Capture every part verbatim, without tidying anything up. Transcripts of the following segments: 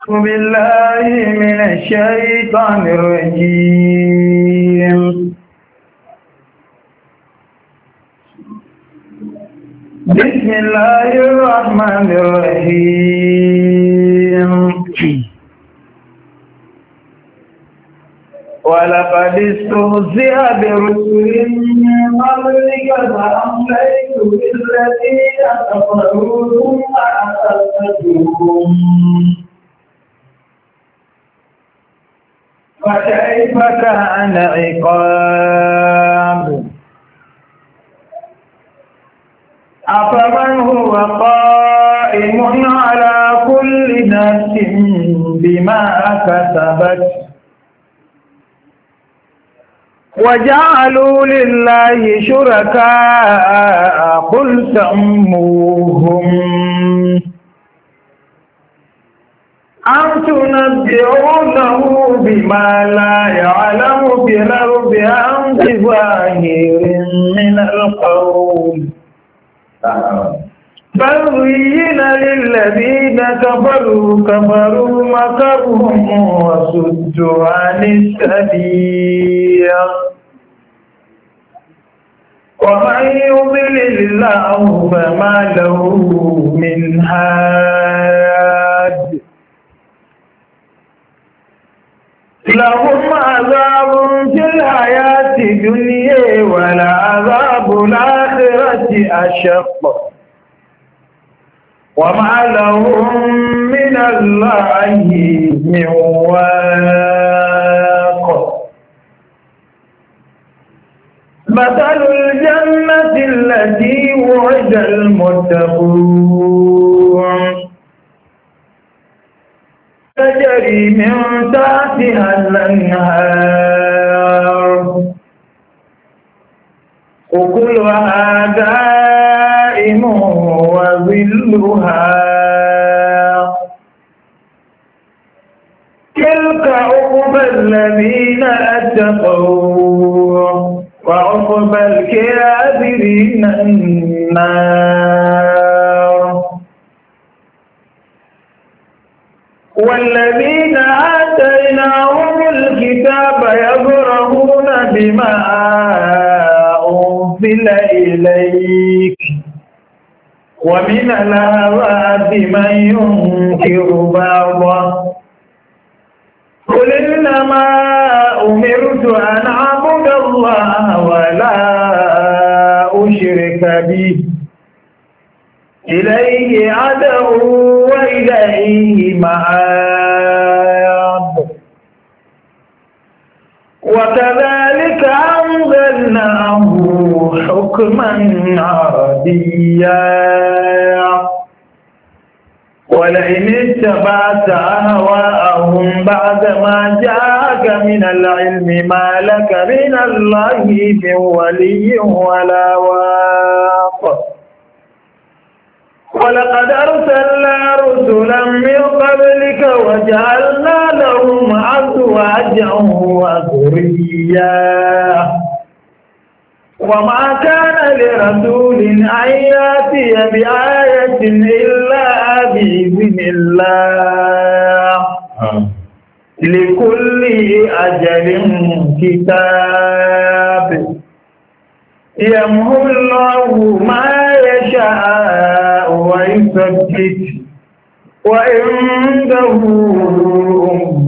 أعوذ بالله من الشيطان الرجيم بسم الله الرحمن الرحيم ولقد استهزئ برسل من قبلك فأمليت بالذين كفروا ثم أخذتهم فكيف كان عقاب أفمن هو قائم على كل نفس بما كسبت وجعلوا لله شركاء قل سموهم أم تنبئونه بما لا يعلم في الأرض أم بظاهر من القول بل زين للذين كفروا كفروا مكرهم وصدوا عن السبيل ومن يضلل الله فما له من هاد لهم عذاب في الحياة الدنيا ولعذاب الآخرة أشق وما لهم من الله من واق مثل الجنة التي وعد المتقون تجري من تحتها الأنهار أكلها دائم وظلها تلك عقبى الذين اتقوا وعقبى الكافرين النار والذين آتيناهم الكتاب يفرحون بما أنزل إليك ومن الأعراب من ينكر بعضه قل إنما أمرت أن أعبد الله ولا أشرك به إليه أدعو وإليه مآب وكذلك أنزلناه حكما عربيا ولئن اتبعت أهواءهم بعدما جاءك من العلم ما لك من الله من ولي ولا واق ولقد أرسلنا رسلا من قبلك وجعلنا لهم أزواجا وذريا وما كان لرسول أن يأتي بآية إلا بإذن الله لكل أجل كتاب يمحو الله ما يشاء ويثبت وعنده أم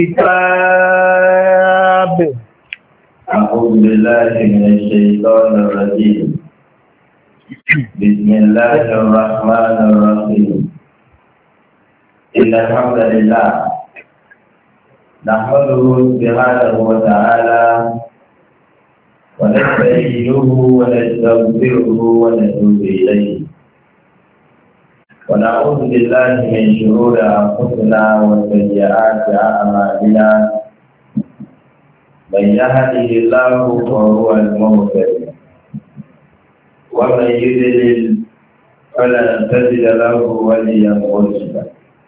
الكتاب. أعوذ بالله من الشيطان الرجيم. بسم الله الرحمن الرحيم. إن الحمد لله نحمده سبحانه وتعالى ونستعينه ونستغفره ونتوب إليه ونعوذ بالله من شرور أنفسنا وسيئات أعمالنا من يهده الله فهو المهتد ومن يضلل فلن تجد له وليا مرشدا.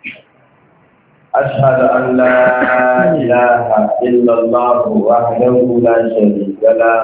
أشهد أن لا إله إلا الله وحده لا شريك له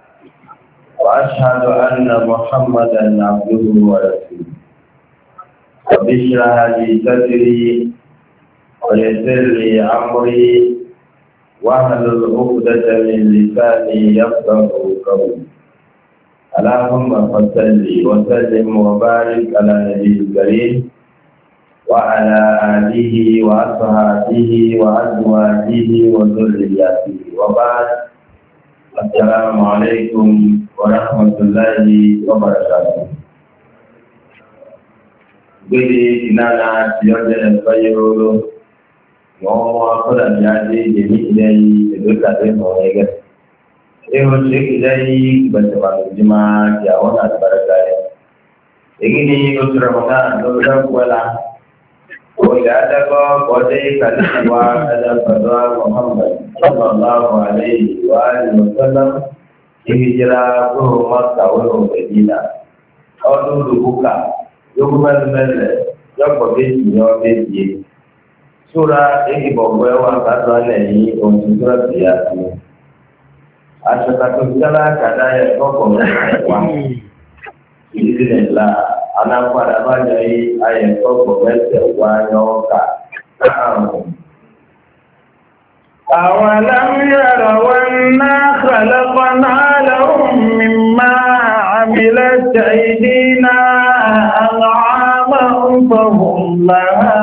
وأشهد أن محمدا عبده ورسوله. رب اشرح لي صدري ويسر لي أمري واحلل عقدة من لساني يفقه قولي اللهم صل وسلم وبارك على النبي الكريم وعلى آله وأصحابه وأزواجه وذرياته وبعد السلام عليكم ورحمة الله وبركاته. Gbede ìnáná tí ọjọ́ ẹ̀fọ́ yóò wọ́n wọ́n akọ́dà ní adé ìdèmí ilẹ̀ yìí èdè kàdé mọ̀ ẹgẹ́. Eho ṣe kìlẹ̀ yìí gbẹ̀sẹ̀mà lòdì máa di àwọn àtìbárẹ́ta yẹn. Èyí ni oṣù Ramadan lórí ẹ̀kọ́lá. Olè adágọ́ kọ́dé kàdé wa ẹ̀dẹ́gbẹ̀dọ́ Muhammad sallallahu alayhi wa alihi wa sallam. Ìhìjìlá kúrò Mọ́kà wọ́n Mẹ́dínà. Ọdún Lùbúkà. Yóò mẹ́rin mẹ́rin yọ̀pọ̀ méjì ní ọdún èdè. Súra èyí bọ̀bọ̀ ẹwà kátó alẹ́ yìí ohun tó rẹ̀ sí àti. Aṣọ́kàtò ìjọba kàdá yẹ kọ́kọ́ mẹ́rin wá. Ìdílé nìlá alápàdà bá jẹ yí ayẹ kọ́kọ́ mẹ́sẹ̀ wá yọ ọ́kà. أولم يروا أنا خلقنا لهم مما عملت أيدينا أنعاما فهم لها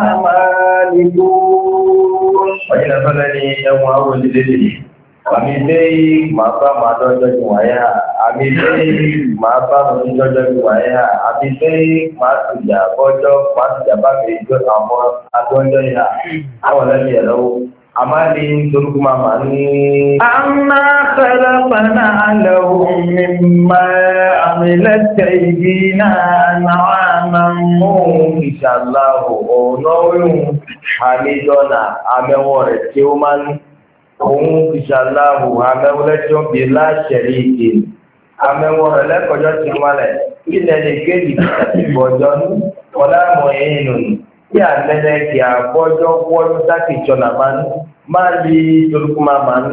مالكون. Ọjọ́ ìfẹ́lẹ́ni ẹwọ̀n àwọn olùdíje. Àmì ilé máa bá máa dọ́jọ́ ju wáyé hà. Àmì ilé máa bá máa dọ́jọ́ ju wáyé hà. Àmì ilé máa tùjà bọ́jọ́ máa tùjà bá mi jọ àwọn adọ́jọ́ yìí hà. Àwọn ọ̀lẹ́ni ẹ̀ lọ́wọ́. Amali turkuma mani anna khalaqna lahum mimma amilat aydina na'aman inshallah onoyun hamidona amewore tí ó man ohun inshallah amewore tí ó bi la shariki amewore le kojo tí male ile le keji ti bojo wala mu'inun ya lele ki abojo woju taki chona man mali turkuma man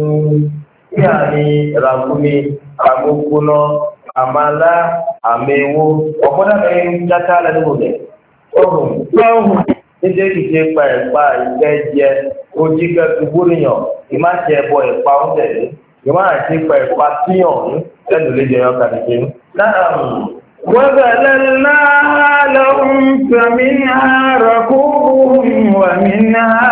ya ni ragumi amukuno amala amewo oboda me jata la ni bode ohun ohun ide ki se pa epa ijeje ojiga tuburiyan ima je bo epa onde ima ti pa epa tiyan lenu le je yo kadike na'am وَذَلَلْنَاهَا لَهُمْ فَمِنْهَا رَكُوبُهُمْ وَمِنْهَا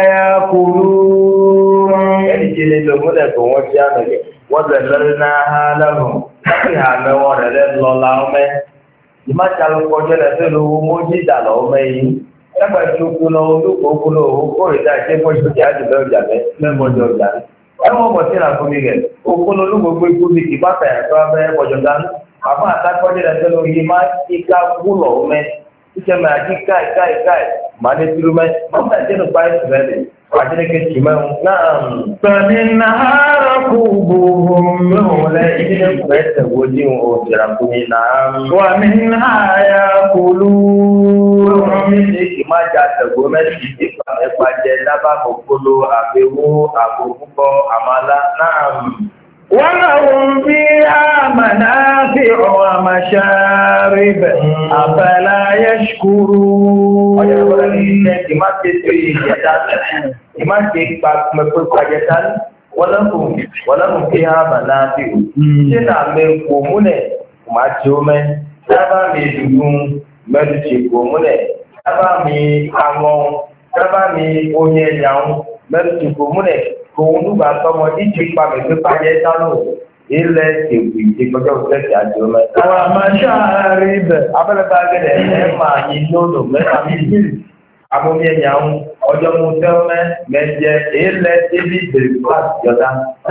يَأْكُلُونَ. Ẹni tí ilé lòmúlẹ̀ kò wọ́n ṣe àmẹ̀gẹ̀. وَذَلَلْنَاهَا لَهُمْ láti àmẹ́ wọn rẹ̀ lẹ́ lọ́la ọmọ ẹ̀. Ìmáṣàlù kọjọ́ rẹ̀ fẹ́ lówó mójí ìdàlọ́ ọmọ yìí. Ẹgbẹ́ ìṣokú náà olóko okú náà owó kórìíra ìṣe fọ́ṣọ́ kí á jù lọ ọjà mẹ́ lẹ́mọ̀jọ ọjà. Ẹ̀wọ̀n bọ̀ sí ìràkúnmi rẹ̀. Okú náà olúgbogbo ikú mi kì bá fẹ̀yà tó abẹ́ ọjọ́ dání. Apa atakode dan selalu lima tiga pulau me, macam mana kai kai kai, mana dulu me, mana jenuh baik sekali. Macam ni kecima, nam. فَمِنْهَا رَكُوبُهُمْ Mulai ini kita wujud orang punya nam. وَمِنْهَا يَأْكُلُونَ. Ini cuma jatuh guna sedikit pada pada laba bukulu abewu abubuko amala nam. وَلَهُمْ فِيهَا مَنَافِعُ وَمَشَارِبُ أَفَلَا يَشْكُرُونَ. Ọjọ́ ìwọ̀n ní ẹ̀kì máa ṣe tó ìjẹta, ìmá ṣe pa mẹ́kọ́ ìpàjẹta, wọ́n lọ́kùn kí á bà náà sí ò. Ṣé náà mẹ́ kò múlẹ̀ kò máa ṣe ó mẹ́? Sábà mi dùdún mẹ́rin ṣe kò múlẹ̀. Sábà mi àwọn, sábà mi oyin ẹ̀yà mẹ́rin ṣe kò múlẹ̀. Kòun dùgbà tọmọ ìjì pa mẹ́fẹ́ pàjẹ́ sánú ilẹ̀ èwì ìkọjọ́ òṣèlú àti ọmọ ẹ̀. Àwọn àmàṣáàrí bẹ̀. Abẹ́rẹ́ bá gẹ́gẹ́ ẹ̀ máa yí lóòdò mẹ́ta méjì. Abomi ẹ̀yà ń ọjọ́ mú tẹ́wọ́mẹ́ mẹ́jẹ ilẹ̀ ibi ìbèrè fúláṣí jọta.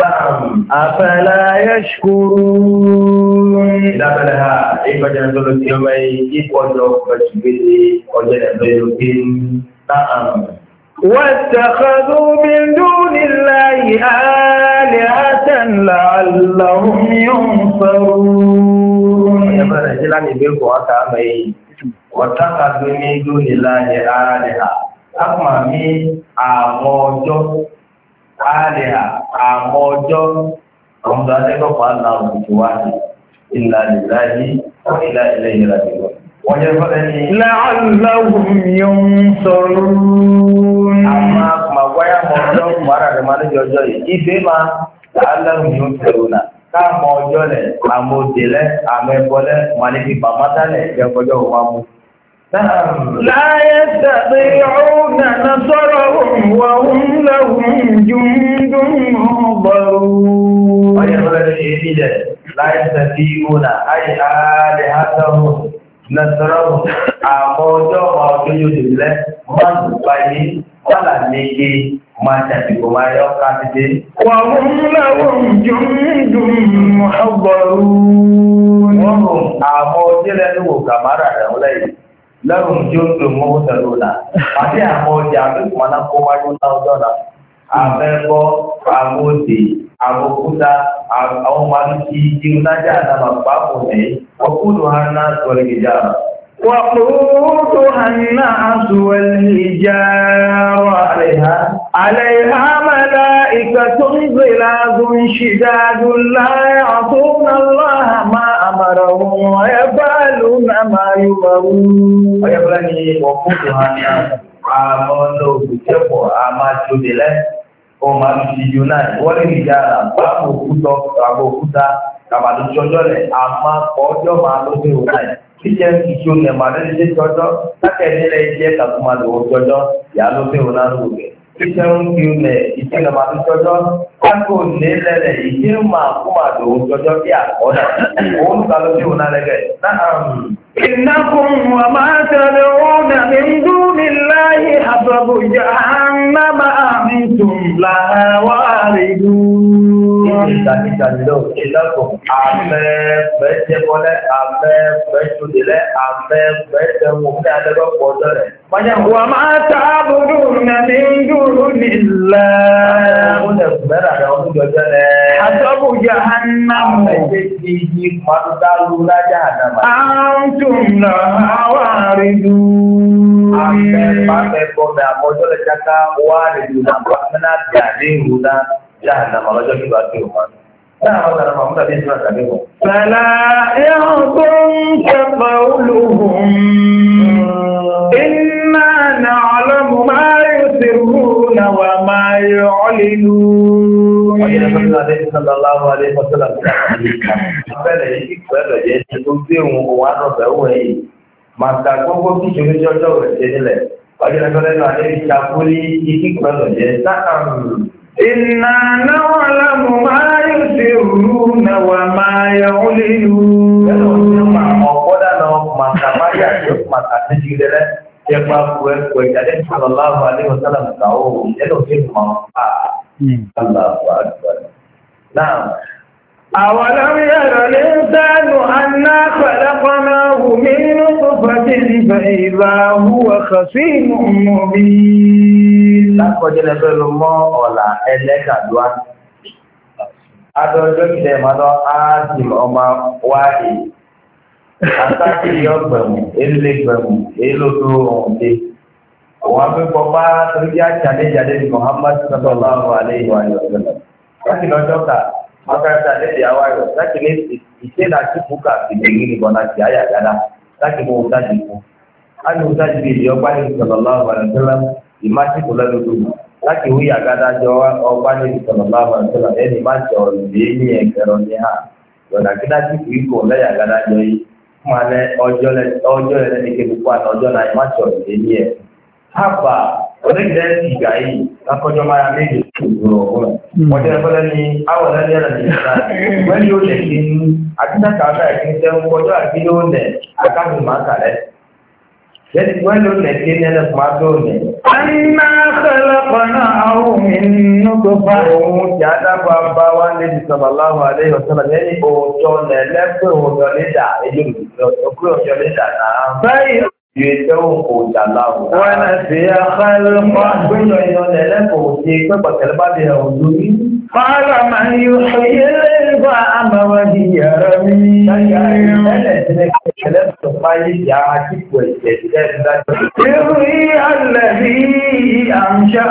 Àfẹ́lá yẹ́ṣkúrú. Ìdábẹ́lẹ̀ ha ìkọjọ́ ìtọ́lọ́ tí ọmọ ìkọjọ́ pẹ̀sùgbélé ọjọ́ ìtọ́lọ́ واتخذوا من دون الله آلهة لعلهم ينصرون. واتخذوا من دون الله آلهة Akma mi àwọn ọjọ́ àlẹ́hà àwọn ọjọ́ ọmọdé adẹ́kọ̀ọ́ àlà òkùnkù wáyé ìlà ìlàyé wọ́n ìlà ilẹ̀ ìlàyé wọ́n jẹ́ fọ́lẹ́ ní. لعلهم ينصرون. ọjọ́ yìí ibẹ̀ máa làálàrùn yóò tẹ̀rù náà káàmọ́ ọjọ́ lẹ̀ àmọ́ òdè lẹ̀ àmọ́ ẹ̀bọ lẹ̀ wà níbi bàmátà lẹ̀ ẹ̀kọ́jọ́ òun máa mú. لا يستطيعون نصرهم وهم لهم جند محضرون. لا يستطيعون أي آلهتهم نصرهم àmọ́jọ́ ọdún yóò lè máa ń báyé wọ́n léke máa ṣàtìkò máa yọ káàkiri. wà wọ́n láwọn jùmùdùn ọgbọ̀rún. wọ́n rò àmọ́ ojúlẹ̀ ní wò kàmárà rẹ̀ wọ́n lẹ́yìn lẹ́rùn tí ó tó mọ́ tẹ̀lú náà àti àmọ́ ọjà àbíkùn náà kó wájú náà ọjọ́ náà àmẹ́bọ́ àmọ́dé àmọ́kúta àwọn ọmọ àti ìrúnájà náà pàápọ̀ ní ọkùnrin hàn náà sọ̀rọ̀ ìjà. وقودها الناس والحجارة عليها عليها ملائكة غلاظ شداد لا يعصون الله ما أمرهم ويفعلون ما يؤمرون. ويقولني وقودها الناس àmọ́nà òkùnkẹ́pọ̀ àmàjòdìlẹ́ ọmọ àbìsíjú náà wọ́n lè jà àpapọ̀ òkúta kàbàdùsọ́jọ́ rẹ̀ àmà ọjọ́ máa lóde òun náà. Kíjẹ́ ìṣó ní ẹ̀màdé ṣe tọ́jọ́, lákẹ̀ẹ́lẹ́ jẹ́ kàkúmàdé òjọ́jọ́, ìyá ló fẹ́ òun náà lòkè. Kíjẹ́ ń kí ilẹ̀ ìṣe ẹ̀màdé tọ́jọ́, kákò nílẹ̀ ìṣe máa kúmàdé òjọ́jọ́ bí àkọ́dà. Òun kà ló fẹ́ òun náà lẹ́gẹ̀. إنكم وما تدعون من دون الله حسب جهنم أنتم لها واردون. Ìdàkídàlọ́ ìlọ́kùn àmẹ́fẹ́jẹ́bọ́lẹ́ àmẹ́fẹ́jọ́dẹ̀lẹ́ àmẹ́fẹ́jẹ́wọ̀n ní adẹ́gbọ́pọ̀ ọjọ́ rẹ̀. وما تعبدون من دون الله حسب جهنم أنتم لها واردون. فلا يحزنك قولهم إنا نعلم ما يسرون وما يعلنون. صلى الله عليه وسلم maka gbogbo tí ìṣòro jọjọ rẹ ṣe nílẹ̀ ọjọ́ ìrẹsọlẹ náà lè fi ṣàkórí ikí pẹ̀lú jẹ sáà. Inna na'lamu ma yusirruna wa ma yu'linun. Ẹnu ọ̀sẹ̀ máa mọ̀ kọ́dà náà màkà má yà tó màkà sí ti rẹ̀ ẹ máa bu ẹ̀kọ́ ìjáde sallallahu alaihi wasallam kà ó ẹnu ọ̀sẹ̀ máa fà á. Allahu akbar. Náà. أولم ير الإنسان أنا خلقناه من نطفة فإذا هو خصيم مبين. Lákọ̀ọ́jẹ́ lẹ́fẹ́ ló mọ́ ọ̀la ẹlẹ́gàdúrà. Adọ́jọ́ kìlẹ̀ máa lọ áàtì ọmọ wáyé. Àtàkì ọgbẹ̀mù, èlé gbẹ̀mù, èlò tó ọ̀hún dé. Àwọn akẹ́kọ̀ọ́ bá torí àjàdéjàdé ní Muhammad sallallahu alaihi wa sallam. Láti lọ́jọ́ ká. Makaranta ne da yawa yau, zaki ne ise na ci buka fi da yini bona ci aya gada, zaki mo wuta ji ku. An yi wuta ji bi yau bani sallallahu alaihi wasallam, ima ci kula da dubu. Zaki hu ya gada jawa o bani sallallahu alaihi wasallam, eh ni ma ci o de ni e kero ni ha. Wala kida ci ku ko la ya gada joyi. Kuma ne ojo le ojo le ni ke buku an ojo na ma ci o de ni e. Haba onígbẹ́ ìgbà yìí lákọjọ́ máa méjì ìgbòrò ọ̀hún. Wọ́n jẹ́ ẹgbẹ́ ní àwọn ẹlẹ́ni ẹ̀rọ ní ìgbà wọ́n yóò lè kí ní àtúntàkà ọ̀gá ìpín tẹ́ ń kọjọ́ àti yóò lẹ̀ àkáàbù máa kàlẹ́. Yẹ́nì wọ́n yóò lè kí ní ẹlẹ́kùn máa tó lẹ̀. Anna khalaqnahum min nutfah. Òun ti àdàbọ̀ bá wá lédi sallallahu alaihi wasallam yẹ́nì òòjọ́ lẹ́lẹ́gbẹ̀ òòjọ́ lédà èyí òkúrò lédà náà. Yẹ̀tẹ̀wò kò jàlá o. Wọ́n náà fi àkàlùkọ́. Gbẹ́yọ̀ ìyọ̀ lẹ́lẹ́kọ̀ òṣè pẹ́pọ̀ tẹ̀lébá lè hàn lórí. Fọ́lá máa ń yọ ṣòye lẹ́gbà àmàwàdì yàrá mi. Láyà ẹ̀lẹ́ ìdílé kẹlẹ́ tó fáyé ìyá àjíkò ẹ̀jẹ̀ ìdílé ìdájọ́. Irú àlẹ́bí àmṣà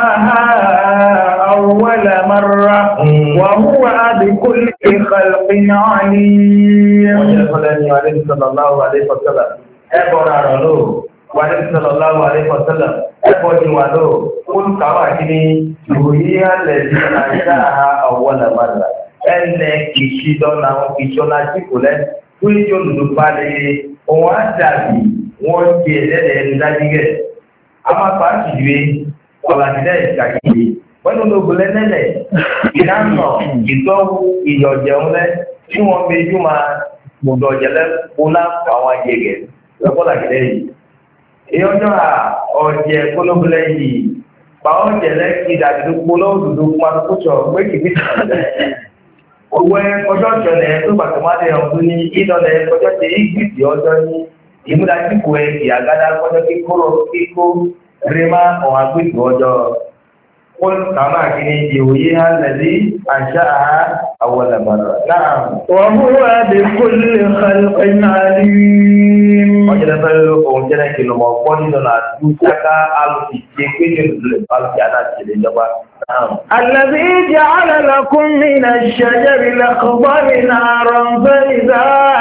àwọ̀lẹ̀ mara wà húwà àdìkú lè kàlùkì náà ní. Wọ́n jẹ́ fọ́lẹ́ ní alẹ́ ìsọ̀lọ́láwọ̀ alẹ́ ìfọ̀sọ́lá. Ẹbọ̀ra rọ̀ ló, wàlẹ́ sallallahu alaihi wasallam ẹ̀kọ́ ti wà lọ olùkàwà kí ni ìròyìn alẹ́ ní àṣà àwọn àmàlà ẹnẹ kìí dọ́nà àwọn kìí ṣọ́nà tí kò lẹ́ fún ìjọ lùdùpá lè òun á dàbí wọ́n ti ẹ̀lẹ́dẹ̀ ẹni dájígẹ̀ amápa ṣìwé ọ̀làdílẹ̀ ìkàkiri wọ́n ló lóògùn lẹ́lẹ́lẹ̀ ìdáná ìtọ́wò ìyọ̀jẹun lẹ́ tí wọ́n méjú máa gbọdọ̀jẹ̀lẹ́ kóná àwọn ajẹ́gẹ̀ lọ́pọ̀làdílẹ̀ yìí ìyọjọ́ ọ̀jẹ̀ kólóbulẹ̀ yìí pàwọn jẹ̀lẹ́ ìdàdúgbò lọ́wọ́dúdú pàtókòtò méjì owó ọjọ́ ìṣẹ̀lẹ̀ tó gbàtọ̀ máa dẹ̀ ọdún ní ìdọ̀lẹ̀ ọjọ́ tí ìgbìtì ọjọ́ ní ìmúdájíkò ẹ̀ ìyàgádá ọjọ́ kíkóró kíkó rímá ọ̀hún agbègbè ọjọ́ قل كما كني يويها الذي أنشأها أول مرة نعم وهو بكل خلق عليم وجد فلو وجد كلو مقولي دون أتوشك ألوكي كيكي ألوكي أنا تشيلي جبا نعم الذي جعل لكم من الشجر الأخضر نارا فإذا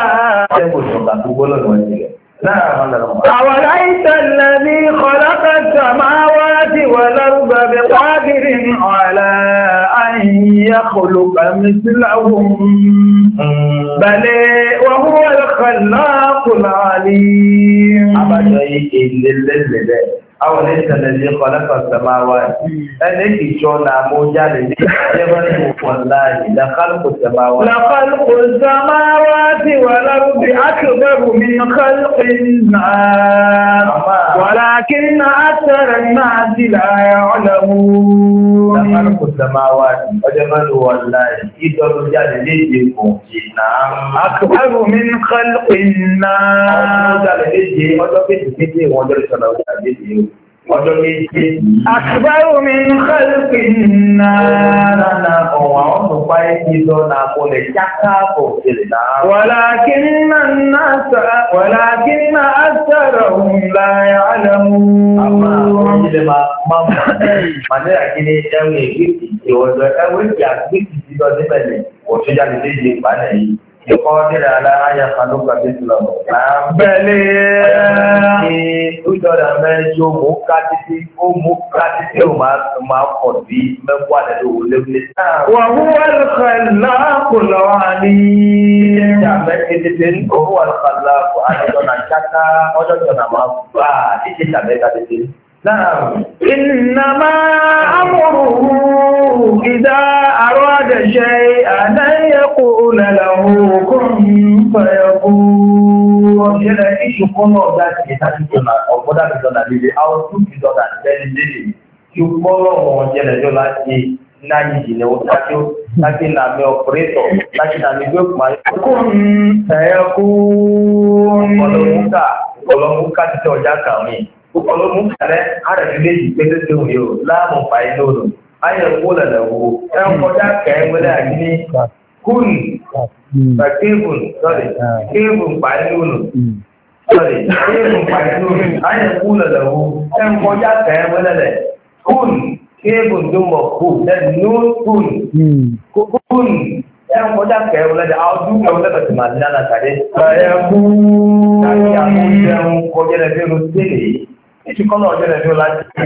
أوليس الذي خلق السماوات والأرض بقادر على أن يخلق مثلهم بل وهو الخلاق العليم أوليس الذي خلق السماوات أنك شونا موجة لدي يبني والله لخلق السماوات لخلق السماوات والأرض أكبر من خلق الناس ولكن أكثر الناس لا يعلمون لخلق السماوات وجبل والله إذا رجال لدي نعم أكبر من خلق الناس ọjọ́ méjì akbaru min khalqin náà ọ̀wọ̀ àwọn tó pa ẹ̀kí lọ náà kò lè jáká kò kèrè náà walakinna an-nasa walakinna aktharahum la ya'lamun àmà àwọn ilẹ̀ máa máa mọ̀ àkíní ẹ̀wọ̀n ègbèkì ìwọ̀dọ̀ ẹ̀wọ̀n ègbè àgbèkì sí lọ níbẹ̀lẹ̀ òṣèjà lè léde ìpánẹ̀ yìí يقادر على أن يخلق مثله بل ìjọba mẹ́jọ mú kátìtì ó mú kátìtì ó máa pọ̀ sí mẹ́kọ́ àdẹ́dẹ́ òun lébílẹ̀ náà. وهو الخلاق العليم. ìjọba mẹ́jọ ní owó àlùkàlàkù àdéjọ́nà ṣáká ọjọ́jọ́nà máa bá ìṣe ìṣàbẹ́ta tètè. نعم إنما أمره إذا أراد شيئا أن يقول له كن فيكون إلى إيش كنا ذات كتابنا أو كذا كذا ليه أو شو كذا ليه يقول وجل جل nani jine utacho lakini na me operator lakini na migwe kuma kun sayakun kolomuka kolomuka ti oja kawin kolomuka le ara ti meji pete te o yo la mo fa inodo aye ko la lawo e ko ja ke wele agini kun takibun sorry kibun pa inodo sorry kibun pa inodo aye ko la lawo e ko ja ke wele le kun kébùn tó mọ̀ kú lẹ́nu ló kún kún ẹ̀rùn kọjá kẹrù lẹ́dẹ̀ ọdún kẹrù lẹ́bẹ̀ tí máa dáná tàbí ẹ̀kún tàbí àwọn ìjẹun kọjá lẹ́bẹ̀ ló tẹ́lẹ̀ ìṣù kọ́nà ọjọ́ lẹ́bẹ̀ láti ṣe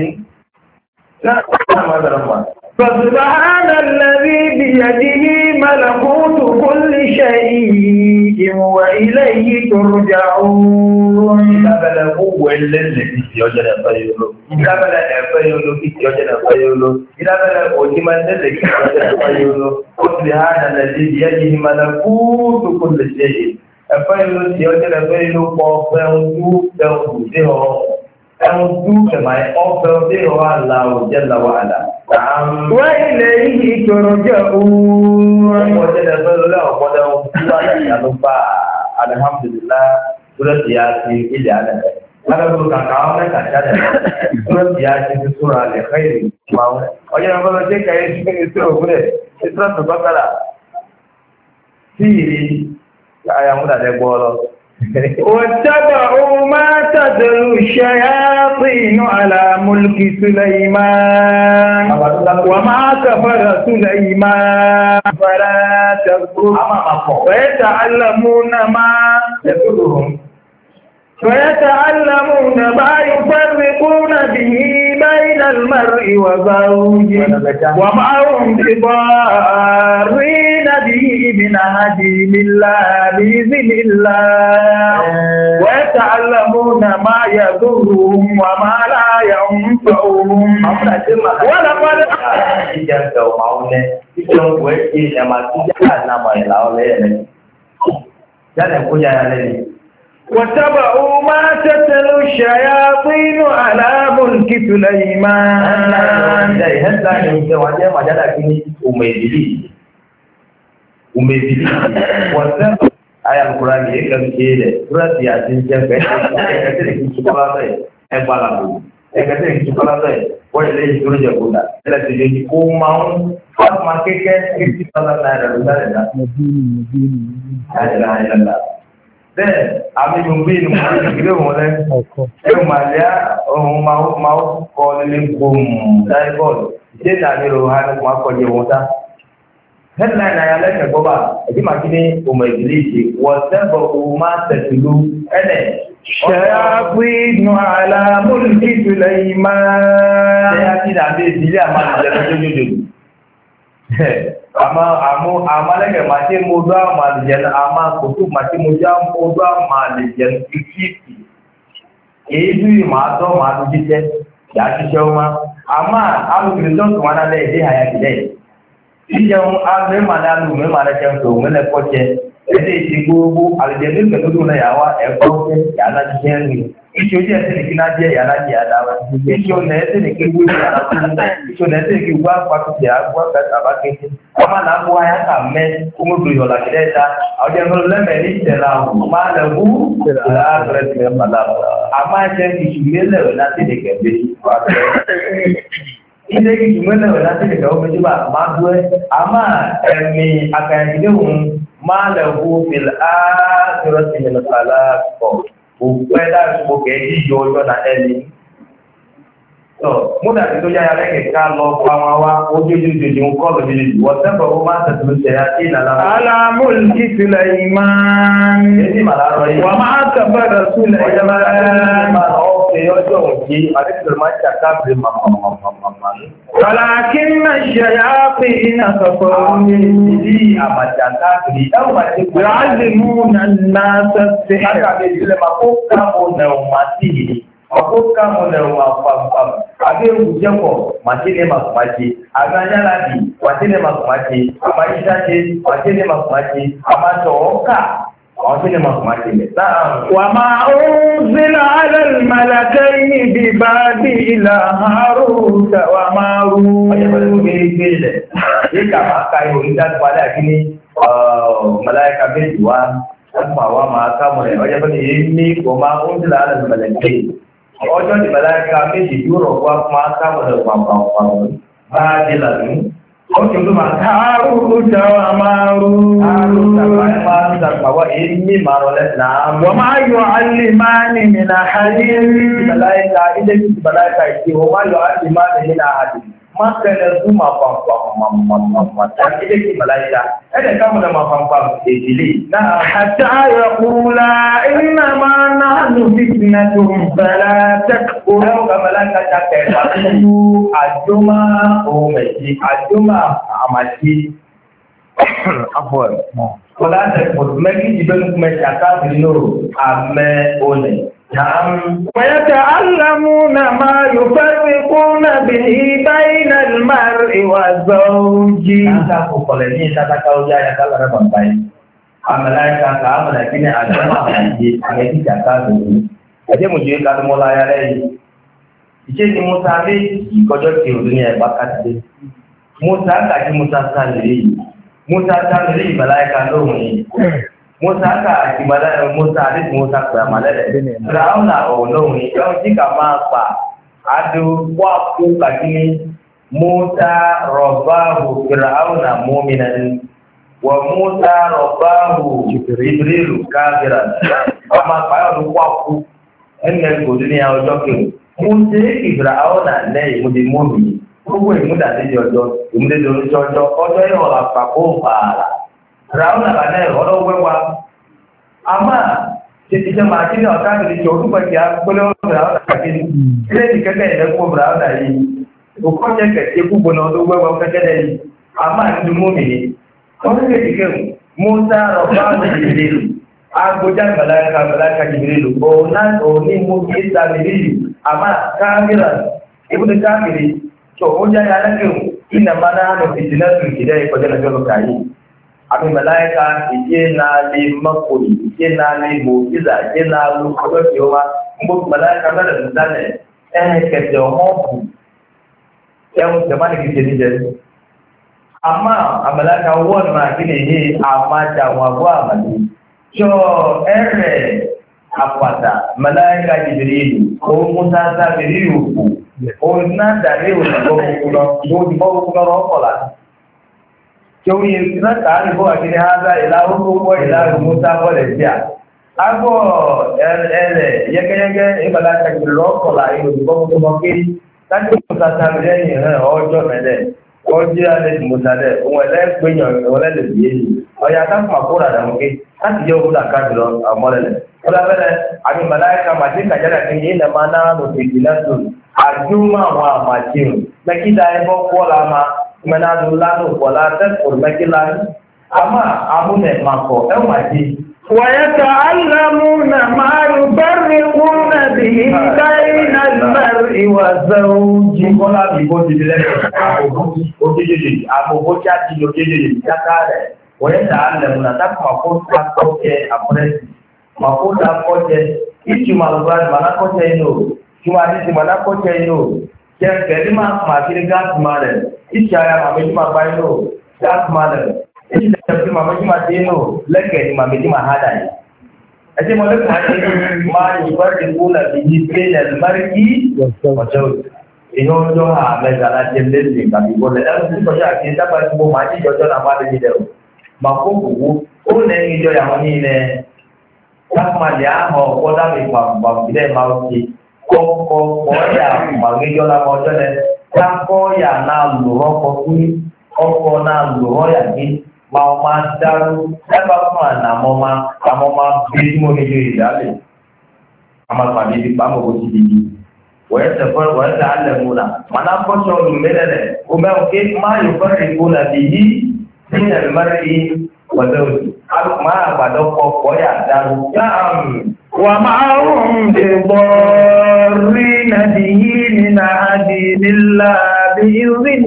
فسبحان الذي بيده ملكوت كل شيء وإليه ترجعون ìdábẹ̀lẹ̀ owó ẹlẹ́lẹ̀ tí ti ọjọ́ ẹ̀fẹ́ yóò lọ ìdábẹ̀lẹ̀ ẹ̀fẹ́ yóò lọ kí ti ọjọ́ ẹ̀fẹ́ yóò lọ ìdábẹ̀lẹ̀ òjìmọ̀ ẹlẹ́lẹ̀ kí ti ọjọ́ ẹ̀fẹ́ yóò lọ ó ti há nàlẹ́lẹ́ ìyẹ́jì màlàkútù kulli shay ẹ̀fẹ́ yóò lọ ti ọjọ́ ẹ̀fẹ́ yóò lọ pọ̀ fẹ́hùn dú fẹ́hùn dé ọ ẹ̀hùn dú ẹ̀mà ọ̀fẹ́ dé ọ àlà òjẹ́ làwọ̀ àlà. وإليه ترجعون ọjọ́ ẹ̀fẹ́ lọ alhamdulillah surat yasin ilẹ̀ alẹ́ alábòrò kàkà wọn mẹ́ta jáde surat yasin ti súra lè xeyìrì máa wọn ọjọ́ ìfẹ́ lọ jẹ́ kàyé sí ìṣòro òwúrẹ̀ ìṣòro tó bọ́kàlà sí ìrì àyàmúdà lẹ́gbọ́ lọ. واتبعوا ما تتلو الشياطين على ملك سليمان وما كفر سليمان فلا تكفروا ويتعلمون ما يضرهم ويتعلمون ما يفرقون به بين المرء وزوجه وما هم بضارين به من أحد إلا بإذن الله ويتعلمون ما يضرهم وما لا ينفعهم ولقد واتبعوا ما تتلو الشياطين على ملك سليمان aya Al-Quran ni kan kire surat Yasin je ke kata ni sekolah tu eh bala tu eh kata ni sekolah tu kau le suruh je pula bila tu jadi kau mau pas makan ke kita salah dah dah dah mubin mubin ada ada deh kami mubin mubin kita boleh eh malia oh mau mau kau le bum dai kau je dah ni rohan mau kau je muda headline ya leke boba eji makini umejilisi wasabu ma tatlu ene shayatin ala mulki Sulaiman ya kida be dile ama je jojojo ama amu amaleke mati muda malijan ama kutu mati muda muda malijan ikiti eju mato madujite ya kishoma ama alu grizon wana le de hayakide ìjẹun agbẹ́ màdánù mẹ́màdá jẹun tó mẹ́lẹ̀ kọ́jẹ ẹ̀dẹ́ ìṣègbogbo àlùjẹ̀mí pẹ̀lú náà yàwá ẹ̀kọ́ jẹ́ yàrá jíjẹ́ rìn ìṣó jẹ́ ẹ̀sẹ̀ nìkí náà jẹ́ yàrá jẹ́ àdáwà ìṣó nà ẹ̀sẹ̀ nìkí wí yàrá tó ń bẹ̀ ìṣó nà ẹ̀sẹ̀ nìkí wá pàtùkì àgbà kàtàbà kéde ọmọ náà bọ́ ayá kà mẹ́ kómọdù yọ̀lá kẹ́lẹ́ ta ọjọ́ ìfọ̀n lẹ́mẹ̀ ní ìṣẹ̀lá má lẹ̀ wú láàbẹ̀rẹ̀ tìrẹ̀ padà àmà ẹ̀jẹ̀ ìṣùgbẹ́lẹ̀ láti nìkẹ́ Ile kijumela wala tele ka omeji ba madwe ama emi akayide hun ma lahu fil akhirati min khalaq o peda so ke ji jojo na eli so muda to ya yale ke ka lo pa wa wa ojoju jojo ko lo ji wa taba o ma ta tu se ati la ala mulki Sulaiman eni malaro yi wa ma kabara Sulaiman ma o ke ojo ji ade ma ta ka bi ma ma ma ma ولكن الشياطين كفروا يعلمون الناس السحر Ọkụka mụ na ụwa kpamkpam, aga egwujekọ machine makumachi, aga nyalabi machine makumachi, ama isache machine makumachi, ama chọọka machine makumachi. وما أنزل على الملكين ببابل هاروت وماروت. Jika maka yang kita pada kini malaikat berdua, apa awak maka mulai. Ojo pun ini koma unsil ala malaikat. Ojo di malaikat ini jujur awak maka mulai pam-pam. Bajilah. Ojo tu maka Harut wa Marut. Harut dan bahwa ini marolet nam. Wa ma yu'allimani min ahadin. Malaikat ini malaikat ini wa ma yu'allimani min ahadin. Maka da su mafamfam ta ide ki malaika kada kamu da mafamfam ke dili na hatta yaqula inna ma nahnu fitnatun fala takfur ka malaika ta kai ba su ajuma o mai ajuma amati afwan wala ta maki jiban kuma ta ka dino amme one نعم ويتعلمون ما يفرقون به بين المرء والزوج هذا كلني تتكلم يا كلا ربنا أملاك كام لكن أجمع هذه هذه جاكا aje mo je ka mo la ya re ije ni Musa le ikojo ti o dunia bakati Musa ka ji Musa sa le Musa sa le malaika lo ni Musa ka àti malẹ̀ Musa àti Musa pẹ̀ malẹ̀ rẹ̀. Fìràúnà olóhùn ìjọ tí ká máa pa àdó wà kú kàkí Musa rọ̀báhù Fìràúnà mọ́mìnà ní. Wà Musa rọ̀báhù Jibrilu káfíra. Wà máa pàyọ̀ ló wà kú ẹnìyẹn kò dín ní ọjọ́ kìí. Musa Fìràúnà lẹ́yìn ìmúdi mọ́mì. Gbogbo ìmúdàdéjì ọjọ́ ìmúdéjì oníṣọ́jọ́ ọjọ́ ìwọ̀n àpapọ̀ bàálà. Rauna kana ọ̀rọ̀ wewa ama Jadi jemaah ini akan dicoba bagi aku boleh berada lagi. Ini dikatakan ada aku berada lagi. Bukannya kerja aku benar tu bawa kerja dari aman semua ini. Orang ketiga Musa Rabbah Jibril. Aku jangan belakang belakang Jibril. Onan oni mungkin tak Jibril. Amat kafiran. Ibu dekafiri. So jangan lagi. Ina mana ada fitnah tu tidak pada negara kaya. Abi malaika ije na le makuri ije na le mujiza ije na lu ko yo ma mbo malaika da da ne eh ke jo mo bu yang zaman ki je je ama malaika won ma kini ni ama ja wa wa ma ni so ere apata malaika jibril ko musa sa biriu ku o na da le o ko ko do di mo ko ro ko la Jauhi kita kali bawa kini haza ilahu kubo ilahu Musa boleh dia. Aku ele ya kaya ibala cakap kola itu kubo kubo kiri. Tapi Musa sambil ni ojo mede ojo ada Musa de. Umele punya umele lebih. Ayat apa makura dah mungkin. Kan dia sudah kado amalnya. Kalau ada kami malaikat masih kajar kini nama nama tu. Ajuma wa macam. Lagi dah ibu kola ma. Menadullah wala tadkur makilan ama amune mako emaji wa yata'allamuna ma yufarriquna bihi baina al-mar'i wa zawji kola bibo dile o dile abo bocha ti lo dile takare wa yata'allamuna takma ko ko ke apre mako da ko ke ichi malban mana ko ke no kiwani ti mana ko ke no Yang kelima makin gas kemarin, isya mami cuma bayar gas kemarin, isya tapi mami cuma tino, lagi mami cuma hadai. Aje mulai hari ini mari berdikulah di jalan margi, macam ini orang ha megala jendel ni kami boleh. Dalam sesuatu kita baru mau mati jodoh nama dia tu. Mampu buku, orang ni jodoh yang ni ne, tak malia mau koda bipam bam tidak mau si. Koko koya mangijo la mojo le tako ya na luro koku koko na luro ya ki mau madaru eba kuma na moma amoma bismo ni jo idale amal padi di pamo ko tidigi wa tafar wa ta'allamuna mana ko so lumelele kuma ke ma yufarriquna bihi min al-mar'i wa zawji al ma bado ko koya daru jam وما هم بضارين به من عدل الله بإذن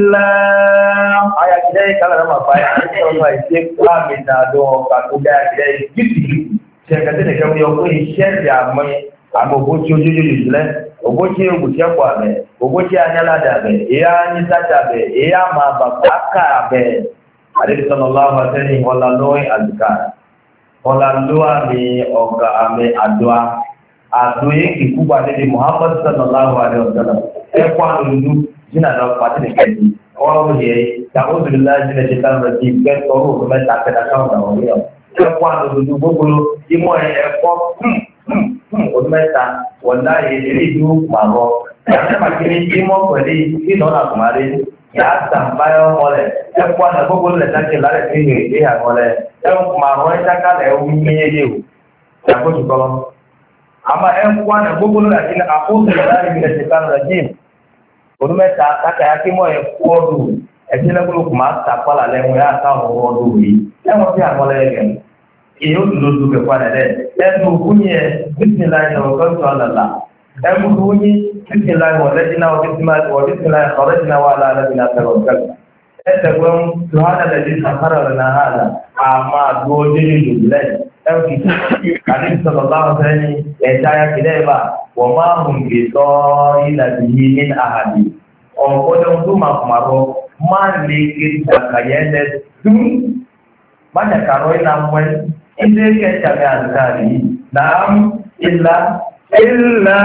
الله ayat ini kalau nama baik kalau itu kami nado kakuda ini gitu saya kata dia kami aku share dia mai amo bojo jojo jule oboje obuti akwa be oboje anyala da be ya ni tata be ya ma babaka be ali sallallahu alaihi wa sallam azkar Olalua ni oka ame adua adui kikubwa ni Muhammad sallallahu alaihi wasallam ekwa ndu jina ndo pati ni kedi owo ye ta'udhu billahi minash shaitanir rajim ke toru me ta ka ka na o yo ekwa ndu gbogbo imo ekwo o meta wallahi iridu maro ma kini imo kweli ino na kumare ya tambayo mole ekwa na gbogbo le ta ke lare ti ni e ha mole e ma ro ta ka le o mi ye o ya ko ko ama ekwa na gbogbo le ti na a'udhu billahi minash shaitanir rajim o meta ta ka ki mo e ko du e ti na gbogbo ma ta pala le mo ya ta o du yi e mo ti a mole ge e yo du du ke kwa le e du kunye bismillah tawakkaltu ala allah e mu kunye bismillah walajna wa bismillah wa bismillah kharajna wa ala rabbina tawakkalna etagwam subhana alladhi sakhara lana hada ama doji billahi tawki hadith sallallahu alaihi wasallam ya kideba wa ma hum bi ila bihi min ahadi o kodon tuma kumaro man leke takayende dum mana karo ina mwen inde ke tabe azkari naam illa illa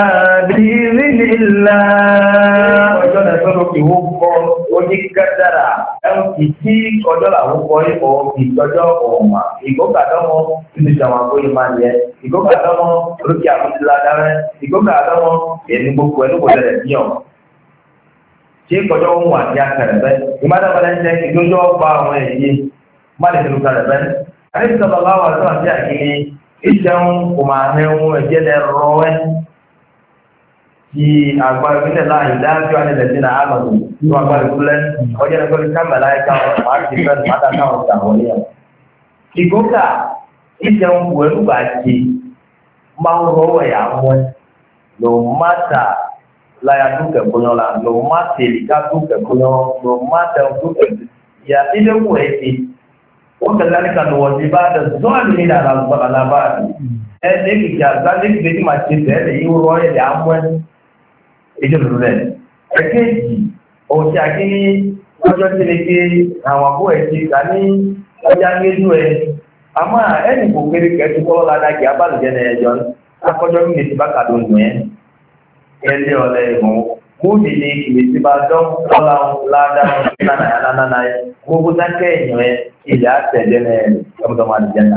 biiznillah ojo na solo ki huko oni kadara en kiti ojo la huko o ki ojo o ma igo kadomo ni jawa ko imanye igo kadomo ruki amdla dawe igo kadomo eni gbogbo enu bo dere biyo ti kojo wa ya karebe imada balance igojo pa awon eyi ma le lu karebe ani sallallahu alaihi wasallam ya kini ìjẹun kò máa hẹ́ ohun ẹ̀jẹ̀ lẹ rọ ẹ́ tí agbára ìpínlẹ̀ láàyè dájú ànílẹ̀ sí náà àmọ̀ tó agbára ìpínlẹ̀ ọjọ́ ẹ̀kọ́ ní kámẹ́lá ẹ̀ka máa ti fẹ́ máta káwọn ọ̀tà wọlé ẹ̀. ìgbókà ìjẹun kò ẹ̀rú bá ti máa ń rọ ẹ̀yà wọn lò má ta láyà tó kẹ̀kọ́ yọ la lò má tèlì ká tó kẹ̀kọ́ yọ lò má tẹ̀ tó kẹ̀kọ́ yà ilé wù ẹ̀ ti. وكذلك نوصي بعد الظالمين على البعض ẹni kìkì àgbájé kìkì tí màá ṣe tẹ́lẹ̀ yìí rọ ẹ̀dẹ̀ àwọn ìjọba rẹ̀ ẹ̀kẹ́jì ohun tí a kí ní ọjọ́ tí lè ké àwọn àbú ẹ̀ ti kà ní ọjà méjì ẹ̀ àmọ́ ẹni kò kéré kẹ́tù kọ́ ládàkì abálùjẹ́ ní ẹjọ́ akọ́jọ́ mi lè ti bá kàdó nù ẹ́ ẹlẹ́ ọ̀lẹ́ ìmọ̀ múdi ní ìgbésí bá dán kọ́lá ládàá nánà nánà gbogbo dákẹ́ ẹ̀yìn ẹ̀ ilẹ̀ àtẹ̀lẹ́ ẹ̀ ọmọdéwọ̀n àdìjẹ́nà.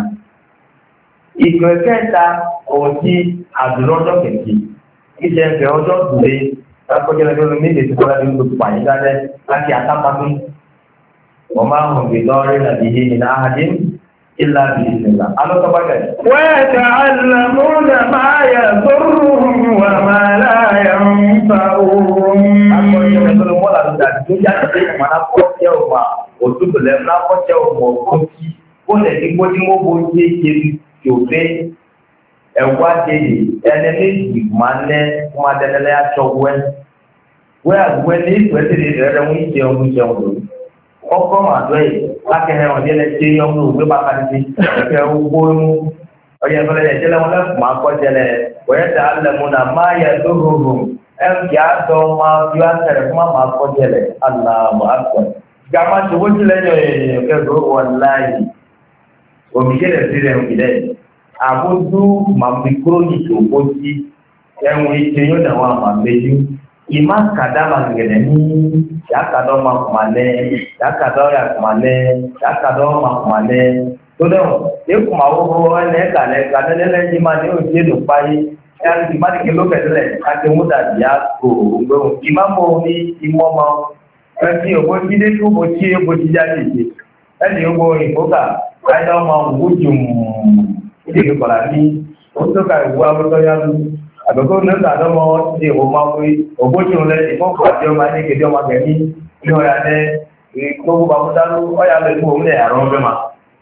Ìgbẹ́ kẹta òtí àdúrọ́jọ́ kẹ̀kì ìṣẹ̀ ẹ̀fẹ̀ ọjọ́ dùlé lápọ́jọ́ ẹgbẹ́ méje tí kọ́lá ní gbogbo àyín dáadẹ́ láti àtàpàmí. Wọ́n máa ń hùn bí lọ́rí nàbí yé ní àhàdé ìlà bí ìsìnlá. Alọ́sọ́bàgẹ̀. Wẹ́ẹ̀ta àlàmúnà máa yẹ gbórùn wà máa láyà ń fa òun. Akọ́jọ́ ẹgbẹ́ mọ́lá ló dàbí tó jáde ìmọ̀ná kọ́jẹ́ òmà òtútù lẹ́nu lápọ́jẹ́ òmà òkúti. Ó lè ní gbójúmọ́ bó ṣe ṣe tòfé ẹwà délé ẹni méjì máa lẹ máa dẹdẹlẹ atsọ wẹ wẹ àgbẹ ní ìgbésẹ̀ rẹ ń jẹun ń jẹun lò ọkọ máa dọ yìí lákẹhẹ ọdẹ lẹ tẹ yọ ọmọ òwe bàtà títí ẹkẹ gbóyún ọyẹ fẹlẹ yẹ jẹlẹ wọn lẹ máa kọ jẹlẹ wọnyẹ tẹ alẹ mu nà máa yẹ lóhùrù ẹ kì á dọ máa fi àtẹrẹ fún máa kọ jẹlẹ aláwọ àgbẹ gàmà tó wọ́n ti lẹ́yìn ọ̀yẹ̀ kẹ́kọ̀ọ́ wọn láàyè òmìnira sílẹ̀ òmìnira àbójú màmíkúrónì tó bójí ẹ̀wọ̀n ìṣe yóò dà wọn àmàmẹ́jú ìmá kàdámà gẹ̀gẹ̀ ní yàkàdọ́ màkùmálẹ́ yàkàdọ́ yàkùmálẹ́ yàkàdọ́ màkùmálẹ́ tó dẹ̀wọ̀n ekùn àwòrán ẹ̀lẹ́ ẹ̀kàlẹ̀ kàdẹ́lẹ́lẹ́ yìí máa ní òjì èdò páyé ẹ̀rọ ìmádìkẹ́ lókẹ̀dẹ́lẹ̀ káṣí mú dàbí àpò ògbóhùn ìmáàmù ní ìmọ̀ọ́mọ́ ẹ̀sìn òbójídé tó bójí bójí jáde ìṣe ẹ̀sìn ògbó ìfọ́kà káyọ̀ máa wù jùm ìdíje kọ̀lá ní oṣooṣà ìwú abúlé yánu àgbẹ̀kọ́ ní ọ̀sán àdọ́mọ́ ṣe ìwọ máa wí ògbójú rẹ̀ ìfọ́kù àti ọmọ ayé kéde ọmọ gẹ̀ẹ́ní ní ọ̀yà tẹ gbogbo bàbúdánù ọ̀yà lè fún òun ẹ̀rọ ọ̀bẹ mà.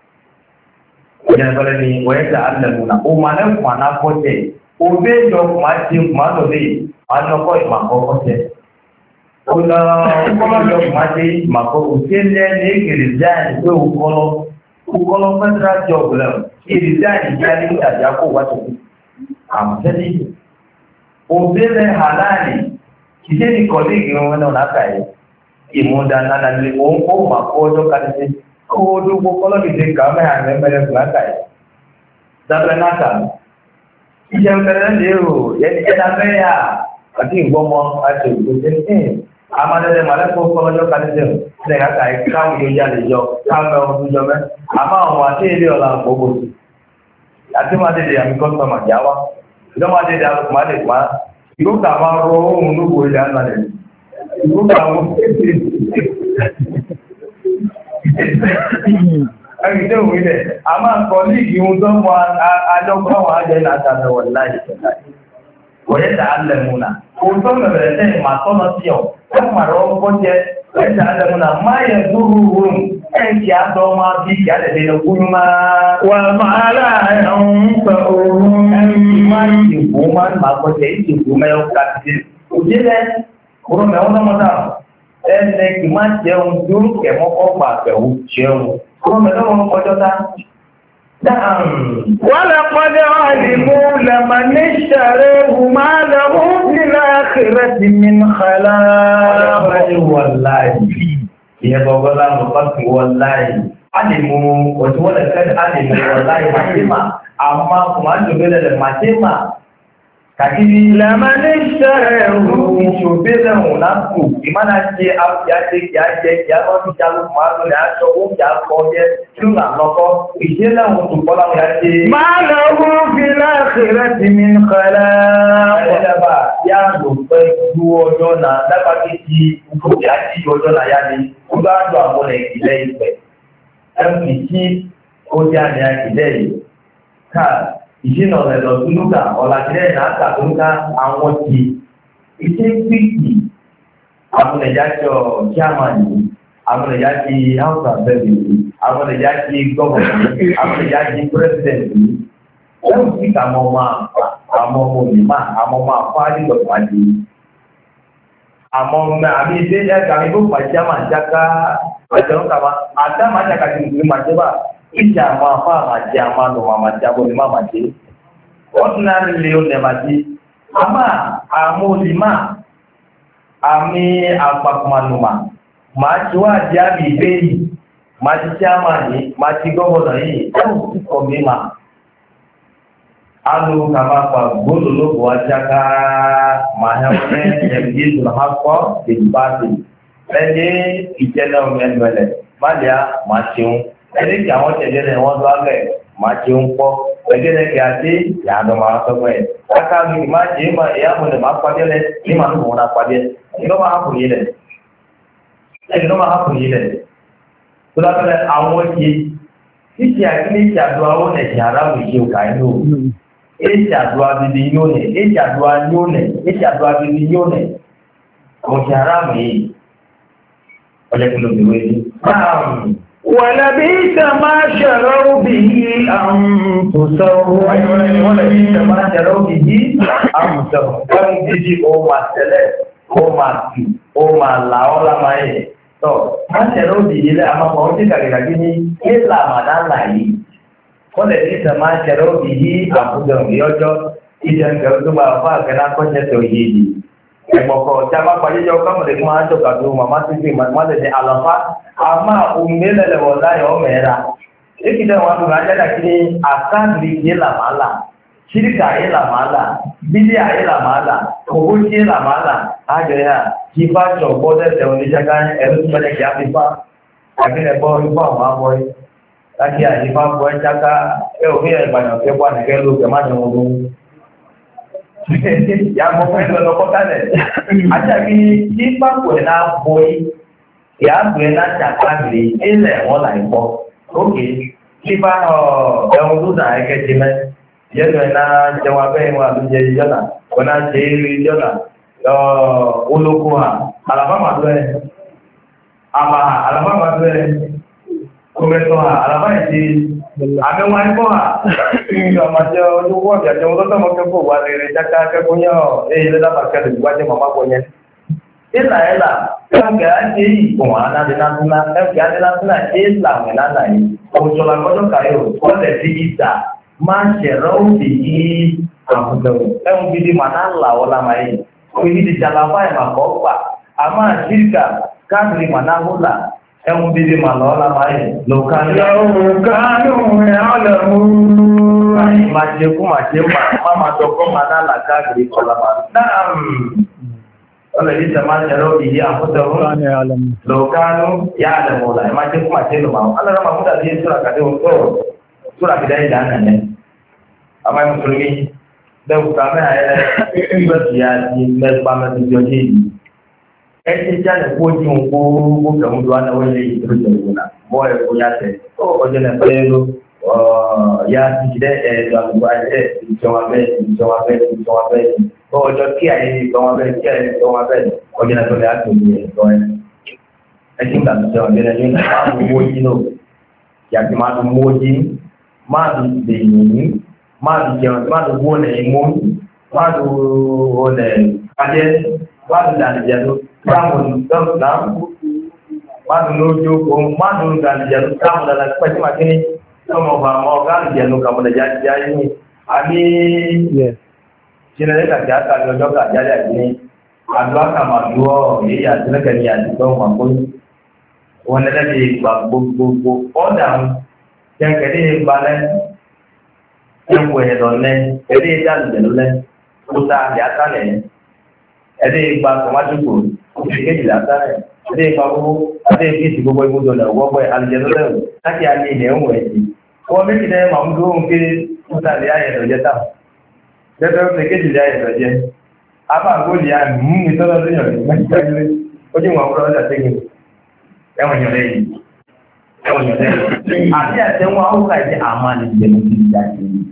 ọjà ìfọlẹ́ ni wọ́yẹ́sà àdìlẹ̀mùnà òun àlẹ́ fún àná kọ́tẹ̀ òbí ìjọ kùmà ti kùmà lòdì àwọn ọkọ̀ ìmà kọ́kọ́ tẹ̀. ọ̀nà ọkọ̀ kùmà ti ìmà kọ́kọ́ òṣèlè ní èkèrè jáì pé òkọ́lọ́ òkọ́lọ́ federal job lẹ́wọ̀n ìrìsáàdì jáde ní àjákò wáṣọ àmúṣẹ́lẹ̀ òbílẹ̀ halali ṣiṣẹ́ ní kọ̀lẹ́gì wọn náà látàrí ìmúdáná lálẹ́ òun kó mà kó ọjọ́ kàdé kó o dúpọ̀ kọ́lọ́gìdì kàmẹ́ àmẹ́ mẹ́rẹ́ fún látàrí dábẹ́ náà iṣẹ́ mẹ́rẹ́ lérò yẹni jẹ́dá mẹ́yà àti ìgbọ́mọ àti òkúté amadede malẹ́kọ̀ọ́ kọ́lọ́jọ́ kàdé ṣe látàrí káwọn yóò yá lè yọ káwọn ọdún jọ mẹ́ àmọ́ àwọn àti ilé ọ̀la àgbọ̀gbọ̀ sí àti máa dédé àmì kọ́sọ̀mà jáwá ìjọ máa dédé àlùkò máa lè pa ìgbókà máa rọ ohun lóko ilẹ̀ ànàlẹ̀ ìgbókà mú ẹgbẹ̀ tó wí lẹ̀ a máa kọ́ ní ìgbìmọ̀ tó mọ àjọpọ̀ àwọn àjẹ́ ìlàtàmẹ̀wọ̀ láì wọ̀nyẹ́ tà á lẹ̀ múnà òun tó mẹ̀rẹ̀ sẹ́yìn máa tọ́nà sí ọ̀ ẹ̀kùn àrọ̀ ọkọ̀ jẹ́ wọ̀nyẹ́ tà á lẹ̀ múnà máa yẹ dúró rúrùn ẹ̀kì àtọ́ máa bí kí á lè lè kúrú máa wà máa láàrín pẹ̀ òun ẹ̀kì máa ìdìbò máa ń máa kọjẹ́ ìdìbò mẹ́rin kàtìdì òjìlẹ̀ kúrò mẹ́wọ́n náà mọ́ta ẹ̀ẹ́nẹ́kì máa jẹun tó kẹ̀mọ́kọ́ pàpẹ̀wò jẹun kúrò mẹ́rin kọjọ́ tá ولقد علموا لمن اشتريه ما له في الآخرة من خلاق والله يا بابا لا مقص والله علموا وتولد علموا والله ما أما كمان جبل ما Kakini lamani sharehu ìṣòbílẹ̀ òun lápò ìmánà ṣe àfíàṣe kìájẹ kìáwọ́ ní jálù máàlù ní aṣọ oúnjẹ àkọọ́jẹ́ tí ó là lọ́kọ́ ìṣẹ́lẹ̀ òun tó kọ́lá wọn yá ṣe. Máa lọ wọ́n fi láàkìrẹ́ ti mi ń kọ́lá. Ẹlẹ́bà yá lò pẹ́ ju ọjọ́ náà lágbàdé ti ìgbòkè àti ọjọ́ náà yá ni ó bá dùn àwọn ìpìlẹ̀ ìpẹ́. Ẹ fi kí ó jẹ́ àmì ìpìlẹ̀ yìí. Káà ìṣínà rẹ̀ lọ túnúkà ọ̀làjẹ́ náà túnúkà àwọn ti iṣẹ́ gbìgbì amúnẹ̀jájọ chairman amúnẹ̀jájì house of assembly amúnẹ̀jájì governor amúnẹ̀jájì president ẹ̀rù sí ká mọ́ máa àmọ́ ọmọ òyìnbá àmọ́ máa fọ́ àdìgbọ̀tàmàdì àmọ́ àmì ìdí ẹ̀ka mi tó pàṣẹ àmàjáká pàṣẹ ọ̀kàmá àdámàjáká ti nìkú màjẹ́bà ìjà àmọ́ afọ́ àmàjẹ́ àmàlò àmàjẹ́ àbọ̀lẹ̀ má màjẹ́ ordinary leo nẹ̀màjẹ́ àmà àmọ́ òyìnbá àmì àpapọ̀mọ̀nùmá máa ti wá di àbí ìbéyìí máa ti chairman yìí máa ti gọ́vọ̀nà yìí ẹ̀rù sí kọ̀ mímà alu kama pa gbolo lobo ajaka mahame ẹgbẹ́ ìdùnnàkọ́ ìdìbàdì ẹni ìjẹ́nà ọmọẹnubẹ̀lẹ̀ máàlìá máa ṣeun ẹni kí àwọn tẹ̀lé rẹ̀ wọ́n tó ágẹ̀ máa ṣeun pọ̀ ẹgbẹ́ kí a dé ìyàdọ̀ máa sọ́gbọ́ ẹ̀ káká mi máa ṣe é máa ẹ̀yà mọ̀lẹ̀ máa pàdé lẹ̀ ní màá nù wọn pàdé ẹni ló máa hàpù yìí lẹ̀ ẹni ló máa hàpù yìí lẹ̀ tó dábẹ́lẹ̀ àwọn ṣe títí àkíní ìṣàdùn àwọn ẹ̀ṣẹ̀ aráàlú ìṣe òkà inú eji adua bibi yone eji adua yone eji adua bibi yone mujaramu hii wale kulo biweji naam wala bisa ma sharau bihi anfusahum wala bisa ma sharau bihi anfusahum kan diji o masele o mati o malaola mai to ma sharau bihi le ama ko ti kagera gini ila madala hii kọ́lẹ̀ ní ìsẹ̀má ṣẹ̀rọ ìyí àkójọ ìyọjọ́ ìjẹun tó bá fà kẹ́lá kọ́ṣẹ́ tó yìí ẹ̀gbọ̀kọ̀ tí a bá pàdéjọ kọ́mọ̀lẹ̀ fún àjọkà tó màmá tó fi màmá ní àlọ́fà àmà òmìnirẹ̀lẹ̀wọ̀ láyọ̀ ọmọ ẹ̀ra èkìtẹ̀ wọn tó rájẹ́ dà kí ní àkáàdì yé làmàlà ṣíríkà yé làmàlà bílí ayé làmàlà owó ṣé làmàlà àjọ yà kí bá jọ gbọ́dẹ̀ tẹ̀ oníṣẹ́ká ẹ̀rú tó mẹ́lẹ̀ kí á fi fá àgbẹ̀rẹ̀bọ̀ ifá àwọn abọ́yé láti àyíká bọ́ ẹ́jáká ẹ ò ní ẹ̀gbàyàn fẹ́ wà nìkẹ́ ló gẹ̀má ní ọmọ olóhun ya mọ́ fẹ́ lọ lọ́kọ́ tálẹ̀ àjàkí tí pápọ̀ ẹ̀ náà bọ́ yí ìyá àgbò ẹ̀ náà ṣàkàgbé ilẹ̀ wọn là ń bọ́ ókè tí bá ẹ̀hún tó dà ẹgẹ́ ti mẹ́ yẹ́nu ẹ̀ náà jẹun abẹ́ ìwọ̀n àlùjẹ ìjọ́nà wọn náà ṣe eré ìjọ́nà olóko ha àlàbàmàdọ́ ẹ̀ àmà àlàbàmàdọ́ ẹ̀ kòmẹ́tọ̀ ha alábáyìí àmẹ́wọ̀n ẹ̀kọ́ ha ìyọ̀ àmàjẹ́ olówó ọ̀bí àjẹ́ olótọ́mọ́ kẹ́kọ̀ọ́ wà lèrè jáká kẹ́kọ̀ọ́ yàn èyí lẹ́dàbàkẹ́lẹ̀ ìwájẹ́ màmá bọ̀ yẹn. ìlà ẹ̀là ẹ̀kẹ́ àjẹ́ yìí kò wọ́n adínátúná ẹ̀kẹ́ adínátúná ìlà mẹ́lánà yìí òṣòlá gbọ́dọ̀ káyọ̀ kọ́lẹ̀ sí ìta máa ń ṣẹ̀rọ òbí yìí àwùjọ ẹ̀hún gidi màá là ọ́ lámà yìí òyìn ìdíjàlá ẹ̀hún bíbí mà lọ́ la máa yẹ lòkánú. lòkánú ẹ̀hálẹ̀mú. máa ṣe kú máa ṣe má máa dọ́kọ́ máa dá là káàkiri kọlá máa. náà ọ̀lẹ̀ yìí sẹ́ máa ṣẹlẹ̀ òbí yìí àkótẹ́wọ́. lòkánú yà á lẹ̀ mọ̀ la ẹ̀ máa ṣe kú máa ṣe lò máa. alẹ́ máa múdà sí sùrà kàdé wọn tó sùrà kìdá yìí dáná yẹn. àmọ́ ẹ̀ mùsùlùmí bẹ́ẹ̀ kúta mẹ́ ẹtí jáde kó di ń kó kó kẹmú do anáwó ilé ìdúró jẹ ìwò náà bọ́ ẹ̀ kó yá tẹ̀ ó ọjọ́ náà pẹ́ ló yá títí dẹ́ ẹ̀ ẹ̀dọ̀ àgbà ẹ̀ ìjọba bẹ́ẹ̀ ìjọba bẹ́ẹ̀ ìjọba bẹ́ẹ̀ ó ọjọ́ kí àyè ìjọba bẹ́ẹ̀ kí àyè ìjọba bẹ́ẹ̀ ọjọ́ náà tó lè àtò ìwé ẹ̀dọ́ ẹ̀ ẹtí ń gbà tó sẹ́wọ̀n bẹ́ẹ̀ ní máa ń mú ojí náà yàtí máa ń mú ojí máa ń lè yìnyín máa ń jẹun máa ń wó lẹ̀ mú máa ń wó lẹ̀ kájẹ́ máa ń dà Kamu dalam madu joko madu dan jalu kamu dalam pasti makin ini kamu mau kan jalu kamu dah jadi jadi ini ani cina ni tak jatuh kalau jauh tak jadi ini adua kamu dua ini ya cina kan ya itu mampu wanita di buku buku orang yang kini balen yang punya donen jadi jalan jalan usah jatuh ni jadi bang kemaju pun ìgbésí lásán rẹ̀ ṣe ipa gbogbo àti ìgbésí gbogbo ìgbódò náà wọ́pọ̀ àlùjẹ́lú lẹ́rù láti àlè ilẹ̀ ń wẹ̀ sí. wọ́n méjì náà máa ń dúró ń ké mútàlẹ́ ayẹ̀dọ̀jẹ́ tà gẹ́gẹ́ bí kéjìlẹ̀ ayẹ̀dọ̀jẹ́ abá àgbóòlì àmì mú mi tọ́lọ́ lóyún rẹ̀ mẹ́tẹ́lẹ́ ó jẹ́ wọn kúrọ́ ọjà tẹ́gẹ̀ ẹ̀wọ̀n yọ̀ lẹ́yìn ẹ̀wọ̀n yọ̀ lẹ́yìn àti àtẹ̀wọ̀n áwùká ìdí àmà lè jẹ́ mú ti ìjà sí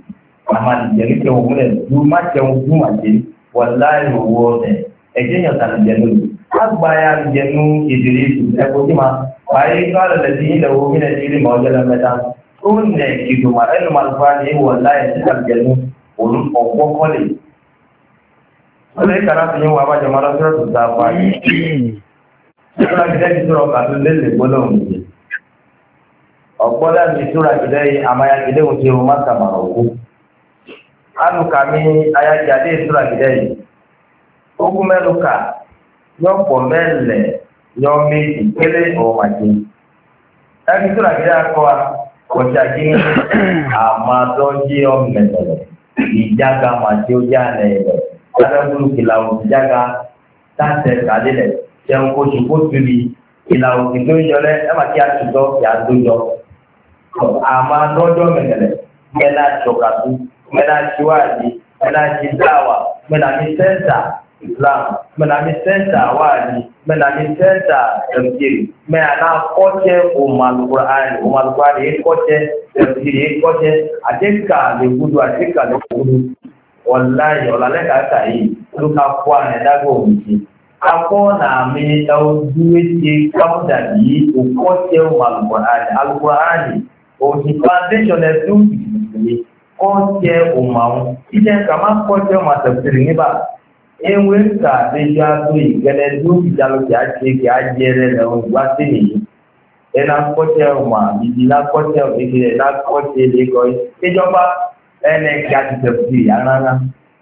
Ama jeli ke wo mure du ma ke wo du ma jeli wallahi wo ne e je nya tan jelu agba ya jenu idiri e ko ti ma bai kala da din da wo mina dili ma wajala meta kun ne ki du ma el mal fani wallahi tan jelu on o ko ko le ale kana tin wa ba jamara sura tu ta fa sura ki dai sura ka le le bolo mi ọgbọ́dá mi sura ki dai amaya ki dai o ti o ma ka ma o anu kami ayajade sura kidai ogun meluka yo po mele yo meji pele o maji taki sura kidai ko ko jagi ama doji o mele ijaga maji o jane ada bulu kilau jaga tante kalile yang ko juko tuli kilau kido jole ama kia tudo ya dojo ama dojo mele mela chokatu mena shiwaji mena shidawa mena misenta Islam mena misenta wali mena misenta tafsiri mena koche umal Qur'an umal Qur'an e koche tafsiri e koche atika le gudu atika le gudu wallahi wala le ka sai luka kwa ne dago mji ako na mi tau duwe kauda di u koche umal Qur'an al Qur'an o di foundation e du kọ́jẹ́ òmàun ìjẹ́ ká máa kọ́jẹ́ ọmọ àtẹ̀sìrì níbà ewé ká àdéjọ́ àtò ìgẹ́lẹ́ tó ìjàlókè àti èkè àjẹrẹ lẹ́wọ̀n ìwá sí nìyí ẹ̀nà kọ́jẹ́ ọmọ àbíbí lákọ́jẹ́ òkèkèrè lákọ́jẹ́ lẹ́kọ́ ìjọba ẹnẹ́kì àti tẹ̀sìrì aráńgá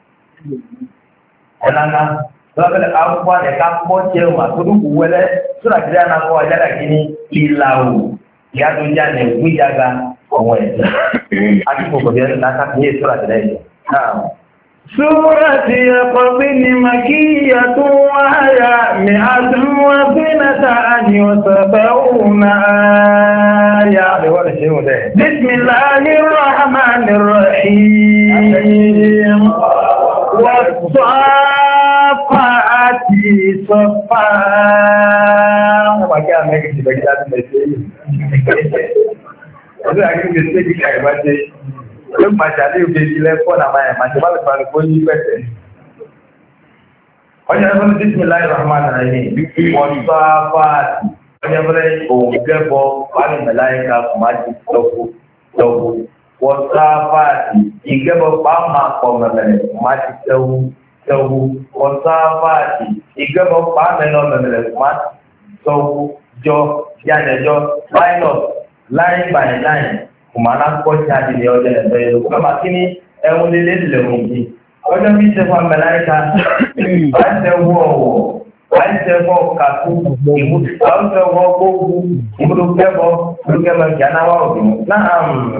ẹ̀nàńgá lọ́pẹ̀lẹ̀ àkọ́kọ́ ẹ̀ká kọ́jẹ́ ọmọ àtọ́dúkù wẹ́lẹ́ sóràkìlẹ̀ ànàkọ́ àjálà kìíní ìlàwò ìyàtọ̀jà ní ìgbéjàga ọmọ ẹ̀jẹ̀ akíkòkò bí ẹni láta ní ètò àtìlẹ́yìn náà. Súrati Yaqubin makiyyatun wa hiya mi'atun wa thnatani wa sab'una aya. Bismillahir rahmanir rahim. Was-saffati saffa. Ọdún àgbègbè tí èkìkà ìbájẹ́ ló máa ṣàlẹ́ òkè ilẹ̀ fọ́nà máa ẹ̀ máa ṣe máa lè fà ní kó yí pẹ̀tẹ̀. Ọjọ́ ẹgbẹ́ tí tí láì rahman rahim wọ́n sọ fáàtì ọjọ́ ẹgbẹ́ òun gẹ́bọ wàlú mẹ́láyíká kò máa ti tọ́kù tọ́kù wọ́n sọ fáàtì ìgẹ́bọ pàmà pọ̀ mẹ́mẹ́rẹ̀ kò máa ti tẹ́wù tẹ́wù wọ́n sọ fáàtì ìgẹ́bọ pàmà lọ mẹ́mẹ́rẹ̀ kò máa tọ́wù jọ yánẹjọ minus line by line kumana kọjá àdìlẹ ọjọ́ ẹgbẹ́ ìlú kọmá kí ní ẹ̀hún lílé ìlẹ̀ òǹdí ọjọ́ bí ṣe fún amẹláríkà àìsẹwọ ọwọ àìsẹwọ kàkú àìsẹwọ gbogbo ìmúdókẹbọ ìmúdókẹbọ ìjànáwá òdùn náà.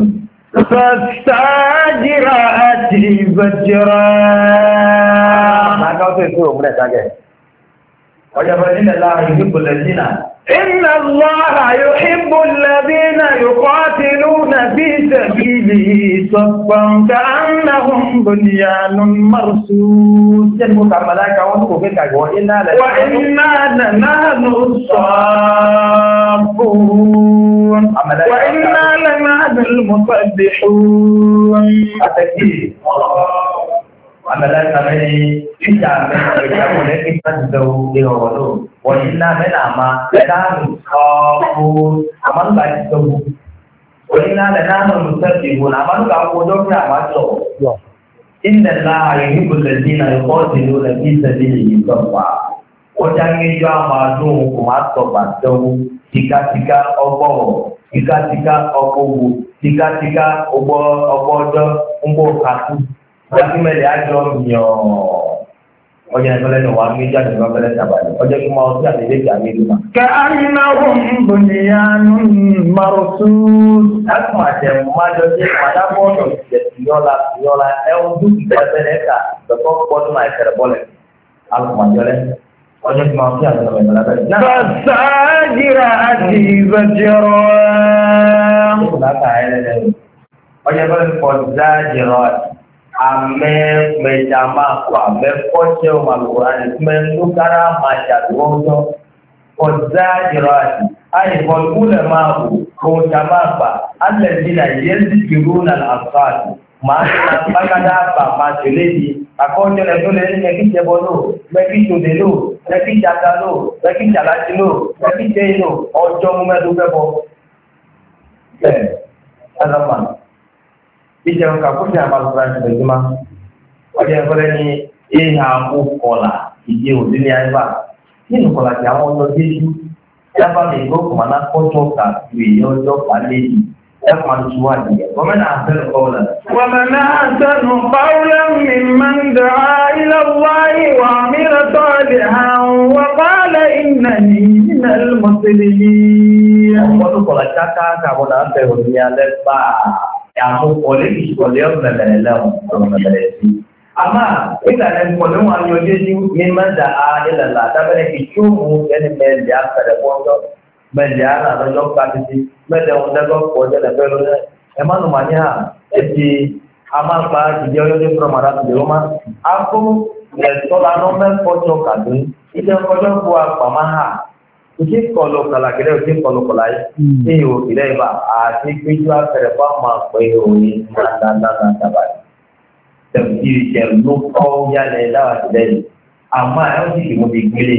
Fastajira àti bajira. Màá ká ó tó ìṣòro múlẹ̀ sájẹ̀. Ọjọ́ bọ̀ nílẹ̀ láàrin ìdíkùlẹ̀ dínà. إن الله يحب الذين يقاتلون في سبيله صفا كأنهم بنيان مرصوص وإنا لنحن الصافون وإنا لنحن المسبحون Amela kami kita mereka boleh kita jauh di orang tu. Wanita menama kita kau aman baik tu. Wanita menama mesti ibu aman kau bodoh ni aman tu. Inna Allah yang berlezina yuqatiluna fi sabilihi saffa. Orang yang jual madu kumat batu tiga-tiga obo, tiga-tiga obo, tiga-tiga obo obo do obo kaku. Jadi mereka ajar nyo, orang yang berlenu wangi jadi orang berlenu sabar. Orang yang mau jadi dia jadi rumah. Ka'annahum bunyanun marsus. Aku macam macam je macam bodoh. Yola yola, eu tu kita mereka, betul bodoh macam boleh. Aku macam le. Orang yang mau jadi orang berlenu. Fasajira ati bajra. Kenapa ele? Orang yang berlenu fasajira. Ame mejama kwa me koche umalurani mendukara majaduoto kozajirati ay volkule mabu kojamapa alladhina yazkiruna al-asfat Màá bákádá bàbá tẹ̀lé di àkọ́jọ́ rẹ̀ tó lè ní mẹ́kí jẹbọ lò, mẹ́kí tòdè lò, mẹ́kí jata lò, mẹ́kí jàlájí lò, mẹ́kí jẹ́ lò, ọjọ́ mú mẹ́dún fẹ́bọ. Bẹ́ẹ̀ ẹlọ́mà, ìjẹun kàkúṣe àmàlùfà ìṣẹ̀lẹ̀júmá, ọjọ́ ìfọ́lẹ́ ní ìhà òkọlà ìdí òdí ní àyíká. Nínú kọlà tí àwọn ọjọ́ déjú, yábà lè gbọ́ kùmánà kọ́jọ́ kàkiri ọjọ́ pàlẹ́ yìí. ومن أحسن قولا ومن أحسن قولا ممن دعا إلى الله وعمل صالحا وقال إنني من المسلمين. Ọmọdún kọ̀lá ṣáká kàbọ̀dá ń bẹ̀rù ní alẹ́ bá àwọn kọ̀lé ìṣọ̀lẹ́ ọ̀gbẹ̀rẹ̀ lẹ́wọ̀n ọ̀gbẹ̀rẹ̀ sí. Àmà ìgbàlẹ̀ kọ̀lé wọn ni ojú ní mímọ́ dà á ìlàlá dábẹ́rẹ́ ìṣòwò ẹni mẹ́lẹ̀ àpẹẹrẹ pọ́ńdọ́. Mẹ́lẹ̀ ara lọ́jọ́ kàtìtì mẹ́lẹ̀ ohun tẹ́gbọ́ pọ̀ jẹ́lẹ̀ pẹ́lú rẹ̀ ẹ má nùmọ̀ ní à ẹ̀tì amápa ìjẹ́ ọjọ́ ní fúnramàdá tó lè wọ́n má a fún ẹ̀tọ́lá náà mẹ́kọ́jọ́ kàdún ìjẹ́ ọjọ́ bu apàmá hà ìdí kọlù kàlàkìlẹ̀ ìdí kọlù kọlà yìí ní ìhò ìlẹ̀ ìbá àti péjú afẹ́rẹ́ fún àwọn àpẹ òní nàdàdàdàdàbà tẹ̀sí ìjẹ́ ló kọ́ yálẹ̀ dáwà sílẹ̀ yìí àmọ́ ẹ̀ ń sì mú mi gbélé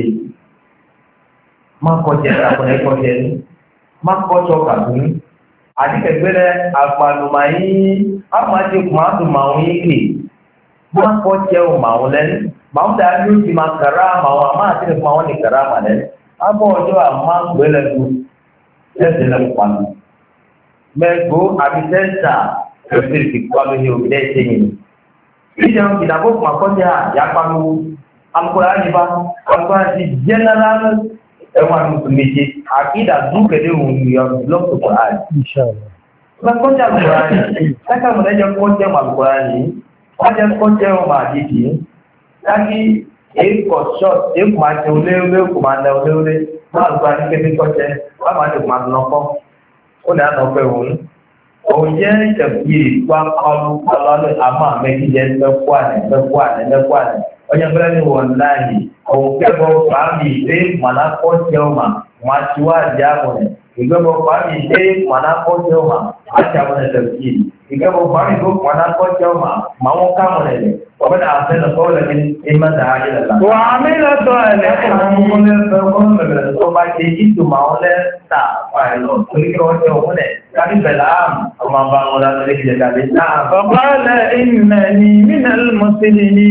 má kọjá àpọ̀lẹ́ kọjá ní má kọjọ kàtún àdìkẹ̀gbẹ́rẹ́ àpàlùmọ̀ yìí àpàdé kùmàdùn màwọn yìí má kọjá màwọn lẹ́nu màwọn dàbí ó ti máa kàrá màwọn àmọ́ àti nìkan màwọn ní kàrá mà lẹ́nu abọ́ ọjọ́ àmọ́ gbẹ́lẹ́gbù lẹ́sẹ̀ lẹ́nu pàlù mẹ́gbó àbísẹ́ńtà lọ́sẹ̀ ti pàlù ní òbí lẹ́sẹ̀ yìí ìjẹun ìdàgbò kùmà kọjá yàpàlù alukóra yìí bá alukóra ti jẹ́nẹ́rálì ẹwọ́n méje àkídà dúkẹ́dẹ́ òun yọ lọ́pọ̀ kọ̀ọ̀rán. Lọ́kọ́jà kọ̀ọ̀rán yìí, káká mọ̀lẹ́jọ kọ́jẹ́ màlúkọ̀ọ̀rán yìí, wọ́n jẹ́ kọ́jẹ́ ọmọ àdìdì. Láti èkó ṣọ́ọ̀t, èkó máa ṣe oléwé, èkó máa lẹ oléwé, màlúkọ̀ọ̀rán ní kébí kọ́jẹ́, wọ́n máa dùn máa lọ́kọ́. Ó dà nà ọ̀pẹ̀ òun. Òun jẹ́ ìṣẹ̀kùyè wá kọ́lù kọ́lọ́lù àmọ́ àmẹ́kíjẹ́ mẹ́kúànì mẹ́kúànì mẹ́kúànì. Ọjọ́ bẹ́rẹ̀ ni wọ́n láàyè, òun kẹ́kọ̀ọ́ fàámi ìgbé mọ̀lákọ́ jẹun wọn ti wá àjábọ̀ rẹ̀. Ìgbẹ́bọ̀ fàámi ìgbé mọ̀lákọ́ jẹun wọn àjábọ̀ rẹ̀ tẹ̀sí. Ìgbẹ́bọ̀ fàámi ìgbé mọ̀lákọ́ jẹun wọn máa wọ́n ká mọ̀ rẹ̀. Ọ̀bẹ́ni àfẹ́nà kọ́ọ̀lẹ̀ ní ìmọ̀ dáa ilẹ̀ la. Wà á mi lọ sọ ẹ̀lẹ́ fún àwọn ọmọ lẹ́fẹ̀ẹ́ ọmọ bẹ̀rẹ̀ tó bá ṣe ìtò máa ń lẹ́ tà fàìlọ̀ torí kí wọ́n jẹ́ òun rẹ̀ kábí bẹ̀rẹ̀ àmì ọmọ bá wọn lọ́dún lè jẹ́ dàbí náà. Ọ̀pọ̀lẹ̀ ìmẹ̀ ni mínà mọ̀sílì ní.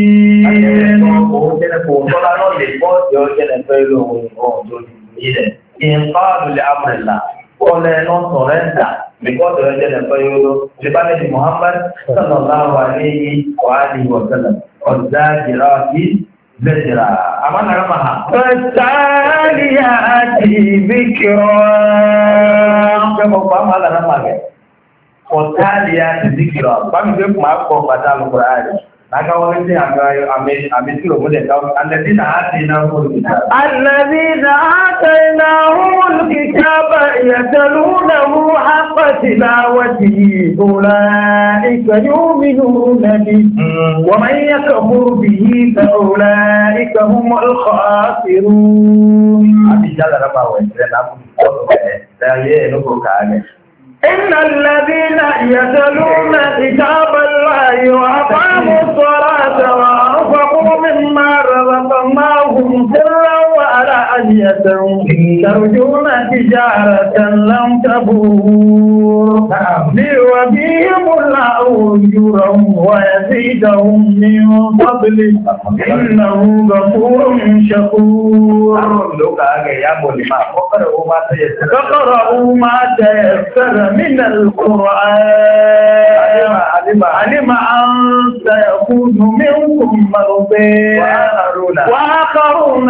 Òun jẹ́ kó tọ́lá náà lè bọ́ ìjọ jẹ́ fẹ́ lóhun ọ̀hún tó ti nílẹ̀. Ìǹkọ́ lè amúrẹ̀lá. Kọ́lẹ̀ náà sọ̀rẹ́ńdà. Because of the Napoleon, the Prophet Muhammad sallallahu alayhi wa alihi wa sallam, والزاجرات زجرا. أمانا رمها. فالتاليات ذكرا. كم فهم هذا رمها؟ والتاليات ذكرا. فهم يقول ما أقول فتاة القرآن. Maka wọ́n tí àmì tí òun lè dáwọn alẹ́dínà àtẹ́ìnáhùn olùkìtàbà. Alẹ́dínà àtẹ́ìnáhùn olùkìtàbà ìyàtẹ̀lúnàmú àpàtìláwàtì ìbòrà ìkàyómìnú nàbí. Wọ́n máa yẹ kàmúrù bí i kàrùlá ìkàmúmọ̀ ìkọ̀ọ́sìrú. Àbíjá lára wẹ̀ إن الذين يتلون كتاب الله وأقاموا الصلاة وأنفقوا مما رزقناهم سرا وعلانية يرجون تجارة لن تبور ليوفيهم الله أجورهم ويزيدهم من فضله إنه غفور شكور. فاقرؤوا ما تيسر من القرآن علم أن سيكون منكم مرضى وآخرون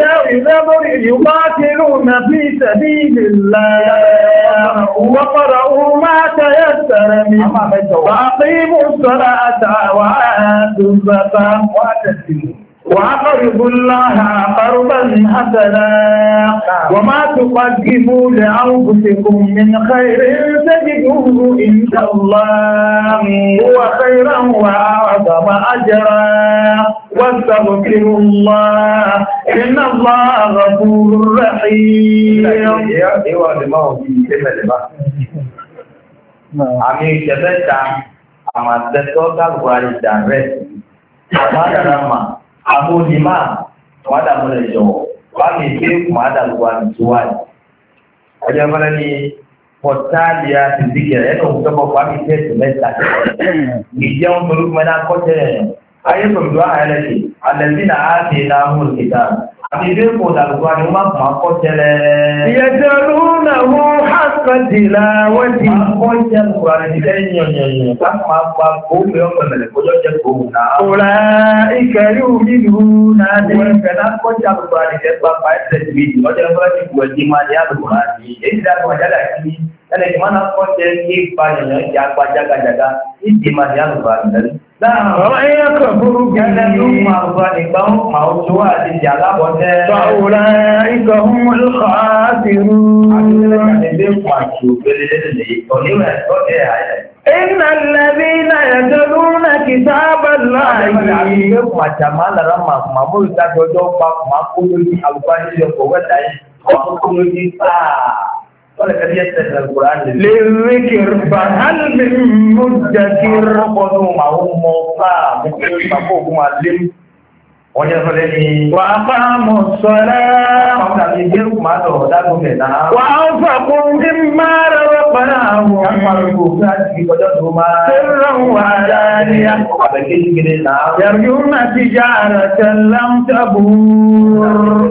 يقاتلون في سبيل الله وقرأوا ما تيسر منه وأقيموا الصلاة وآتوا الزكاة وأقرضوا الله قرضا حسنا وما تقدموا لأنفسكم من خير تجدوه عند الله هو خيرا وأعظم أجرا واستغفروا الله إن الله غفور رحيم. Àmì ìṣẹ̀fẹ́ta àmàtẹ́tọ́ kálukúrárì dàrẹ́ àmàdàràmà àmúlìmá wàdàmúlẹ̀ jọ̀wọ́ wàmí ìgbé kùmàdàlùwàmí tíwájú. ọjọ́ fẹ́lẹ́ ní pọ̀tálíà ti dìgẹ̀rẹ́ ẹ̀nà òkútọ́kọ̀ wàmí tẹ́sí mẹ́ta ìjẹun pẹ̀lú mẹ́ta kọ́tẹ́ ayé pẹ̀lú àyẹ̀lẹ́sì alẹ́sìn àti ìnáwó ìta àti ìdí kò dàlùwàmí wọ́n máa kọ́tẹ́lẹ̀. yẹtẹ̀lúnàwó hàkàtìlá wẹ́tì. akọ́jẹ́ kùránì lẹ́yìn yọ̀nyọ̀nyọ̀ káàkiri máa gba kóòmù ọ̀pẹ̀mẹ̀lẹ̀ kọjọ́ jẹ́ kóòmù náà. ọ̀la ìkẹrì òmìnirú náà dé. wọ́n fẹ́ náà kọjá kùránì lẹ́gbàá fáìlẹ̀ tìbí ọjọ́ ìfọ́lẹ́tì ìwọ̀dì máa ní àlùkùránì èyí dáa kọ́ jáde àti ẹnì kí wọ́n náà kọjá kí ìpànìyàn ìjà apá jágajàga ìdí máa ní àlùkùránì lẹ́nu. Ọ̀rọ̀ ẹ̀yẹ kan burú gẹ́gẹ́ ló máa ń gbọ́ nígbà ó máa ń tó àti ìjà alábọ̀tẹ́. Báwòrá ikọ̀ ń lọ́kọ̀ ààbìrú. إن الذين يتلون كتاب الله للذكر فهل من مدكر وأقاموا الصلاة وأنفقوا مما رزقناهم سرا وعلانية يرجون تجارة لم تبور.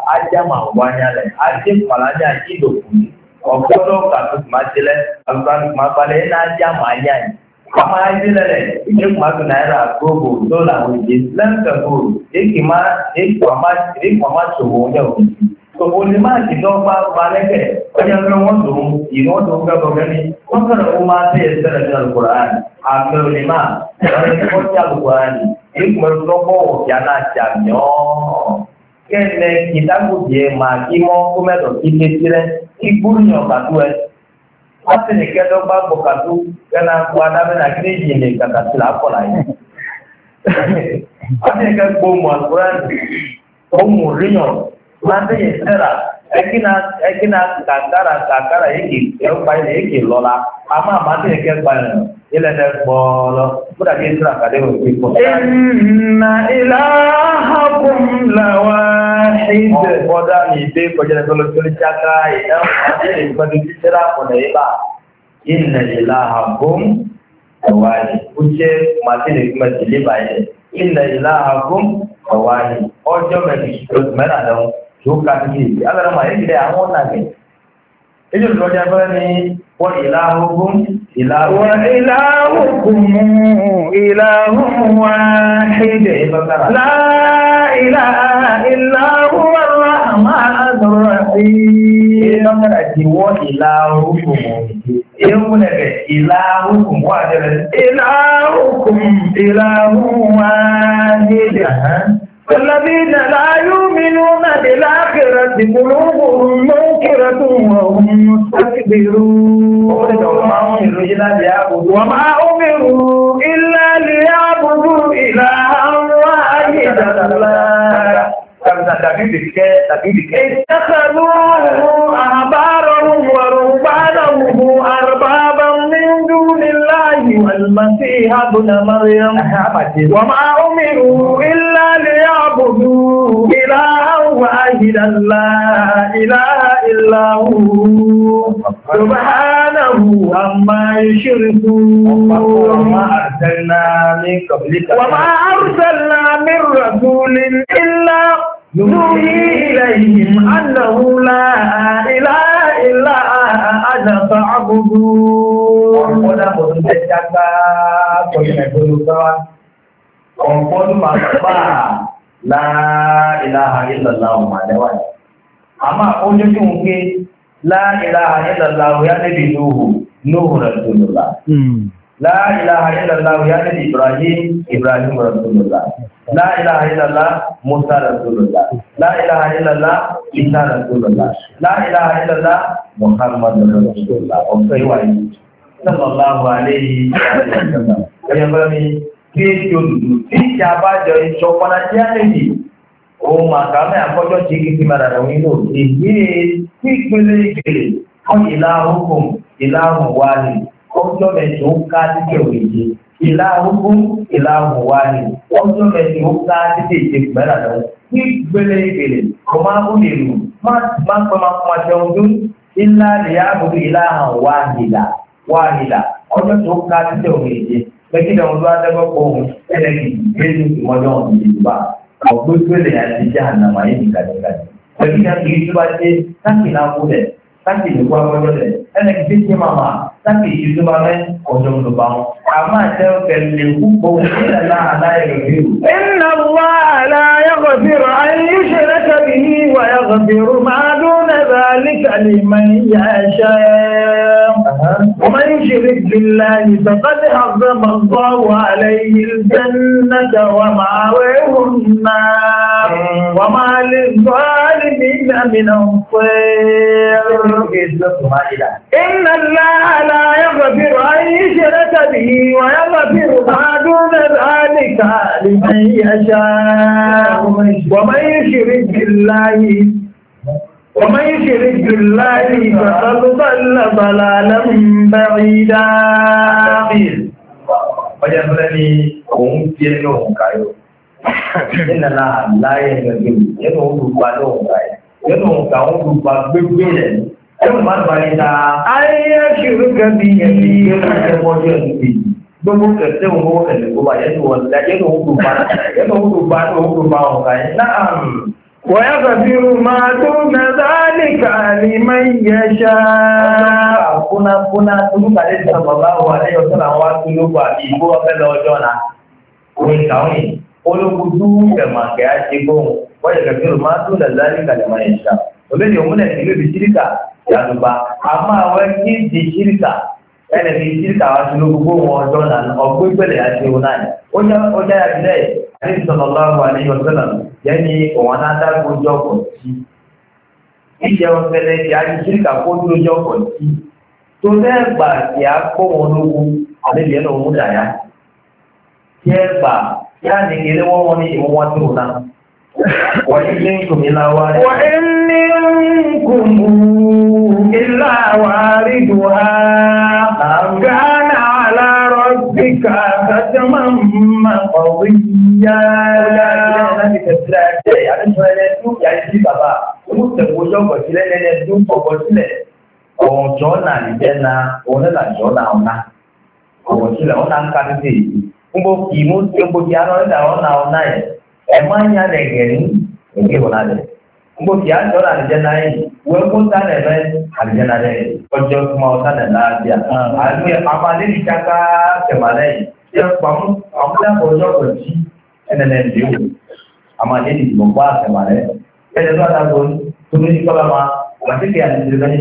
Ọ̀pọ̀lọpọ̀ kàtó máa ṣẹlẹ̀, àlùkò máa balẹ̀ náà já máa yá yìí. Kama ayélujára rẹ̀, ìdí kùmàtò náírà gbogbo dọ́là àwọn ìdí lẹ́ńtẹ̀ gbòòrò, èkì máa èkì máa ṣòwò ọjọ́ òkú. Òwò ni máa ti dán bá balẹ̀kẹ̀, ọjọ́ pé wọ́n dùn ìwọ́ tó ń gbẹ́gbọ́ gẹ́ni, wọ́n sọ̀rọ̀ ó máa tẹ̀ ẹ́ sẹ́rẹ̀ ní Al-Qur'an, àmì òní máa, ọ̀rẹ́ tí wọ́n ti Al-Qur'an, èkì máa tó bọ̀ òkè aláṣà yàn. Kẹ́lẹ́ kìtàkùjẹ máa kí wọ́n kó mẹ́tọ̀ kí lé tirẹ̀, kí gbúrúyàn kàtó ẹ. Wọ́n ti ní kẹ́tọ́ bá gbọ́ kàtó kẹ́nà kó adámẹ́nà kí ní ìyẹn kàkà sí làákọ̀lá yìí. Wọ́n ti ní kẹ́ gbóhùn Al-Qur'an, ohun ríyàn, máa ń tẹ̀yẹ̀ sẹ́ra, ẹ̀kínà ẹ̀kínà kàkàrà kàkàrà yìí ẹ̀rọ̀pá ilẹ̀ yìí lọ́la, a máa máa tẹ̀yẹ̀ kẹ́ gbà yẹn, ilẹ̀ tẹ̀ gbọ́ọ̀lọ́, kódà kí ìṣúra kàdé wò sí kọ́. Inna ilahakum lawahid. Ọ̀pọ̀dá ìdè kọjá lọ́lọ́sọ́lọ́ jáká ìdáhùn àti ìgbàdú títẹ́rà ọ̀nà ìbá. Inna ilahakum lawahid. Ó jẹ́ màtílẹ̀ gbẹ̀sì lébà yẹn. Inna ilahakum lawahid. Ọjọ́ mẹ́rin lóṣù mẹ́rin àdáwọn tó ká sí ìdí. Alára màá yẹ́ àwọn ọ̀nà gẹ̀. Èyí ò lọ́jà fẹ́ ní wọ́n ilahukum ilahukum. Wa ilahukum ilahun wahid. La ilaha illa huwa ar-rahmanur rahim. Ìlọ́kàrà ti wọ́n ilahukum. Ìyẹ́múnẹ̀bẹ̀ ilahukum wà jẹ́rẹ̀. Ilahukum ilahun wahid. الذين لا يؤمنون بالآخرة قلوبهم منكرة وهم مستكبرون وما أمروا إلا ليعبدوا إلها واحدا اتخذوا أحبارهم ورهبانهم أربابا من دون الله والمسيح ابن مريم وما أمروا إلا ليعبدوا إلها واحدا لا إله إلا هو سبحانه عما يشركون. وما أرسلنا من قبلك وما أرسلنا من رسول إلا نوحي إليهم أنه لا إله إلا أنا فاعبدون. Ọ̀pọ̀lọpọ̀ máa gbà láìláha ìlàláwò máa lẹ́wà ní. A máa ó jẹ́ kí wọ́n ké láìláha ìlàláwò yá níbi Nuhu, Nuhu Rasulullah. Láìláha ìlàláwò yá níbi Ibrahim, Ibrahim Rasulullah. Láìláha ìlàláwò Musa Rasulullah. Láìláha ìlàláwò Isa Rasulullah. Láìláha ìlàláwò Muhammad Rasulullah. Ọ̀fẹ́ ìwà yìí. Sallallahu alayhi wa sallam. Ẹ̀yẹ́ mi kí èsì olùdó tí ìjà bá jọ ìṣọ̀pọ̀nà tí a lè yìí ohun àkàmẹ́ àkọ́jọ́ tí kí ti mara rẹ̀ nínú èyí tí ìpele ìgbèrè fún ìlàhùnkùn ìlàhùn wà ní ọjọ́ mẹ́jọ ń ká títẹ̀ òyìnbí ìlà ogun ìlà wàhálì ọjọ́ ẹni ó ká títí ìṣe gbẹ́rà lọ ní gbélé ìgbèlè kò máa ń lè lù má má pẹ́ máa fún àjọ ọdún ìlà ìyá àbúrò ìlà hàn wàhálà wàhálà ọjọ́ tó ká títí òun èdè lẹ́kìdá ọdún adágbọ́pọ̀ òun ẹlẹ́gì gbélé ìmọ̀jọ́ ọ̀hún ìdìbò ọ̀gbẹ́ gbélé àti ìjà ànàmà yìí nìkàdìkàdì lẹ́kìdá kì í tó bá dé káàkiri náà kú lẹ̀ káàkiri ìlú àgbọ̀jọ́ lẹ̀ ẹlẹ́gì tí tí máa máa káàkiri ìlú tó bá mẹ́ ọjọ́ olùbá wọn. àmọ́ àti ẹ̀kẹ́ lè kú kó ilẹ̀ náà aláyẹ̀ rẹ̀ إن الله لا يغفر أن يشرك به ويغفر ما دون ذلك لمن يشاء ومن يشرك بالله فقد حرم الله عليه الجنة ومأواه النار وما للظالمين من أنصير إن الله لا يغفر أن يشرك به ويغفر ما دون ذلك لمن يشاء ومن يشرك بالله ومن يشرك بالله فقد ضل ضلالا بعيدا. ọjọ́ ìfẹ́ ni òun fi ẹnu òun káyọ̀ nínú láàyè ẹgbẹ̀gbẹ̀ nínú olùgbà lóhùn káyọ̀ nínú òǹkà olùgbà gbégbé rẹ̀ ẹ̀rù má gbà ní ta ayé ṣùrù gẹ̀bí ẹ̀bí ẹ̀mọ́jọ́ ìgbè gbogbo kẹsẹ̀ òun owó kẹsẹ̀ kó bá yẹnu wọn yẹnu olùgbà yẹnu olùgbà olùgbà òǹkà yẹn náà. ويغفر ما دون ذلك لمن يشاء. Kuna kuna tunuka leti sallallahu alayhi wa sallam wa tuluba ibo ọ̀fẹ́ lọ́jọ́ náà. Oyin kàwọn yìí, ológun dú ẹ̀mà kẹ́ á ṣe gbóhùn, wọ́n yẹ kẹfẹ́ máa tún lẹ̀ zálìkà lè máa yẹ̀ṣà. Olóyè òmùnẹ̀ ìlú ibi ṣíríkà yàtùbà, àmọ́ àwọn ẹni di ṣíríkà, ẹni di ṣíríkà wá sí ológun wọn ọjọ́ náà, ọgbó ìpẹ̀lẹ̀ àti òun náà. Ó jẹ́ àbílẹ̀ àti sallallahu alayhi wa sallam yẹni òun adágún jọ́pọ̀ sí. Ìjẹ́ ọ̀sẹ̀lẹ̀ tí a ti ṣíríkà kó tó jọ́pọ̀ sí. Tó lẹ́gbà tí a kó wọn lógún àlejò ẹ̀nà òun dàyà. Tí ẹ gbà tí a ní kéré wọ́n wọ́n ní ìwọ̀n wọn tó náà. Wọ́n ní ilé ìkùnmí láwá rẹ̀. Wọ́n ní kùnmù ilá wà rí dùhá. Gánà alárọ̀ bí ká kàtàmà mà ọ̀wé yá. Láti tẹ̀síra ẹgbẹ́ àdéhùn ẹlẹ́ tó yà sí bàbá. Ó tẹ̀wọ́ jọ́pọ̀ sílẹ̀ lẹ́lẹ́ tó pọ̀pọ̀ sílẹ̀. Ọ̀jọ́ náà lè jẹ́ na òun náà jọ́ náà ọ̀nà. Ọ̀wọ̀ sílẹ̀ ọ̀nà ń ká títí èyí. Ngbo kì í mú tí o gbòdì arọ́ ẹ̀dá ọ̀nà ọ̀nà ẹ̀. Ẹ̀ máa ń yá lẹ̀ gẹ̀rí èké wọn náà lẹ̀. Ngbo kì í àjọ́ náà lè jẹ́ náà yìí. Wọ́n kó sálẹ̀ rẹ̀ àlejò náà lẹ̀. Ọjọ́ kuma ọ̀sálẹ̀ láàbíà. Àlùyẹ àwọn alẹ́bí káká tẹ̀málẹ̀ yìí. Ṣé pàmò àmúdàbọ̀ ọjọ́ kò jí ẹnẹ̀lẹ̀ ìdíwò. Àwọn alẹ́bí ìdìbò bá tẹ̀málẹ̀. Ẹ̀jẹ̀ tó àdàgbò tó ní kọ́lá máa wàtí kí àti ìdílé ní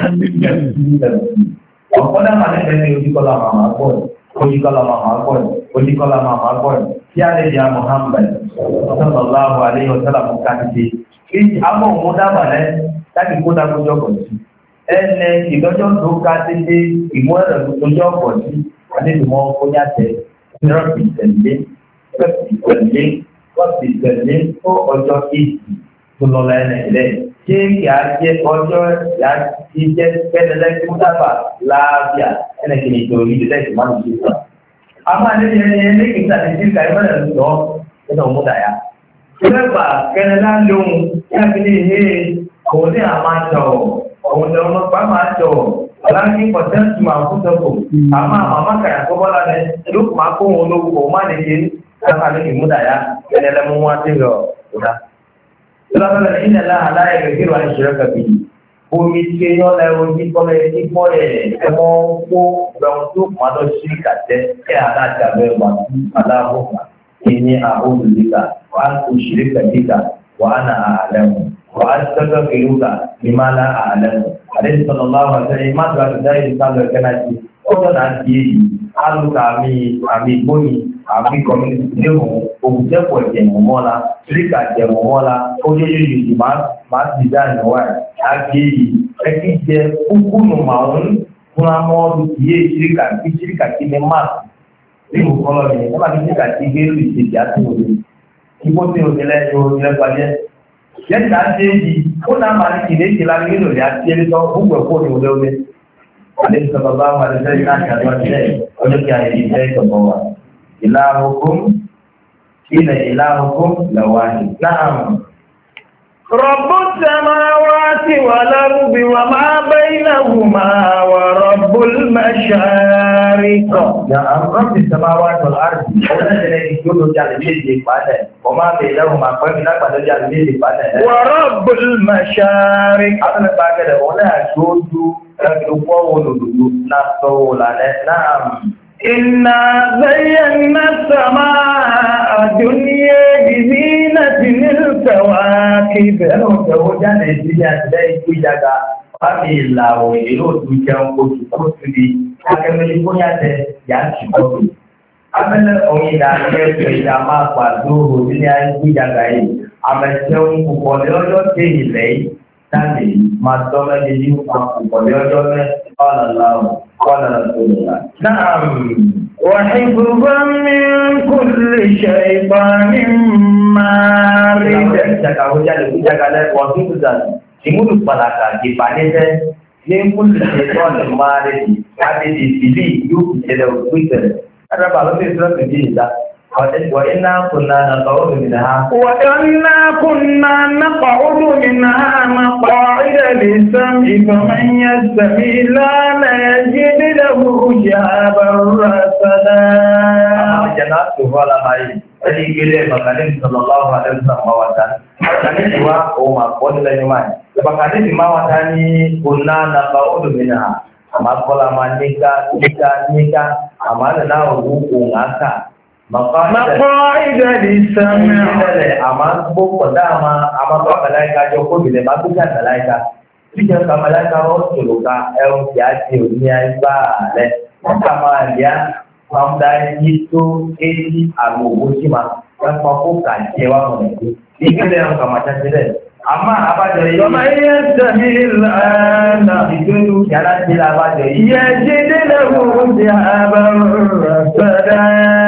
ẹgbẹ́ ọ̀pọ̀lọpọ̀ máa ní ẹgbẹ́ ojúkọ́lá máa gbọ́ ojúkọ́lá máa gbọ́ ojúkọ́lá máa gbọ́ tí a lè jẹ́ Muhammad sallallahu alayhi wa sallam káàkiri kí àwọn òun dábàá lẹ́ láti kó dákójọ́ pọ̀ sí ẹnẹ ìdọ́jọ́ tó ká títí ìmú ẹ̀rọ tó jọ́ pọ̀ sí àdéhùnmọ́ kóyàtẹ̀ rọ́ọ̀pì tẹ̀lé rọ́ọ̀pì tẹ̀lé rọ́ọ̀pì tẹ̀lé fún ọjọ́ ìsì tó lọ lẹ́yìn ṣé kí a jẹ ọjọ́ yà ti jẹ kẹ́lẹ́lẹ́ tó dábàá láàbíà ẹnìkan ìjọ yìí lẹ́yìn máa ń ṣe sọ. a máa ní ẹni ẹni kì í sàti sí ká ẹgbẹ́ rẹ̀ lọ nínú ọmọ dàyà. ìrẹ́bà kẹ́lẹ́lá lóhun yá fi ní ìhé òun ní àmà jọ òun ní ọmọ bá máa jọ aláǹkì pọ̀tẹ́ǹtì máa kú sọ́kò àmọ́ àmọ́ kàyà tó bọ́lá rẹ̀ ló máa kó wọn lówó kò má lè ṣe láǹkà ní ìmúdàyà kẹ́lẹ́lẹ́ mú wá sí rọ̀ kódà. Ìlànà ìlànà láà láyé gẹ̀gẹ̀rọ àìṣẹ́rẹ́ kàbí. Omi tí ó lẹ́ orí kọ́lẹ̀ ní kọ́lẹ̀ ẹmọ́ kó rẹun tó máa lọ sí kàtẹ́ kí àdájà bẹ́ẹ̀ wà sí aláàbòmà. Ìní àhóòlùlíkà, wà á tó ṣeré kàdíkà, wà á na àlẹ́mù. Wà á tọ́jọ́ kìlúkà ní máa lá àlẹ́mù. Àdéhùn sọ̀rọ̀ láwà sẹ́yìn má dùn àti dáyé ìsàlọ̀ ẹ̀kẹ́ náà sí. Ọjọ́ náà di èyí, alùkà àmì àmì ìgbóni àmì kọ́mínítì léhùn òkùnjẹ́pọ̀ ìjẹ̀mọ̀ mọ́la síríkà jẹ̀mọ̀ mọ́la ó yé yé yìí máa ti dá ìnáwó ẹ̀ àgbé yìí ẹtí jẹ kúkúnù màún fún amọ́ọ́dún kì í yé síríkà kí síríkà kí ní máàkì nínú kọ́lọ́ ni ẹ máa fi síríkà kí gẹ́rù ìṣèjì àti òde kíkó tí o ti lẹ́yìn o ti lẹ́gbàá jẹ́ yẹ́nì náà dé yìí ó náà máa ní kìnìún ìṣẹ̀lá nínú rẹ̀ àti ẹni tó gbogbo ẹ̀kọ́ ní òde òde Alaihi sallallahu alaihi wasallam náà ṣàdúrà sílẹ̀ ọjọ́ kí a lè jẹ́ ìtọ̀kọ̀ wa. Ilahukum inna ilahukum lawahid. Na'am. رب السماوات والأرض وما بينهما ورب المشارق. نعم رب السماوات والأرض الذي يقول جل جلاله وما بينهما فمن أقبل جل جلاله ورب المشارق. أنا بعد ولا أشهد نعم. إنا زينا السماء الدنيا بزينة الكواكب. أنا أقول جل جلاله Fábí ìlà òye yóò tún jẹun oṣù tó ti di akẹ́mẹ́lẹ́ bóyá tẹ yà á ti gbọ́dọ̀. Abẹ́lẹ́ òyìn ìlà akẹ́kọ̀ọ́ ìjà máa pàdó òbí ní ayélujára yìí. Àmẹ̀sẹ̀ ohun púpọ̀ ní ọjọ́ tẹ ilẹ̀ yìí jáde máa tọ́ mẹ́lẹ́ ní wọn púpọ̀ ní ọjọ́ mẹ́ ọ̀làlá ọ̀làlá tó lọ́la. Náà وحفظا من كل شيطان مارد. Ìmúlù pàtàkì ìbànújẹ́ ní kúlù ṣe tọ́ọ̀nù máa rẹ̀ sí kábíyèsí ìbílí yóò fi ṣẹlẹ̀ òkú ìtẹ̀lẹ̀. Adábà ló fi ìṣúná tó di ìdá. وإنا كنا نقعد منها وإنا كنا نقعد منها مقاعد للسمع فمن يستمع الآن يجد له شهابا رصدا. جنات ولا ماي Jadi bila makanan sallallahu alaihi wasallam mawatan, makanan jiwa umat pun lagi mana. Makanan di mawatan ni guna nak kau tu mina. Amal pola manika, nika, nika. Amal na hukum aka. Maqaida lisami. Amal bu pada amal amal tu malaika joko bila bagus kan malaika. Jika malaika orang suluka, orang biasa dunia iba le. Sama dia. Pamdai itu eti alu musima dan papu kaji wa menjadi. Ini yang kamacan tidak. Amma apa jadi? Kamayan sahil ana. Itu jalan tidak apa jadi? Ya jadi lahu jahaban rasada.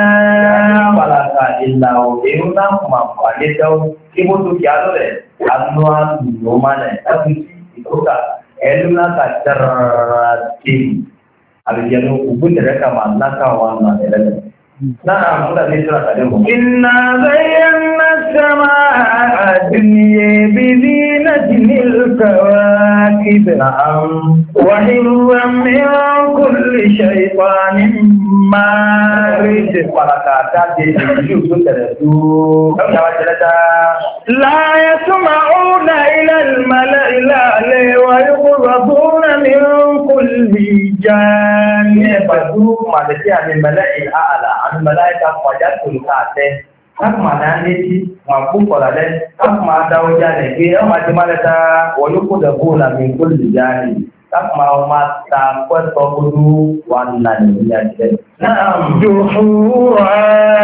Palaka illau deuna mampu tahu. Ibu tu jalan le. Anuan nomane. Tapi itu tak. Eluna kacar tim. Aliyanu ubun mereka mana kawan mana. Nah, mudah dicerita tadi. Inna zayyana as-samaa'a ad-dunya bi zinatil kawakib. Naam. Wa hifzan min kulli shaytanin marid. Para kata di ubun teratu. Kamu jawab cerita. La yasma'una ila al-mala'i al-a'la wa yuqraduna min kulli janib. Badu manusia di mala'i al-a'la. Malaika wajah tulkate tak mana ni mampu kolade tak mana wajah ni dia macam mana ta wajahku dah guna mingkul dijani tak mau mata kuat tobudu warna ni jadi naam juhura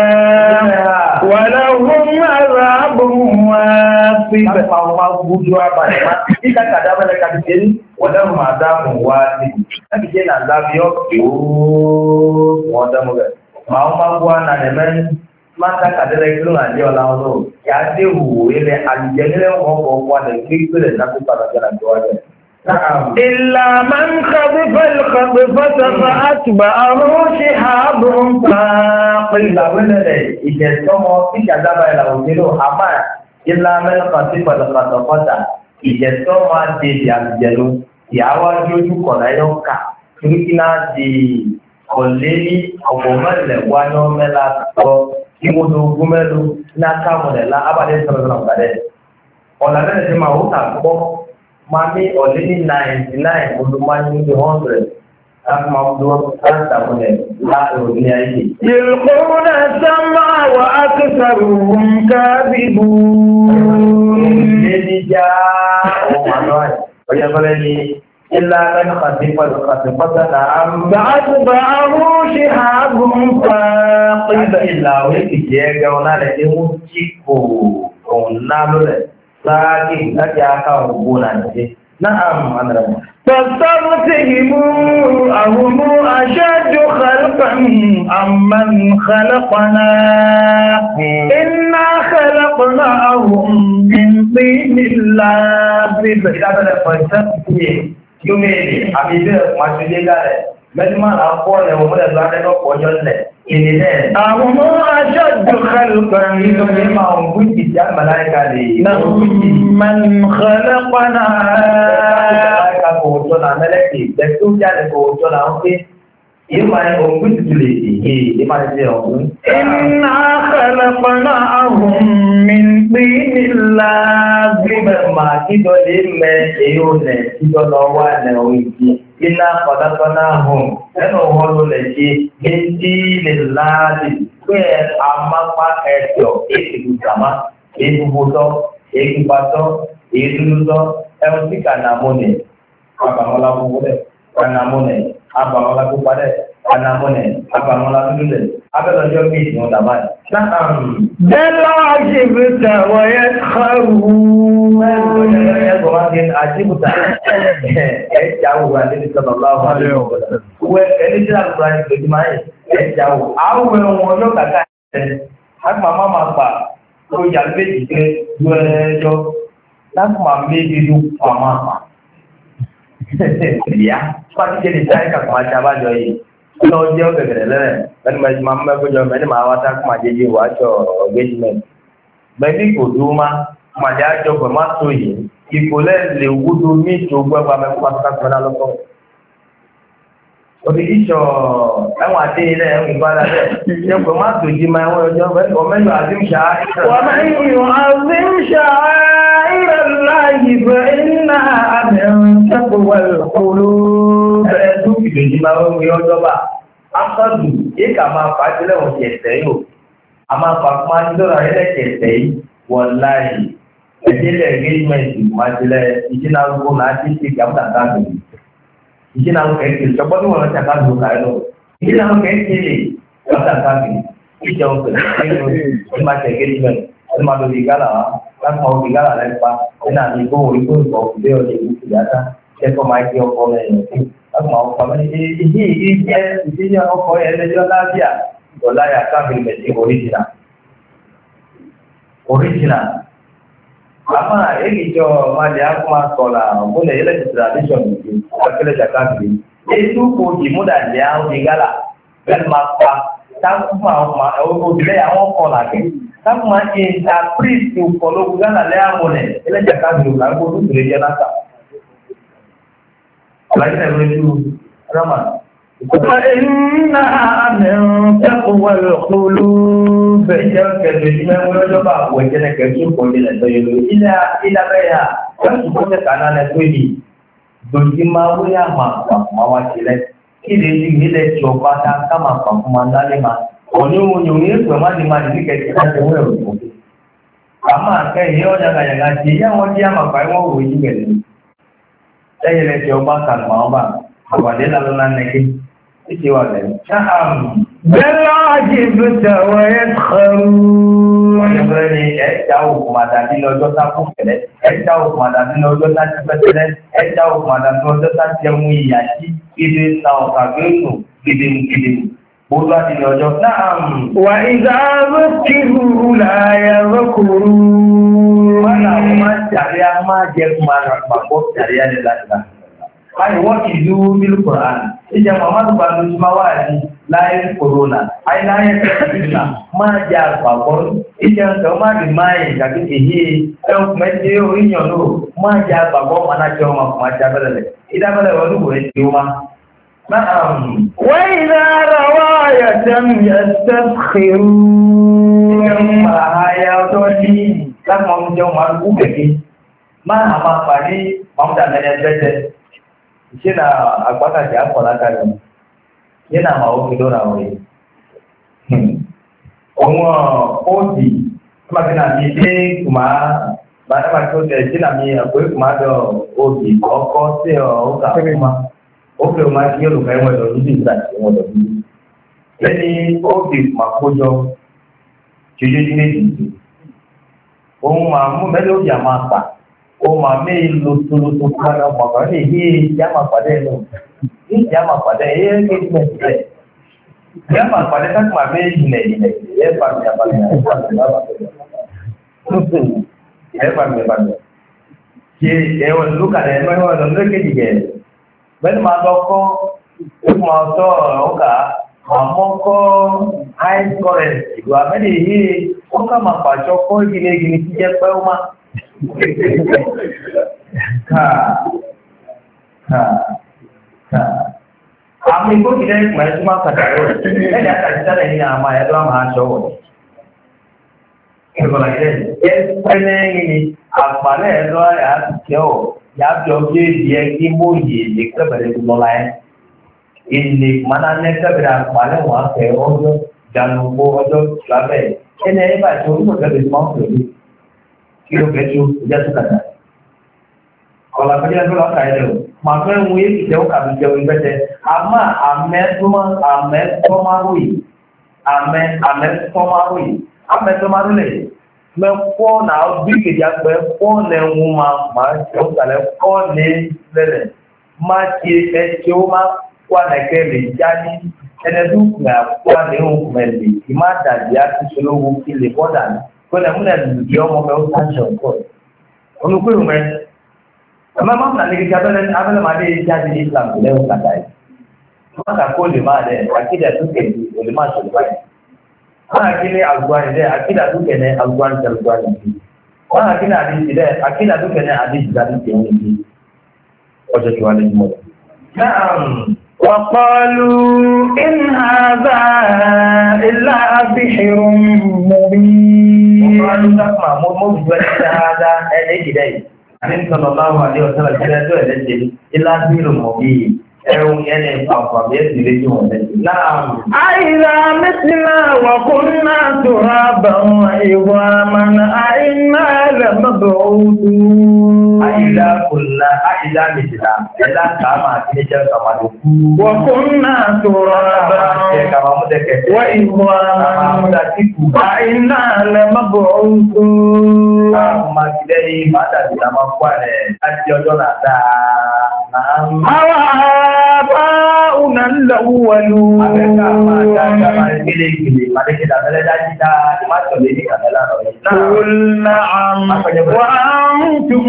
walahum azabun wasib tak mau mau budu apa ni kita kada mereka disini walahum azabun wasib tapi dia nak zabio oh wadah muka mau mampuan ada men masa kadang itu nggak dia orang tu ya dia hu ini alijani le mau mampuan dan itu le nak pada jalan doa je. Illa man khadfa al-khadfata fa atba'ahu shihabun thaqil. Lawan le ije semua tidak ada bayar ujiro aman. Illa man khadfa al-khadfata ije semua di diam jalu di awal juju konayo ka. Kira di Oleli ọ̀pọ̀mọ́lẹ̀ wá ní ọmọlá tọ́ kí mo lo ogún mẹ́lú ní akámọ̀lẹ̀lá abájẹ́ sọ̀rọ̀sọ̀rọ̀ pàdé. Ọ̀nà mẹ́rin tí máa ó kà gbọ́ máa ní ọ̀lẹ́ ní ninety nine olùmọ́ni ní hundred láti máa ń lo láńtàmọ̀lẹ̀ láti òní ayé. Yèlkúnà sánmà wà á ti sàrùn kábìbù. Lẹ́ni já ohun àná ẹ̀ ọ̀yẹ́ fẹ́lẹ́ ní إلا من خطف الخطفة نعم فأتبعه شهاب ثاقب إلا ويكي ونا لكي مجيكو ونالو لكي لكي آكا وبونا نعم أنا فاستغتهم أهم أشد خلقا أمن خلقنا إنا خلقناهم من طين لازب إذا بدأ فاستغتهم Yúmẹ́ẹ̀lì àbí bẹ́ẹ̀ màṣúlé gálẹ̀. Mẹ́tìmá là ń kọ́ ẹ̀ wọ́n mọ́lẹ̀ tó adẹ́gbọ́ pọ̀jọ́ lẹ̀. Ìní bẹ́ẹ̀. Àwọn aṣáájú kálukàn Nínú ní máa ń gbé ìdí àmàláìka lè. man khalaqana. Àmàláìka kò wọ́n náà mẹ́lẹ́kì. Bẹ́ẹ̀ tó jáde kò wọ́n náà ń pé. Yìí máa ń gbé ìdí lè dì. Yìí máa ń ṣe ọ̀gbìn. Inna khalaqnahum min tinin lazim. Gbígbẹ̀ máa kíjọ lè mẹ èyí ò lẹ̀ kíjọ lọ wà lẹ̀ òyìnbí. Iná kọ̀dákọ́ná hùn ẹnu wọn ló lè ṣe méjì lè láàdì pé àmápá ẹ̀sọ̀ èsìkú sàmá èdúgbòtọ́ èdúgbàtọ́ èdúlútọ́ ẹ̀rùn sí kànàmọ́nẹ̀ àbàmọ́lá gbogbo rẹ̀ kànàmọ́nẹ̀ àbàmọ́lá gbogbo rẹ̀ kànàmọ́nẹ̀ àbàmọ́lá gbogbo rẹ̀ abẹ́lọ́jọ́ bí ìsìn dàbá Bẹ́lá àjíbùtà wọ̀nyẹ́ kọrù. Ẹgbẹ̀rún wá ní àjíbùtà ẹ̀ẹ́jà wò wà ní ìsọ̀nà láwọn àlẹ́ Wẹ́ ẹni tí a lọ́ra ní ìgbèjì máa yẹ ẹ̀ẹ́jà wò. Àwọn ẹ̀wọ̀n yóò kàkà ẹ̀ láti máa máa gbà tó yà méjì pé yọ ẹjọ́ láti máa méjì ló pa máa pa. Ìyá pàtí jẹ́ ní sáyẹ́ kàkà máa ṣe abájọ yìí. Lọ jẹ́ ọ̀gẹ̀gẹ̀rẹ̀ lẹ́rẹ̀ lẹ́nu máa máa mẹ́kọ́jọ mẹ́ni máa wá tá kó máa jẹ́jẹ́ wà á jọ engagement. Bẹ́ẹ̀ni kò dúró má máa jẹ́ àjọ pẹ̀ má tó yìí. Ipò lẹ́ẹ̀lẹ̀ wúdo ní ìṣògbọ́ ẹgbàá mẹ́kọ́ pátá pẹ́lá lọ́tọ̀. Òbí ìṣọ̀ ẹ̀wọ̀n àti ilẹ̀ ẹ̀wọ̀n ìbára rẹ̀ ṣe pẹ̀ má tó jí máa ẹ̀wọ̀n ọjọ́ ọmẹ́yọ̀ àdímṣà ومن يعظم شعائر الله فإنها من تقوى القلوب. Ẹ̀ẹ́dún ìdòjì máa ń rí ọjọ́ bá. Afọ́dù yìí kà máa fà á sílẹ̀ wọ̀n ti ẹ̀sẹ̀ yìí o. A máa fà fún máa ń dọ́ra ẹlẹ́kẹ̀ ẹ̀sẹ̀ yìí wọ̀n láàyè. Ẹ̀dílẹ̀ engagement máa tilẹ̀ ìṣínà gbogbo náà ti ṣe kàmúta káàkiri. Ìṣínà kẹ̀kẹ́ ìṣọ́gbọ́n tí wọ́n ti àkáàkiri kà ẹ̀ lọ. Ìṣínà kẹ̀kẹ́ kàmúta káàkiri. Ìjọba pẹ̀lú ìmáṣẹ̀ engagement. Ẹni máa lo ìgálà wa. Láti máa lo ìgálà rẹ̀ pa. Ẹni àti ìgbóhùn orí fún ìgbọ̀ òkùnlé ọ̀dẹ̀ ìlú ìyáta. Kẹ́kọ̀ọ́ máa jẹ́ ọkọ lẹ́yìn sí. Láti máa ọkọ lẹ́yìn sí. Ìdí ìdí jẹ́ ìdíjẹ́ ọkọ ẹlẹ́jọ́ lábíà. Ìdọ̀láyà káàkiri mẹ̀sí original. Original. Àmà èyí jọ máa lè ákú máa sọ̀rọ̀ àwọn ilẹ̀ tradition ìdí ọ̀kẹ́lẹ̀ jàkáàkiri. Ètò kò jì múdà lè àwọn ìgálà. Bẹ́ẹ̀ni máa pa tákùmá obìnrin àwọn ọkọ̀ làkẹ́. Tákùmá ṣe interpret ìkọlógún gánà lẹ́yàmọ̀lẹ̀ ẹlẹ́jà káàkiri òkàgbó tó tẹ̀lé jẹ́ láta. Àlàyé ẹ̀rọ ìlú Rama. فإنها من تقوى القلوب. Ìjẹ́ kẹ̀lú ìjẹ́ wọ́lọ́jọ́ bá wọ ìjẹ́ kẹ̀lú ìkọ̀lẹ̀ lẹ́tọ̀ yẹlò. Ilẹ̀ ilẹ̀ bẹ́yà wọ́n ti kọ́ tẹ̀ka náà lẹ́tọ̀ yìí. Dòjì máa wúyà máa pàpọ̀ àwọn àṣìlẹ̀. Kí lè di ilẹ̀ tí ọba ta ká máa pàpọ̀ máa dálé máa. Òní òun ni òun yẹ pẹ̀ má ní máa ní kẹ̀kẹ́ láti wọ́ ẹ̀rọ ìfòkè. Àmọ́ àkẹ́yìn ọ̀dà kàyàgà ti yá wọn dí àmàpá ẹ̀wọ̀n wò yí bẹ̀rẹ̀. Lẹ́yìn lẹ́tì ọba kàlùmọ́ ọba àgbàdé lálọ́ náà nẹ́kẹ́. Ìṣe wà lẹ́yìn. بل عجبت ويسخرون. Ọ̀yọ̀bẹ̀rẹ̀ ni ẹ̀ẹ́dá òkú màdàbí lọ́jọ́ tá fún kẹ̀lẹ́, ẹ̀ẹ́dá òkú màdàbí lọ́jọ́ tá ti pẹ́tẹ́lẹ́, ẹ̀ẹ́dá òkú màdàbí lọ́jọ́ tá ti ẹmu ìyà sí kéde ta ọ̀kà gbẹ́nu kédemu kédemu. Bólú àti ní ọjọ́ náà. وإذا ذكروا لا يذكرون. Wọ́n náà wọ́n máa ń tàrí á máa jẹ́ kó máa rà pàpọ̀ tàrí á lè láti láti. Báyìí wọ́n ti dú bílù Kùrán. Ìjẹ́ Muhammadu Bàbá Lójúmọ́ wà ní láyé kòrónà. Àyè láyé kòrónà máa jẹ́ àpapọ̀. Ìjẹ́ nǹkan máa di máa yìí kàkí èyí ẹ̀hún mẹ́tẹ́ oríyàn náà máa jẹ́ àpapọ̀ máa náà jẹ́ ọmọ kò máa jẹ́ abẹ́rẹ́ rẹ̀. Ìdábẹ́rẹ́ wọn ló wọlé tí ó máa. وإذا رواية يستسخرون. Ààyè ọjọ́ ní láti máa ń jẹun máa ń kú kẹ̀kẹ́. Máa máa pàdé Mọ̀mọ́dà mẹ́lẹ́gbẹ́sẹ̀. Ìṣe na agbákàtí àpọ̀láka rẹ̀ yẹ́ na àwọn òkè lóra wọ̀nyí. Òun òdì ọmọdé náà mi dé kùmá bàtàmà tó tẹ̀ sí náà mi àpò ìkùmá dọ̀ òdì ọkọ̀ sí ọ̀ọ́kà kùmá. Ó fi ọmọ sí olùkọ́ ẹ̀wọ̀n lọ níbi ìgbà tí wọ́n lọ bí. Lẹ́ni òdì kùmá kójọ jíjẹ́ jí méjì. Òun máa mú mẹ́lẹ́ òdì àmà pa. Ó máa mé lótólótó kára ọmọkàn ní ìdí ìjámà pàdé ẹnu. Ní ìjámà pàdé ẹyẹ kéjìmẹ̀ sílẹ̀. Ìjámà pàdé sáà máa mé ìjìnlẹ̀ ìjìnlẹ̀ ìjìnlẹ̀ ẹ̀fàmì àbàmì àbàmì àbàmì. Ẹ̀fàmì àbàmì. Ṣé ẹ̀wọ̀n lókà ẹ̀ ẹ̀wọ̀n lọ lókèjì gẹ̀ bẹ́ẹ̀ni máa lọ kọ́ ìmọ̀ ọ̀tọ̀ ọ̀gá àmọ́ kọ́ high current ìlú abẹ́lé yìí wọ́n ká máa pàṣọ kọ́ ìgbìlẹ̀ ìgbìlẹ̀ tí jẹ́ pẹ́ ó má. Àmì ìgbókìlẹ̀ ìpọ̀ ẹ̀ tó máa kàtàkì ẹ̀dẹ̀ àtàkìtàlẹ̀ ní àmà ẹ̀dọ́ àmà aṣọ wọ̀. Ìgbọ̀nà ilẹ̀ ẹ̀ pẹ́lẹ́ yìí àpàlẹ̀ ẹ̀dọ́ àtìkẹ́ ọ̀ yà bí ọjọ́ ìdí ẹ kí mú yìí lè kẹ́bẹ̀rẹ̀ lọ́la ẹ̀. Ilé mana ní kẹ́bẹ̀rẹ̀ àpàlẹ̀ wọn fẹ́ ọjọ́ ìdánwò ọjọ́ lábẹ́ ẹni ẹ̀ bá ṣe onímọ̀ kẹ́bẹ̀rẹ̀ máa ń pẹ̀lú kí ló fẹ́ tó ìjà tó kàtà. Kọ̀lá fẹ́jẹ́ tó lọ́ka ẹ̀ lẹ́wọ̀ màá fẹ́ wọ́n yé ìjẹun kàbí jẹun ìbẹ́tẹ̀ àmà àmẹ́tọ́máròyì àmẹ́ àmẹ́tọ́máròyì àmẹ́tọ́máròyì mẹ́kọ́ náà bí kejì àgbẹ̀ kọ́ lẹ́hún máa máa jẹun kàlẹ́ kọ́ lé lẹ́lẹ̀ má ti ẹ̀ tí ó máa kó ànàkẹ́ lè jáde ẹnẹ́dún kùnà kó ànẹ́hún mẹ́lẹ̀ kì má dàbí àtúnṣolówó kí lè bọ́dà ní kó lẹ́ múlẹ̀ lùdí ọmọ mẹ́ ó sáṣọ pọ̀ olùkúrò mẹ́ ọmọ máa ń nà ní kíkà abẹ́lẹ́ abẹ́lẹ́ máa dé jáde ní Islam tó lẹ́hún kàtà yìí wọ́n kà kó lè máa dẹ̀ àkídà tó kẹ̀ lè má ṣòlè báyìí wọ́n kí ní àgbáyé dẹ́ àkídà tó kẹ̀ ní àgbáyé tẹ̀ àgbáyé nìyí wọ́n kí ní àdéjì dẹ́ àkídà tó kẹ̀ ní àdéjì dá ní tẹ̀wọ̀n nìyí ọjọ́ tí wọ́n lè mọ̀. وقالوا إن هذا إلا سحر مبين. وقالوا تسمع مبين هذا أليس ذلك النبي صلى الله عليه وسلم قال له إلا سحر مبين. أإذا متنا وكنا ترابا وعظاما أإنا لمبعوثون أإذا كنا أإذا متنا إذا كما تنجر كما وكنا ترابا وعظاما أإنا لمبعوثون ما كده ما تدري ما قاله أجدنا دا آباؤنا الأولون قل نعم وأنتم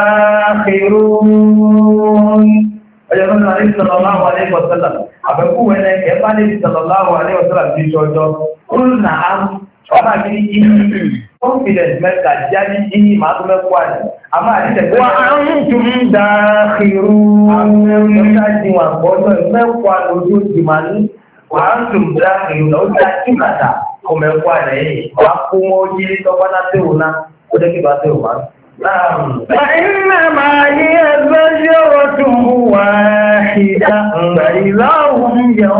داخرون. Ọjọ́ Nàbí sallallahu alaihi wasallam, àbẹ̀kú wẹ́lẹ̀ ẹ̀bá Nàbí sallallahu alaihi wasallam ti ṣọjọ́, Qul na'am, ọmọ àbí ìyí, confidence mẹ́ta jáde ìyí máa tó mẹ́kọ́ àdì, a máa ní tẹ̀gbẹ́ wa antum dakhirun. Àwọn ẹ̀mẹ́ta jí wọn gbọ́dọ̀ mẹ́kọ́ àdójú ti máa ní, wa antum dakhirun, ó já kíkàtà kọ mẹ́kọ́ àdì yìí, wà kó mọ́ yí tọ́gbọ́n náà tẹ́wò náà, ó jẹ́ kí bá tẹ́wò máa. فإنما هي زجرة واحدة فإذا هم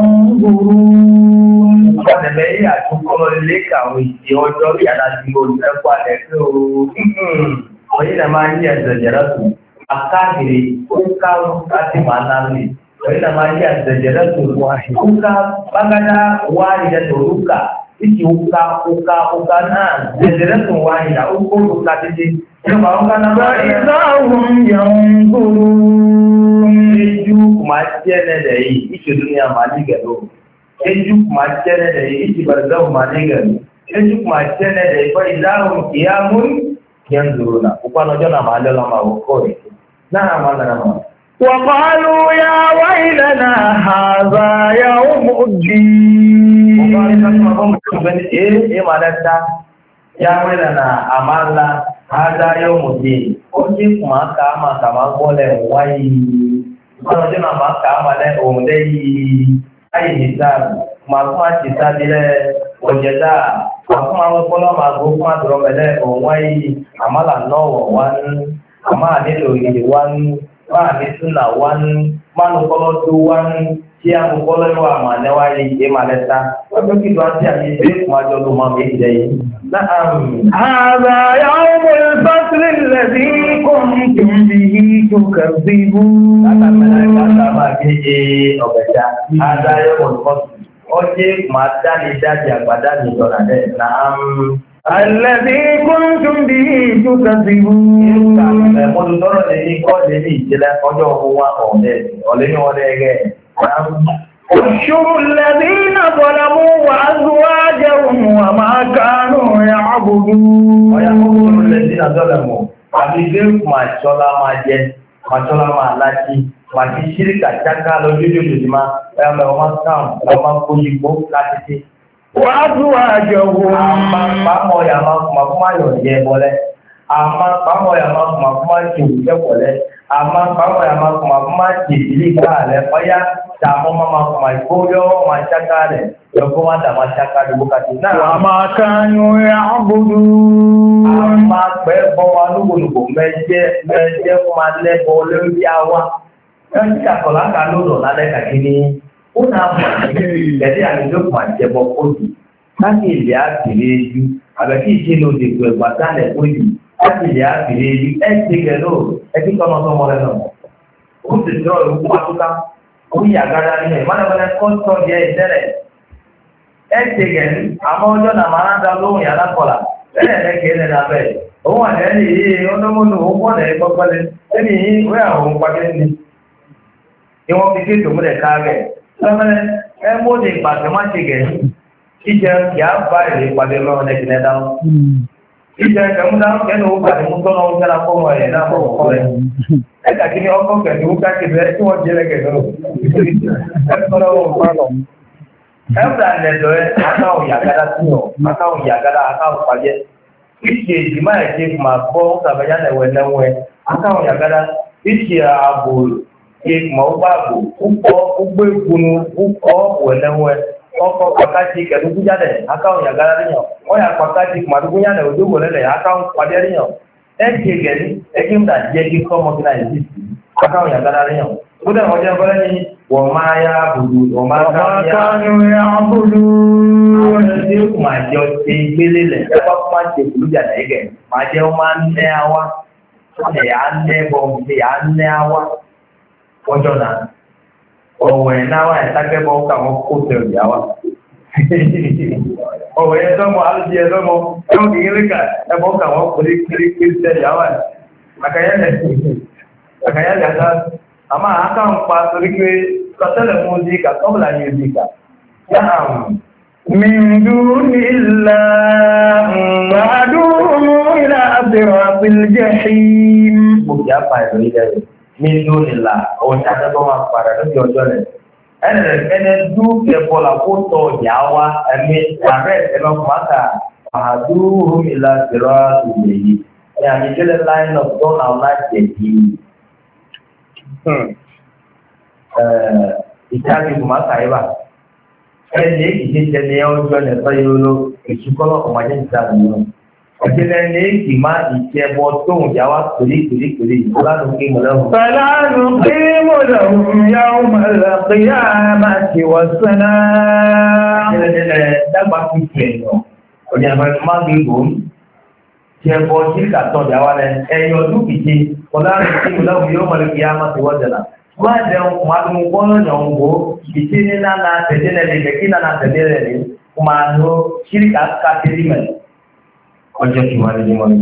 ينظرون. Ọ̀dẹ̀lẹ̀ yìí àtúnkọ́ ilé kàwé ìdí ọjọ́ bí aláàbí olùfẹ́kọ́ àlẹ́fẹ́ ooo. Ọ̀yìn náà máa ń yí ẹ̀sẹ̀jẹ̀rẹ́ tù. Akáàkiri ó ká láti máa náà lè. Ọ̀yìn náà máa ń yí ẹ̀sẹ̀jẹ̀rẹ́ tù. Ó ká bágádá wá ìdẹ́tò orúkà. Ìkì ó ká ó ká ó ká náà. Ẹ̀sẹ̀jẹ̀rẹ́ tù wá ìdá ó kó orúkà títí. Ìjọba ó ká náà bá فإذا هم ينظرون. Ejú máa jẹ́ ẹ̀lẹ́dẹ̀ yìí, ìṣèlú ni a máa ní gẹ̀lú. Ejú máa jẹ́ ẹ̀lẹ́dẹ̀ yìí, ìṣìbàrẹ̀dẹ̀ máa ní gẹ̀lú. Ejú máa jẹ́ ẹ̀lẹ́dẹ̀ yìí, fọ́ ìdáhùn kì á mú kí ń dúró náà. Ó pàánà ọjọ́ náà máa lẹ́ lọ́mọ àwòkọ́ rẹ̀. Náà máa lára máa. وقالوا يا ويلنا هذا يوم الدين. Ó bá rí sọ́kùnrin ọmọ ìṣòfin ní èé èé máa lẹ́ta. Yá wẹ́lẹ̀ náà àmàlà hádá yóò mú dé. Ó jí kùmà ká máa kà máa gbọ́lẹ̀ wáyé. Ọjọ́ náà máa kà máa lẹ́ òun lẹ́yìn. Ayé nìsáàbù, máa fún àti sábílẹ̀ ọ̀jẹ̀dá, àfún àwọn ọpọlọ máa gbó fún àtọ̀rọ̀mẹ̀lẹ̀ òun wáyé. Àmàlà náà wọ̀ wá ní. Àmà nílò ìdè wá ní. Máa ní súnà wá ní. Máa ní ọpọlọ tó wá ní. Tí a mú ọpọlọ yóò àmà lẹ́wáyé ìdè máa lẹ́ta. Wọ́n tó kí lọ sí àmì ìdè fún àjọ ló máa méjì lẹ́yìn. هذا يوم الفصل الذي كنتم به تكذبون. Hádá yóò mú ìfọ́sùn. Ó jẹ́ máa dáni dájí àgbàdá ní ìjọra rẹ̀ náà. الذي كنتم به تكذبون. Ẹ̀mọ́dún tọ́rọ̀ lè ní kọ́ lè ní ìjìnlẹ̀ ọjọ́ ohun wa ọ̀lẹ́ ọ̀lẹ́ ní wọ́n lẹ́gẹ̀ẹ́. احشروا الذين ظلموا وأزواجهم وما كانوا يعبدون. Ọ̀yá kọ́kọ́rọ̀ الذين ظلموا. Àbí ilé máa ṣọ́lá máa jẹ. machola ma laji mati shirika chaka lojojo jima e ma o ma kan o ma ko yibo lati وأزواجهم ama pamo ya ma kuma kuma yo je bole ama pamo ya ma kuma kuma ju je bole ama pamo ya ma kuma kuma ji li ka le oya ta mo ma ma kuma ko yo ma chaka le yo ko ma da ma chaka le bukati na وما كانوا يعبدون ama pe bo wa lu lu ko meje meje kuma le bo le ya wa en ka ko la ka lo do la le ka kini una jadi alizo kwa jebo kodi kati ile akireju abeki ise lo de gbe gbata le kodi kati ile akireju e ti gelo e ti kono to mo le no o ti tro o ku atuka o ya gara ni mana mana ko to je idere e ti gelo amo ojo na mara da lo ya la kola ele le ke le na be o wa le ni o no mo no o ko le gbogbo le eni we a o pa ke ni iwon fi ke to mo le ka ge Lọ́mọdé ẹ mú ní ìpàdé má ṣe gẹ̀ ìjẹ kì á bá èrè ìpàdé lọ́wọ́ ẹ̀kìnẹ̀ dáhùn. Ìjẹ kẹmú dáhùn kẹ́nu ó pàdé mú tọ́nà ó jẹ́ra fún ọmọ ẹ̀ náà fún ọkọ rẹ̀. Ẹ kàkí ní ọkọ̀ kẹ̀dù ó káàkiri bẹ́ẹ̀ tí wọ́n jẹ́ lẹ́gẹ̀ẹ́ lọ. Ẹ tọ́lọ́ ó pa lọ. Ẹ fúra lẹ̀dọ̀ ẹ akáwọ̀ yàgádá sí ọ̀ akáwọ̀ yàgádá akáwọ̀ pàjẹ́. Ìṣe ìdìmá ẹ̀ ṣe máa gbọ́ sàbẹ̀yà lẹ̀wẹ̀ lẹ́wẹ̀ akáwọ̀ yàgádá. Ìṣe ààbò ìmọ̀ ọgbàgbò púpọ̀ gbogbo ìgbónú púpọ̀ wẹ̀lẹ́wẹ̀ ọkọ̀ pàtàkì kẹ̀dùkújáde akáwọn yàgára ríyàn wọ́n yà pàtàkì màdùkújáde òjòwò lẹ́lẹ̀ akáwọn pàdé ríyàn ẹ̀kì gẹ̀ẹ́ni ẹ̀kì mdà jẹ́ kí kọ́mọ́kínà ìdí akáwọn yàgára ríyàn ó dẹ̀ wọ́n jẹ́ bọ́lẹ́ ní wọ́n máa yá bùdù wọ́n máa kánú yá bùdù àwọn ẹni tí máa jọ ṣe gbélé lẹ̀ ẹ̀fọ́ kó máa ṣe kùlújà lẹ́gẹ̀ máa jẹ́ wọ́n máa ń nẹ́ àwa ẹ̀yà ń nẹ́ bọ̀ ẹ̀yà ń nẹ́ àwa ọjọ́ náà ọ̀wẹ̀ náà wà ìtàkẹ́bọ̀ káwọn kó tẹ̀lé ìyáwá ọ̀wẹ̀ ẹ̀dọ́mọ alùpùpù ẹ̀dọ́mọ ẹ̀wọ̀n kékeré ká ẹ̀bọ̀ káwọn kó kiri kiri tẹ̀lé ìyáwá àkàyẹ̀lẹ̀ àtà àmà àkàwọn pa torí pé kọ́tẹ́lẹ̀ mú di ká kọ́bùlà ní ojú ìkà yáà من دون الله وأدعوهم إلى صراط الجحيم min dunila o ta da ma para do jojo le ene ene du ke bola ko to yawa emi are e lo maka adu ila sirati ya mi kele line of don our life dey hmm eh itali ko maka iba ene ije je ne ojo ne so yolo isukolo o ma je ta ni Ọjọ́lẹ̀ ní ìgbìmá ìṣẹ́bọ tóhùn yàwá kìrìkìrìkìrì ìgbòlánù kí mọ̀ lẹ́hùn. Fẹ̀lánù kí mọ̀ lẹ́hùn yàwó mẹ́lẹ̀kìyà máa ti wọ̀ sẹ́nà. Ọjọ́lẹ̀ dágbà fi ṣe ẹ̀yàn. Ọjọ́ ìbẹ̀rẹ̀ máa gbé ìgbòm. Ṣẹ́bọ ṣíkà tọ́ yàwá lẹ. Ẹ̀yàn ọdún kìíṣe, ọlárùn kí mọ̀ lẹ́hùn yàwó mẹ́lẹ̀kìyà máa ti wọ̀ sẹ́nà. Máa jẹun máa tún gbọ́nà yàn gbó. Ìṣe ní nánà tẹ̀lé ọjọ́ kí wọ́n lè mọ́ ní.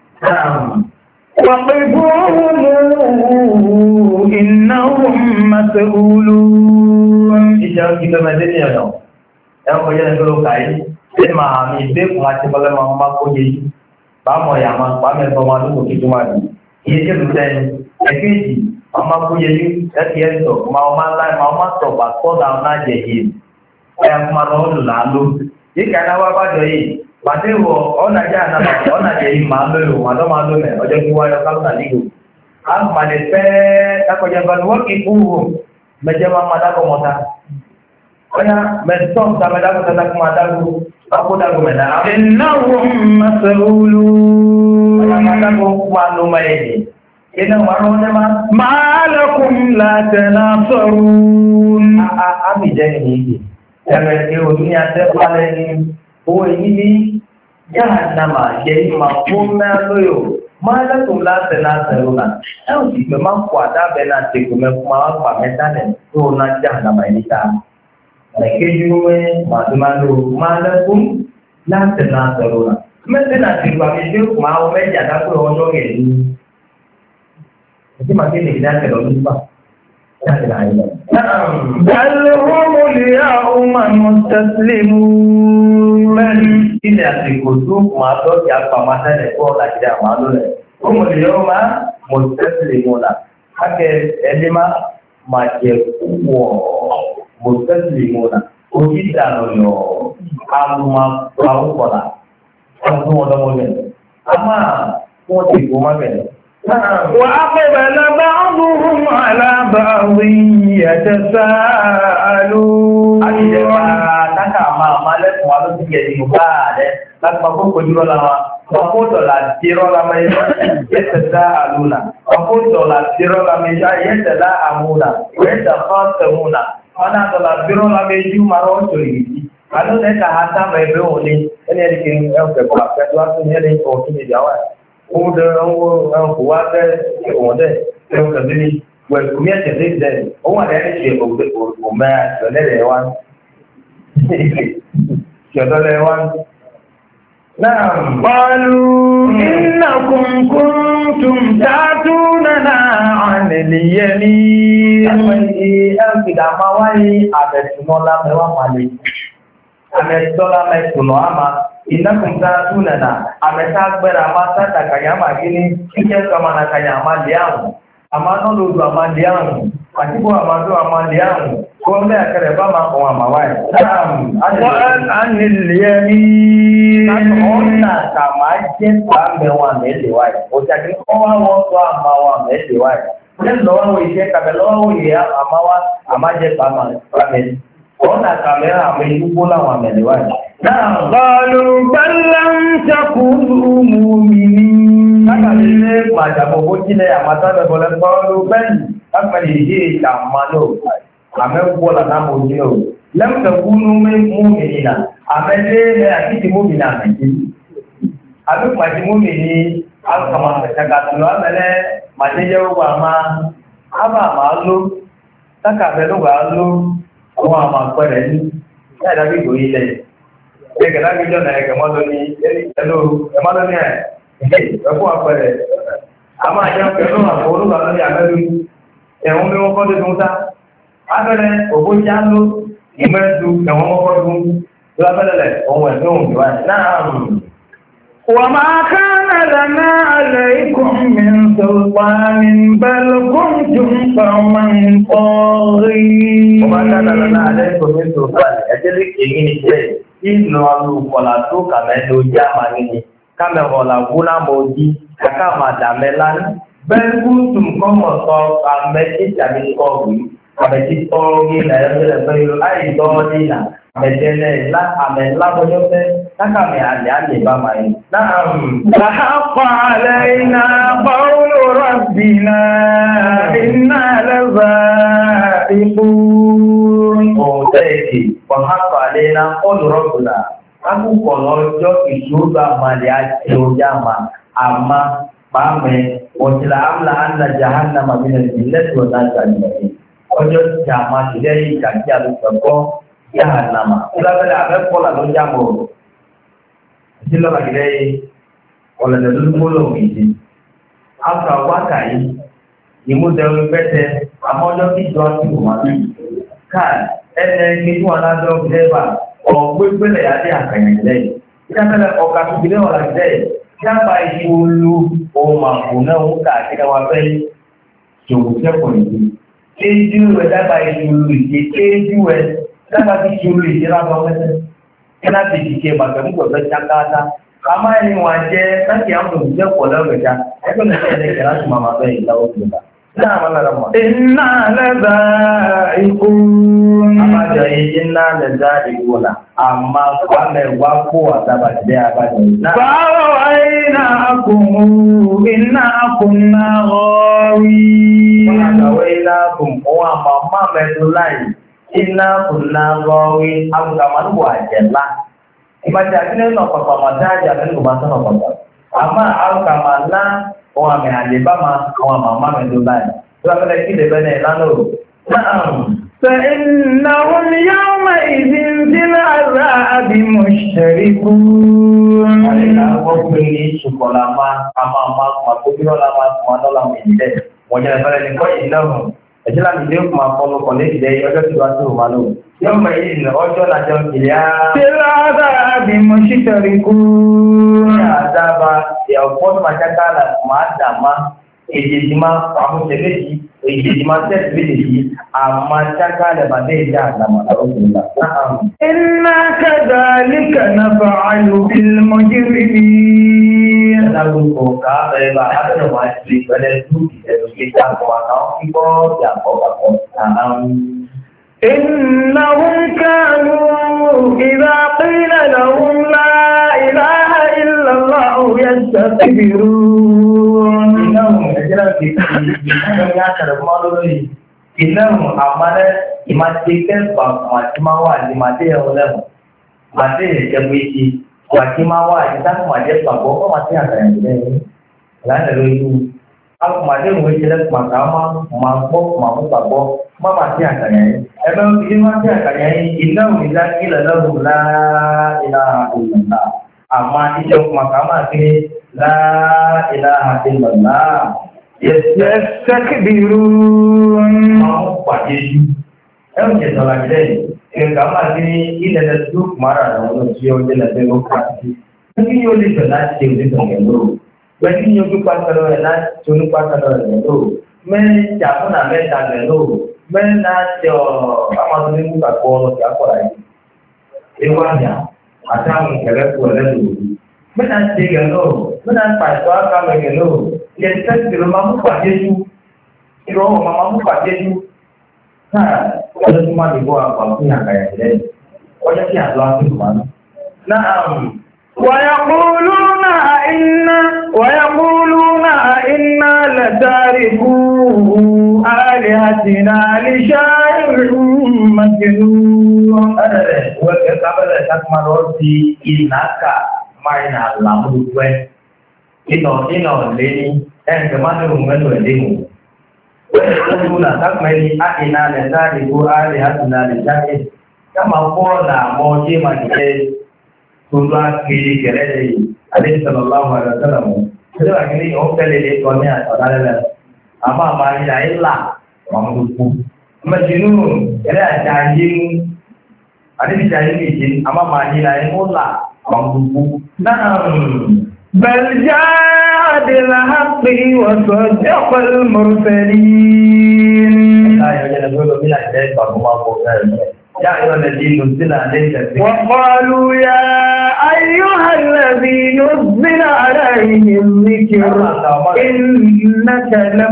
وَقِفُوهُمْ إِنَّهُمْ مَسْئُولُونَ. Ìjẹ́ òkè tó mẹ́lẹ́ ní ọ̀nà, ẹ̀kọ́ yẹ́ ẹgbẹ́ ló kàí, ṣé máa mi ìgbé fún àti bọ́lẹ́ máa máa kó yé yìí, bá mọ̀ ìyá máa pa mẹ́fọ́ máa lókò kí tó máa dì. Iye tí èlú sẹ́ni, ẹ̀kéjì, máa máa kó yé yìí, ẹ̀kí ẹ̀ sọ, máa máa láì máa máa sọ̀ bà kọ́dà ọ̀nà jẹ̀ yìí. Ẹ̀yà fún máa lọ́ọ́ lò láàlú. Yìí kà náà wá bájọ yìí. Pàdé wọ ọ̀nà jẹ́ ànàmà ọ̀nà jẹ́ yìí máa lóyò wà lọ́mà lómẹ̀ ọjọ́ kí wáyọ kálùnà nígbò. A ń pàdé fẹ́ takọjẹ́ bá ní wọ́n kí fúhù mẹjẹ́ máa máa dákọ̀ mọ́ta. Ọya mẹ́tọ́m ta mẹ́dákọ̀ tata kí máa dákọ̀ ọkọ̀ dákọ̀ mẹ́ta. Ìnáwó mẹ́sẹ̀lú. Ọya máa dákọ̀ máa ló máa yẹ iná wà rán ní máa. Máa lẹ́kùn láti náà sọ̀rọ̀. A bì jẹ́ ìyí. Ẹ̀rẹ̀ tí o ní atẹ́pálẹ́ ní owó yìí ní Jahannama jẹ́ ìmọ̀ fún mẹ́lóyò máa lẹ́kùn láti náà sẹ̀rọ̀ náà ẹ̀hùn sì pé máa ń kó àdábẹ́ náà ti kò mẹ́kún máa ń pa mẹ́ta nẹ̀ tó náà Jahannama yìí ta ẹ̀kẹ́jú mẹ́ màdúmálò máa lẹ́kùn láti náà sẹ̀rọ̀ náà mẹ́tẹ́ náà ti gbà mí pé máa wọ mẹ́jà dápẹ́ ọjọ́ rẹ̀ ní ẹ̀sìn máa kéde ìdájọ́ lọ nípa بل هم اليوم مستسلمون ilé àsìkò tó máa tọ́jú àpamọ́ sẹ́lẹ̀ fún ọ̀là ìdá àwọn alólẹ̀. Ó mọ̀ lè yọ́ máa mọ̀ tẹ́sílẹ̀ mọ́ la. ake elima maje kuwo muslimuna ojidano yo amuma paukola amu odomole ama wọ́n ti kò má bẹ̀rẹ̀. Wa aqbala ba'duhum ala ba'din yatasa'alun. A ti jẹ́ máa lákà máa máa lẹ́kùn wa ló ti yẹ̀ nínú báàlẹ́ láti máa kó kojú rọ́lá wa. Wọ́n kó dọ̀là tí rọ́lá mẹ́rin yatasa'aluna. Wọ́n kó dọ̀là tí rọ́lá mẹ́rin yatasa'amuna. Yatakhasamuna. Wọ́n náà dọ̀là tí rọ́lá mẹ́rin máa rọ́ sọ̀rọ̀ yìí. Àlọ́ lẹ́ka àtàmọ̀ ẹgbẹ́ òní ẹni ẹni kiri ẹ̀fẹ̀ pàṣẹ tó wá sí ẹni ọ̀tún ìyàwó ẹ̀. Owó dẹ owó ẹnkù wá dẹ ìwọ̀n dẹ ẹnkù kẹ̀lé ní wẹ̀kú ní ẹ̀sẹ̀ ní dẹ owó àdé ẹni ṣe òmẹ́ ìṣọ̀lẹ́lẹ̀ wá ìṣọ̀lẹ́lẹ̀ wá. Náà qalu innakum kuntum ta'tunana 'anil yamin. Àwọn ẹ̀ǹkì dàmá wáyé àbẹ̀tùmọ́lá mẹ́wàá màlẹ̀. Àmẹ́tọ́lá mẹ́tùnú àmà. Innakum ta'tunana ameta gbera mata takanyama gini kije kama na kanyama liamu amano ludu amandiamu atibu amado amandiamu kombe akere bama ko amawai tam anil yamin onna kama je pambe wa meliwai otaki ko wa wo to amawa meliwai nlo wa ise kabelo wo ya amawa amaje pama pameli ona kamera ameyubola wa meliwai. قالوا بل لم تكونوا مؤمنين. Kákàlélé màjàbọ̀ bó jílẹ̀ àmàtàbẹ̀ bọ̀lẹ̀ kọ́ọ̀lù bẹ́ẹ̀ni, kákàlé ìdí ìtàmàlò, àmẹ́gbọ́lá náà mọ̀ jí o. Lẹ́mùtẹ̀kúnú múmìnà, àmẹ́lẹ́ àkíkì múmìnà àmẹ́jì. Àbíkùmàjí múmìnì, alùkàmà ṣàkàtùlọ àmẹ́lẹ́ màjẹ́jẹ́ ó wà máa, ábà máa ló, kákàbẹ̀ ló wà ló, àwọn àmà pẹ̀rẹ̀ ní, ẹ̀dàbí ìgò ilẹ̀. Ẹgbẹ̀ lágbíjọ́ na ẹgbẹ̀ mọ́lọ ní ẹlò ẹmọ́lọ ní ẹ̀ ẹ̀kún àpẹẹrẹ. A máa jẹ́ pẹ̀lú àpò olúgbà lórí àmẹ́lú ẹ̀wọ̀n bí wọ́n kọ́ lórí múta. Abẹ́rẹ́ òbó já ló ìmẹ́sù ẹ̀wọ̀n mọ́kọ́ lórí lábẹ́lẹ̀ ohun ẹ̀mí ohun ìwà náà. وما كان لنا عليكم من سلطان بل كنتم قوما طاغين. وما كان لنا عليكم من سلطان أجلك إني شيء إنه ألوكولا توكا مدو جامعني كما ولا غنا موجي كما داملان بل كنتم قوما طاغين أمتي طاغين أمتي طاغين لا يمكن أي طاغين Medele la amela boyote takame ali ali bama yi naam lahaqqa alaina qawlu rabbina inna lazaiqun o teji wa haqqa alaina qawlu rabbina aku kolojo isuga mali ajojama ama pame otila amla anna jahannama min al-jinnati wa nas ajma'in ojo jama dei kakia lu Jahannama. Ìlàbẹ̀lẹ̀ àbẹ́kọ́lá ló jámọ̀ òun. Ìdí lọ́la gẹ́gẹ́ yìí, ọ̀lẹ̀dẹ̀ ló gbóló ìdí. Afro àwákà yìí, ìmúdẹ̀rù pẹ́tẹ́, àmọ́jọ́ kí jọ sí ìwọ̀n. Káà, ẹnẹ kí tí wọn lájọ́ gẹ́bà, ọ̀gbẹ́gbẹ́lẹ̀ adé àkànyà lẹ́yìn. Ìdábẹ̀lẹ̀ ọ̀kà tó gbé ọ̀la gẹ́gẹ́ jábà ìṣòlù ohun àpò náà ń kà kí wọ́n fẹ́ ṣòwò sẹ́kọ̀ọ́ ìdí. Kéjú rẹ̀ dábà ìṣòlù ìdí, kéjú rẹ̀ Dábà tí kí olú ìjẹ́lá bá wẹ́sẹ̀, kí láti ṣiṣẹ́ bàtẹ̀ mú pẹ̀lú ṣákáátá. A máa ní wọn jẹ́ láti àwọn òṣìṣẹ́ pọ̀ lọ́gbẹ̀dá, ẹgbẹ́ mi ṣe ẹ̀lẹ́kẹ̀ láti máa máa bẹ́ ìlà òkè ọ̀gá. Náà máa lára mọ̀. Iná lẹ́dà ikú. A máa jọ iye iná lẹ́dà ikú náà, a máa wà mẹ́wàá kó àtàbàjẹ́ àbájọ. Báwo iná kùnmù iná kùnà rọrí. Wọ́n á gbàwé iná kùn fún àmọ́ máa mẹ́tò láì. Inna kunna gawi anggaman wajalla. Ibadah ini no papa mata jangan rumah sana papa. Ama anggamanna orang mehali bama orang mama mendulai. Kalau lagi debane lalu. Naam. فإنهم يومئذ في العذاب مشتركون. Mereka membeli sekolah mas, ama-ama, makubiro lama, mana lama ini. Wajah pada ni kau indah. Ẹ̀jẹ̀lá mi dé kùmà fọlọ́ kọ̀ léjì dẹ́ ọjọ́ tí wàá tó wà lóò. Yóò mọ̀ èyí ní ọjọ́ lájọ́ kìlíà. Tílá àdáàbí mo ṣíṣẹ̀rí kú. Ní àdába, ọ̀pọ̀ tó máa jáká là máa dà má. ejejima amusemeji ejejima tẹsimeji amataka lebade ya nama ọdunla. Inna kadhalika naf'alu bil mujrimin. Lalu kota beba ada wajib pada itu kita kuatau kita yang kau tanam. إنهم كانوا إذا قيل لهم لا إله إلا الله يستكبرون. إنهم أجرا kita yang termalu إنهم amalan imatikan bahawa mawa imati oleh mati jemisi mati mawa kita mati bahawa mati ada yang ini. Lalu itu aku mati menjelaskan makama mampu mampu bahawa mama dia katanya, emang ini masih katanya inna billahi la ilaha illallah. Amma itu makama ini la ilaha illallah. Yastakbirun. Mau pagi. Em kita lagi ini kamar ini ini ada dua marah orang siapa jelas demokrasi. Ini yo di sana sih di sana itu. Bagi yo juga kalau nak cunu pasal itu, men jangan nak men jangan itu. Menajo apa tu ni bukan kolot apa lagi? Iwannya, asal mengkeret kuala dulu. Menaj jegalo, menaj pasal kami jegalo. Jadi di rumah muka jeju, di rumah mama muka jeju. Nah, kalau cuma di bawah apa punya kayak ini, orang siapa langsung mana? Nah, ويقولون إنا ويقولون إنا لتاركو آلهتنا لشاعر مجنون. Ada deh, waktu kabar tak maroti inaka mainan lamu gue. Ino ino leni, eh kemana rumah tu leni? Waktu nak tak main ina lesa di gua lihatna di jari. Kamu pun nak mau je macam Tuhan kiri kiri Nabi sallallahu alaihi wasallam. Jadi akhirnya orang kali ini ada apa mari lainlah mampu. Majnun, ada janji. Ada janji jin, apa mari lain mula mampu. Naam. بل جاء بالحق وصدق المرسلين. Saya jadi dulu bila saya baru mau يا أيها الذين نزل عليك الذكر وقالوا يا أيها الذي نزل عليه الذكر إنك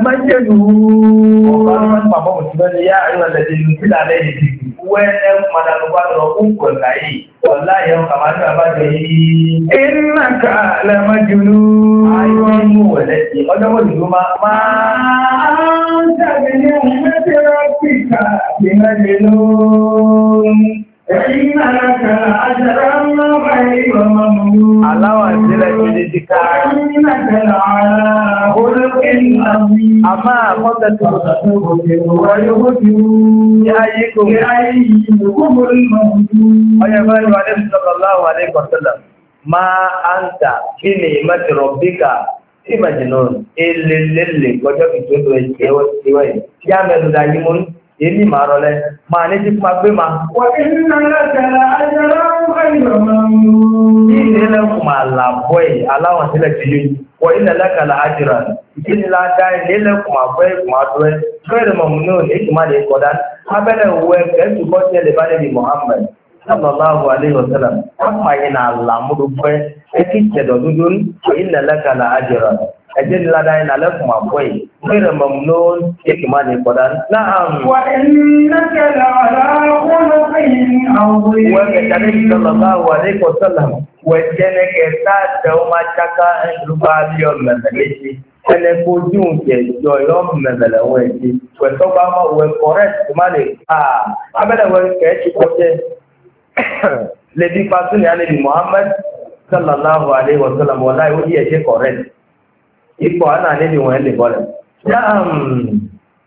لمجنون. وقالوا يا أيها الذي نزل عليه الذكر وين ما نقول ربك كاي والله يوم كمان أبدا إنك لمجنون. أيوة ولدي أنا أقول ما ما أنت بنعمة ربك بمجنون. إن لك أجرا غير ممنون. الله أجل جدك إنك لعلى خلق عظيم. أما قد ويبتون يأيكم يأيكم الموجود. أيها النبي صلى الله عليه وسلم ما أنت بنعمة ربك بمجنون إلا اللي قد يكون يوم يا من دائمون ini marole mane di magbe ma wa inna laka la ajran ghayra mamnun. Ini la kuma la boy alawa sila tiji wa inna laka la ajran ini la dai ne la kuma boy kuma doy ghayra mamnun e kuma de kodan abele we ke tu ko tele bale di Muhammad sallallahu alaihi wasallam amma ina la mudu boy e ki te do dudun wa inna laka la ajran ajin la dai na la kuma boy ghayra mamnun e kuma de kodan na'am wa innaka la ala khuluqin azim. wa kadani sallallahu alaihi wasallam wa jene ke ta da ma chaka rubali on na leji ene ko jun ke jo yo mebele we ti we to ba ma we correct ma le ah abeda we ke ti ko je le di pasu ni ale Muhammad sallallahu alaihi wasallam wallahi o di e correct ipo ana ne ni won le bole jam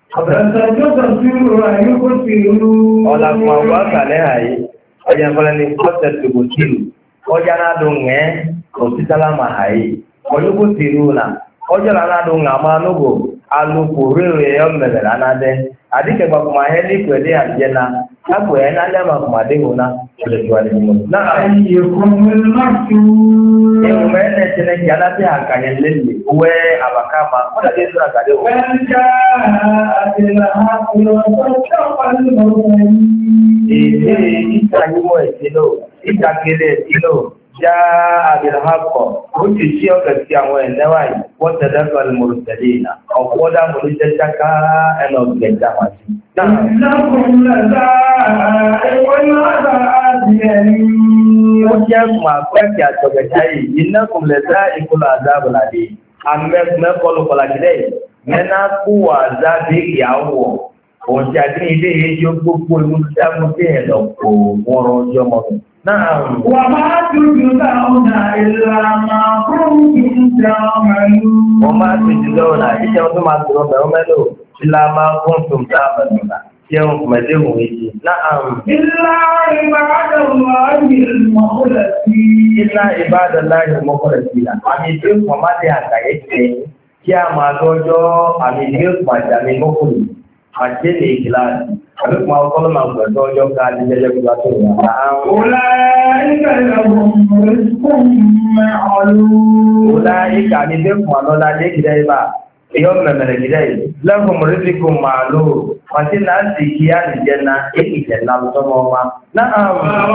Ola kuma wa kale hai oya kola ni kota tubukiru oya na dunge o tisalama hai oyo kutiruna oja na dunga manugo alu kurewe yo mebela na de adike ba kuma heli kwede ajena agbo ya na le ma ma de una le jwa le mo na ayyukum al-maftu e o me ne tene ya la ti aka ye le le we abaka ma ko da de sura ka de o wanda adila hakulu tawal mawani e e ita ni mo e ti lo ita kele ti lo ja adila hakko o ti si o ka ti àwọn ene wa yi wa tadakal mursalina o ko da mo le jaka e no ge ja ma si إنكم لذائقون عذاب أليم وجاءكم أقوى كأتوكتاي إنكم لذائقون عذاب أليم أمك مقولوا فلاكدي مناكو عذاب يعوو وجاءكم إذا يجوا بقول مستمتع لكم ورجوم نعم وما تجزون إلا ما كنتم تعملون وما تجزون إذا ما تجزون إلا ما كنتم تعملون يوم مدهم يجي نعم إلا عباد الله المخلصين إلا عباد الله المخلصين أمي ديو ماما دي هكايتي كيا ما توجو أمي ديو ما جامي مخلص أجل إخلاص أبي ما أقول ما أقول توجو كادي جل جلاله أولئك لهم رزق معلوم أولئك أمي ديو ما نولا دي كده يوم من الجدال لهم رزق معلوم وانتنا سيكيان الجنة إيه الجنة بسموما نعم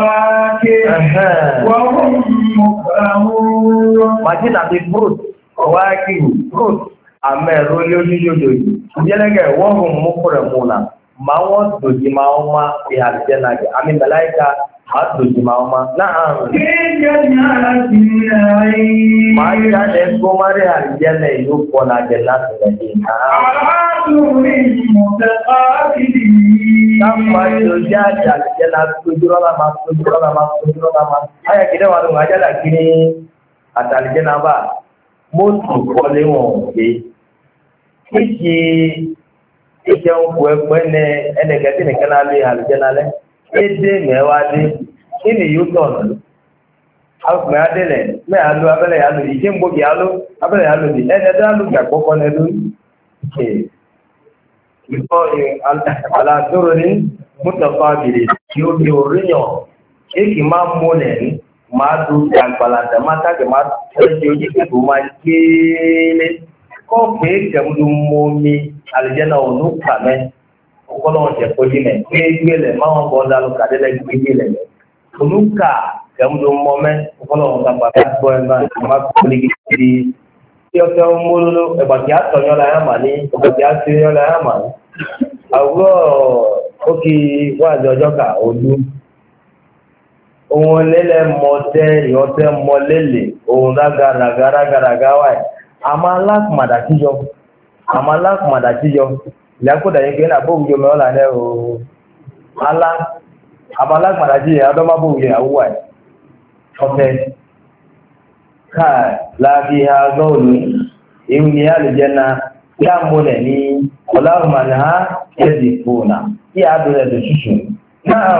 وهم مكرمون وانتنا بفروت وواكي فروت أما رولي وليجوجي جنة وهم مكرمون ما هو دوجي ما هما في الجنة أمين ملايكة Atu jimauma. Naam. Maisha lesko mare aljanna yuko na jannatu madina. Kama yojaji aljanna kujurala mas kujurala mas kujurala mas. Haya kile watu ngaja lakini ataljanna ba motu kole won be. Kiki ike onku egbene ene gati ni kana le aljanna le. Ede mewade ini yuton au me adele me alu abele alu ije mbogi alu abele alu ni ene da alu ga koko ne lu ke ipo ala duruni mutafadili yo yo rinyo eki ma mole ma du agbala da mata ke ma teje oji ke bu ma kele ko pe ke mu momi aljana onu kame ọ̀pọ̀lọpọ̀ ṣe kojú mẹ́ gbégbé lẹ̀ máa ń bọ̀ ọ́dà lóka délẹ̀ gbégbé lẹ̀ olùkà kẹ́mùdó mọ́mẹ́ ọ̀pọ̀lọpọ̀ kàgbà bá gbọ́ ẹ̀ máa ń máa kó ní kiri tí ọ̀kẹ́ ń mú lólo ẹ̀gbà tí a tọ̀yọ́ la yà mà ní ẹ̀gbà tí a tẹ̀yọ́ la yà mà ní. àwùrọ̀ ókè wà ní ọjọ́ ká ojú òun lélẹ̀ mọ̀tẹ́ ìyọ̀tẹ́ mọ̀lélẹ̀ òun rágàràgà rágàràgà wáyé àmọ́ alákùmàdà tíjọ àmọ́ alákùmàdà tíjọ ìyàkódà yìí kí ní àbóhùjọ mẹ́ọ́lá ní ooo alá àbálágbàdájí àdọ́mábòhùjẹ àwúwà ọ̀fẹ́ káà láàbí àgọ́ọ̀lù èyí ni a lè jẹ́ na kí a múlẹ̀ ní ọláhùnmáni ha kẹ́sì fòònà kí a bẹ̀rẹ̀ tó ṣùṣù náà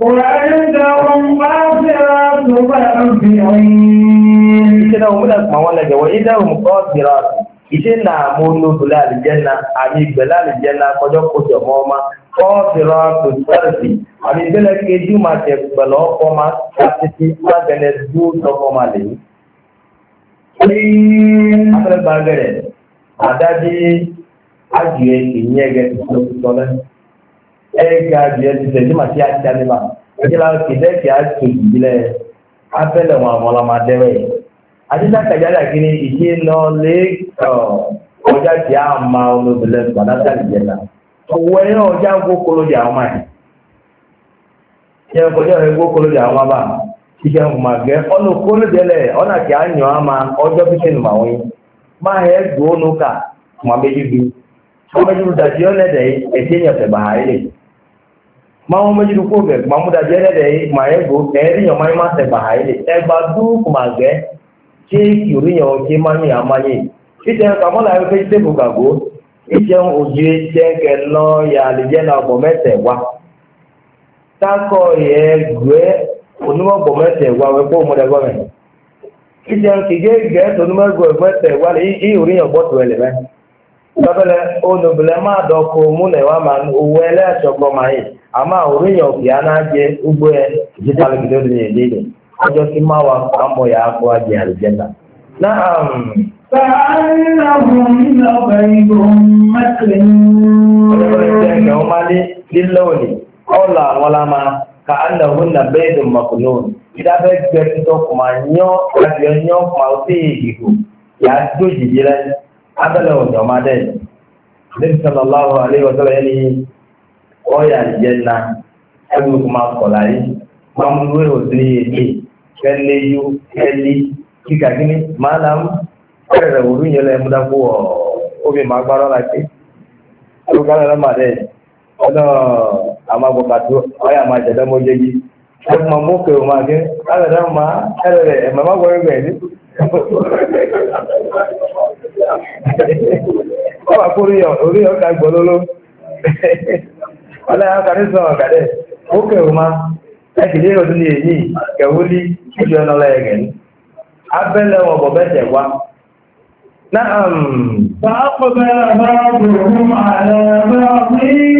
ite na munu bula aljanna ami bela aljanna kojo kojo moma ko sira to sarfi ami bela ke juma te belo ko ma sapti ma gane du to ko ma le ni apre bagare adadi ajiye kinyege to to le e ga je te juma ti acha ni ma e la ki de ki a tu bile apele wa mola ma dewe àdídá kàjálà kí ni ìṣe lọ lé ọjà tí a máa olóbìnrin gbàdátà lè jẹta owó ẹ̀yàn ọjà ń kó kólódì àwọn máa ṣe ọkọjọ́ rẹ̀ kó kólódì àwọn máa bá ṣiṣẹ́ ń máa gẹ́ ọ̀nà kólódì ẹlẹ̀ ọ̀nà kí a yàn á máa ọjọ́ pípẹ́ nù àwọn yìí máa ẹ̀ gbóònù ká máa méjì bí wọ́n méjì bí dàjí ọ̀lẹ́dẹ̀ yìí ẹ̀ṣẹ́ yàn fẹ̀ bàá rẹ̀ máa wọ́n méjì bí kó bẹ̀ máa mú dàjí ọ̀lẹ́dẹ̀ yìí máa ẹ̀ gbó ẹ̀rí yàn máa máa fẹ̀ bàá rẹ̀ ẹgbà dúkù máa gẹ́ ṣé ìrìyàn ṣe máa ń yàn máa yé ìṣẹ́ kàmọ́lá ẹgbẹ́ ìṣẹ́bù gàgó ìṣẹ́ òjì ṣẹ́ńkẹ̀ lọ yà àlìjẹ́ náà bọ̀ mẹ́tẹ̀ wá tákọ̀ yẹ gbé onímọ̀gbọ̀ mẹ́tẹ̀ wá wẹ́ fún ọmọdé gọ́mẹ̀ ìṣẹ́ kìgé gẹ́ onímọ̀gbọ̀ mẹ́tẹ̀ wá ní ìrìyàn gbọ́tù ẹ̀lẹ̀ mẹ́ lọ́bẹ̀lẹ̀ onùbìlẹ̀ máa dọ̀kọ̀ múlẹ̀ wá máa owó ẹlẹ́ẹ̀ṣọ́gbọ́ máa yìí àmọ́ òrìyàn òkè anájẹ gbogbo ẹ ìjẹta lókè lórí èdè ọjọ́ kí máa wà àmọ́ yà á kó ajé àlùjẹ́ta. náà فأنهم لبيض مكنون ọ̀rọ̀ máa ní lílọ́ọ̀lì ọ̀là àwọn lámà ka annahun na bẹ́ẹ̀dùn makunun ìdábẹ́ gbẹ̀rẹ̀ tó kùmà yán láti yán kùmà ó sí ìgbìkù yà á tó jìjì rẹ̀ abẹ́lẹ̀ òjò máa dẹ̀ níbi sallallahu alaihi wa sallam yẹni ọ̀yà ìjẹ́nà ẹgbẹ́ kùmà kọ̀lá yìí máa mú wéwò sí èdè kẹ́lẹ́ yú kẹ́lí kíkà kíní máa nà ń kẹ́rẹ̀ òru yẹn lẹ́ múdá kó ọ̀ omi máa gbárọ́ láti ó kálẹ̀ lọ́mà dẹ̀ ọ̀nà àmàgbọ̀kàtú ọ̀yà máa jẹ̀dẹ́ mọ́ jẹ́ yìí ẹ̀kùnmọ̀ mú kèrò máa gẹ́ alẹ́dẹ́ máa ẹ̀rẹ̀ ẹ̀mà má gbọ́rẹ̀ gbẹ̀ ní ọwà kó orí ọkà gbọ́lóló ọlẹ́ ọkà ní sọ ọ̀gàdẹ́ ó kèrò máa ẹ̀kìlé ọdún ní èyí kẹwúlí ìjọ ọ̀nà ọlẹ́yẹgẹ̀ ní abẹ́lẹ̀ wọn bọ̀ bẹ́ẹ̀ wá نعم فأقبل بعضهم على بعض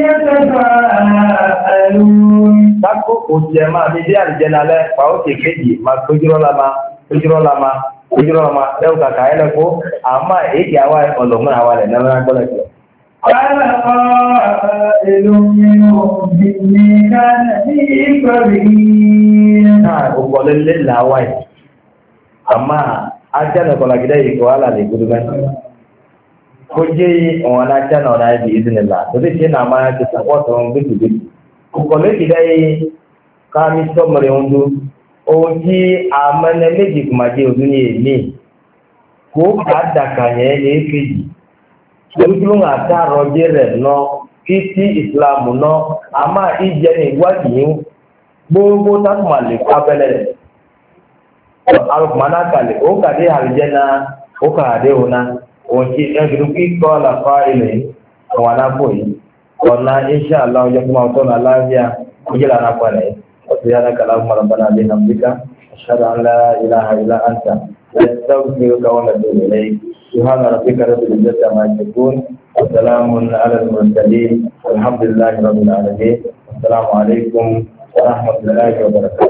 يتساءلون Tako òjì máa bí dé àlìjẹ́nà lẹ́ pàó kè kéjì máa tójúrọ́ lámá, tójúrọ́ lámá, tójúrọ́ lámá, lẹ́wù kàkà ẹlẹ́kọ́, àmá èdè àwá ọlọ́mọ́ àwá rẹ̀ náà gbọ́lẹ̀ jọ. قال قائل منهم إني كان لي قرين. Náà gbogbo lélẹ̀ làwá yìí, àmá ajánà kọlàgídá yìí kò wálà lè gudu mẹ́ta. Kó jẹ́ ọ̀wọ́n ajánà ọ̀nà ibi ìdínlá, tó ti ṣe náà máa ti sàpọ̀tọ̀ gbẹ́gbẹ́gbẹ́. Kòkòlé kìdá yìí ká mi sọ́mọ̀rẹ̀ ń dún, ohun tí àmẹ́nẹ́ méjì kò máa jẹ́ òdún ní èmi, kó ká dàkà yẹn ní èkejì. Olúkúlù ń àtàrọ̀ jẹ́ rẹ̀ ná, kí tí ìsìlámù ná, àmà ìjẹ́ ní ìwádìí gbogbo tákùmà lè kó abẹ́lẹ̀ rẹ̀. Alùpùpù kàlẹ̀ ó kàdé àlùjẹ́ náà ó kàdé òun náà òun tí ẹgbẹ̀rún kí kọ́ làfá ilẹ̀ àwọn anábò yìí ọ̀nà iṣẹ́ àlá ọjọ́ fún àwọn tọ́nà aláàbíà ojú lára pàdé ọ̀sẹ̀ yára kàlá fún ọ̀rọ̀bánà bí na bíkà ṣáda ńlá ilaha illa anta yastaghfiruka wa natubu ilayk subhana rabbika rabbil izzati amma yasifun wa salamun ala al mursalin walhamdulillahi rabbil alamin assalamu alaikum wa rahmatullahi wa barakatuh